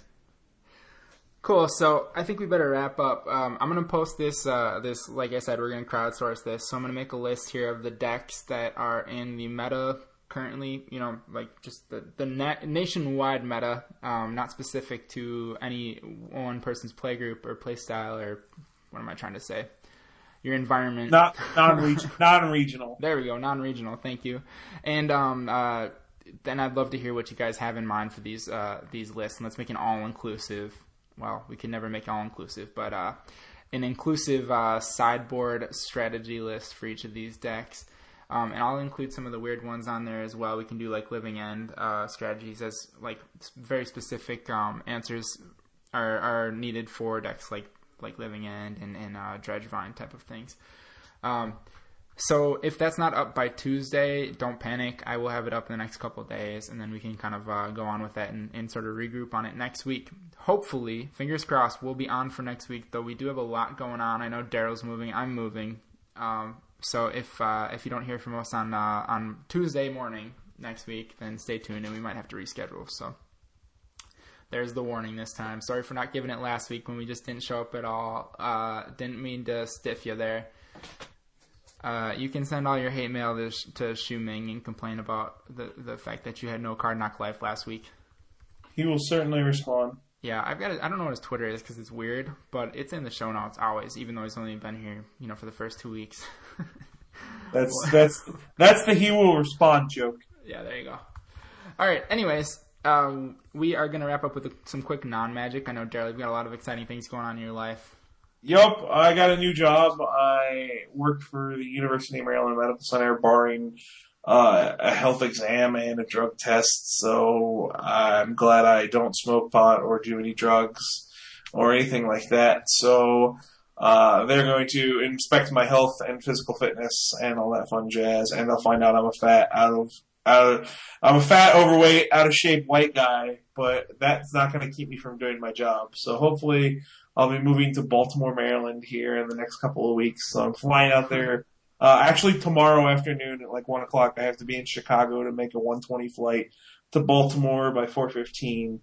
Cool. So I think we better wrap up. Um, I'm gonna post this. Uh, this, like I said, we're gonna crowdsource this. So I'm gonna make a list here of the decks that are in the meta currently. You know, like just the the na- nationwide meta, um, not specific to any one person's play group or play style or what am I trying to say? Your environment. Not non non-regional. There we go, non-regional. Thank you. And um, uh, then I'd love to hear what you guys have in mind for these uh, these lists. And let's make an all-inclusive. Well, we can never make all-inclusive, but uh, an inclusive uh, sideboard strategy list for each of these decks. Um, and I'll include some of the weird ones on there as well. We can do like Living End uh, strategies as like very specific um, answers are, are needed for decks like like Living End and, and uh, Dredgevine type of things. Um, so if that's not up by Tuesday, don't panic. I will have it up in the next couple of days, and then we can kind of uh, go on with that and, and sort of regroup on it next week. Hopefully, fingers crossed, we'll be on for next week, though we do have a lot going on. I know Daryl's moving. I'm moving. Um, so if uh, if you don't hear from us on uh, on Tuesday morning next week, then stay tuned, and we might have to reschedule. So there's the warning this time. Sorry for not giving it last week when we just didn't show up at all. Uh, didn't mean to stiff you there. Uh, you can send all your hate mail to, to Xu Ming and complain about the, the fact that you had no Card Knock Life last week. He will certainly respond. Yeah, I've got. A, I don't know what his Twitter is because it's weird, but it's in the show notes always, even though he's only been here, you know, for the first two weeks. that's that's that's the he will respond joke. Yeah, there you go. All right. Anyways, um, we are gonna wrap up with a, some quick non-magic. I know, Daryl, you've got a lot of exciting things going on in your life. Yup, I got a new job. I work for the University of Maryland Medical Center, barring uh, a health exam and a drug test. So I'm glad I don't smoke pot or do any drugs or anything like that. So uh, they're going to inspect my health and physical fitness and all that fun jazz, and they'll find out I'm a fat out of out of I'm a fat, overweight, out of shape white guy. But that's not going to keep me from doing my job. So hopefully I'll be moving to Baltimore, Maryland here in the next couple of weeks. So I'm flying out there. Uh, actually tomorrow afternoon at like one o'clock, I have to be in Chicago to make a one twenty flight to Baltimore by four fifteen.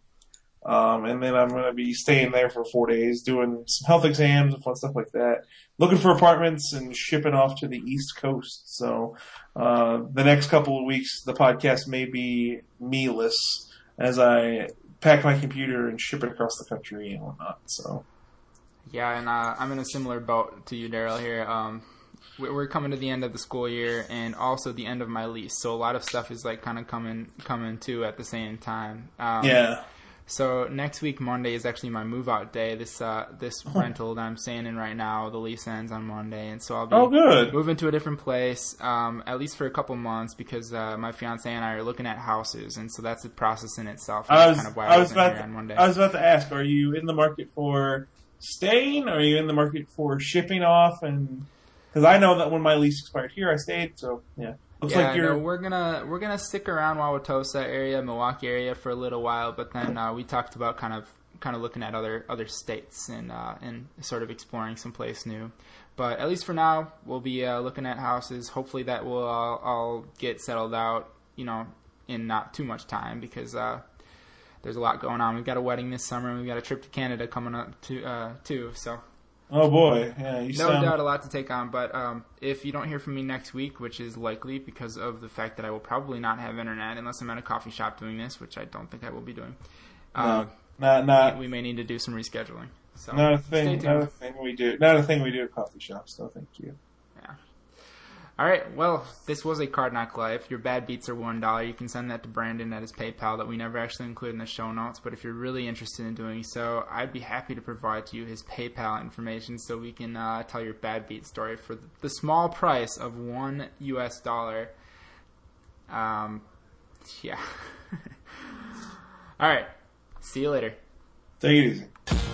Um, and then I'm going to be staying there for four days doing some health exams and fun stuff like that. Looking for apartments and shipping off to the East Coast. So, uh, the next couple of weeks, the podcast may be me-less as I pack my computer and ship it across the country and whatnot. So. Yeah, and uh, I'm in a similar boat to you, Daryl, here. Um, we're coming to the end of the school year and also the end of my lease. So a lot of stuff is like kind of coming coming too at the same time. Um, yeah. So next week, Monday, is actually my move-out day. This uh, this oh. rental that I'm staying in right now, the lease ends on Monday. And so I'll be oh, good. moving to a different place, um, at least for a couple months, because uh, my fiancé and I are looking at houses. And so that's a process in itself. I was, kind of why I I was about here to, on Monday. I was about to ask, are you in the market for staying, or are you in the market for shipping off? And because I know that when my lease expired here, I stayed. So yeah, looks yeah, like you're. No, we're gonna we're gonna stick around Wauwatosa area, Milwaukee area for a little while, but then uh, we talked about kind of kind of looking at other other states and uh, and sort of exploring some place new. But at least for now, we'll be uh, looking at houses. Hopefully, that will all, all get settled out, you know, in not too much time because. Uh, There's a lot going on. We've got a wedding this summer, and we've got a trip to Canada coming up to, uh, too. So, oh boy, yeah, you no sound... doubt a lot to take on. But um, if you don't hear from me next week, which is likely because of the fact that I will probably not have internet unless I'm at a coffee shop doing this, which I don't think I will be doing. Um, no, not not. We, we may need to do some rescheduling. So not a thing. Not a thing we do. Not a thing we do at coffee shops. So thank you. Yeah. All right, well, this was a Card Knock Life. Your bad beats are one dollar. You can send that to Brandon at his PayPal that we never actually include in the show notes. But if you're really interested in doing so, I'd be happy to provide to you his PayPal information so we can uh, tell your bad beat story for the small price of one U S dollar. Um, yeah. All right. See you later. Take it easy.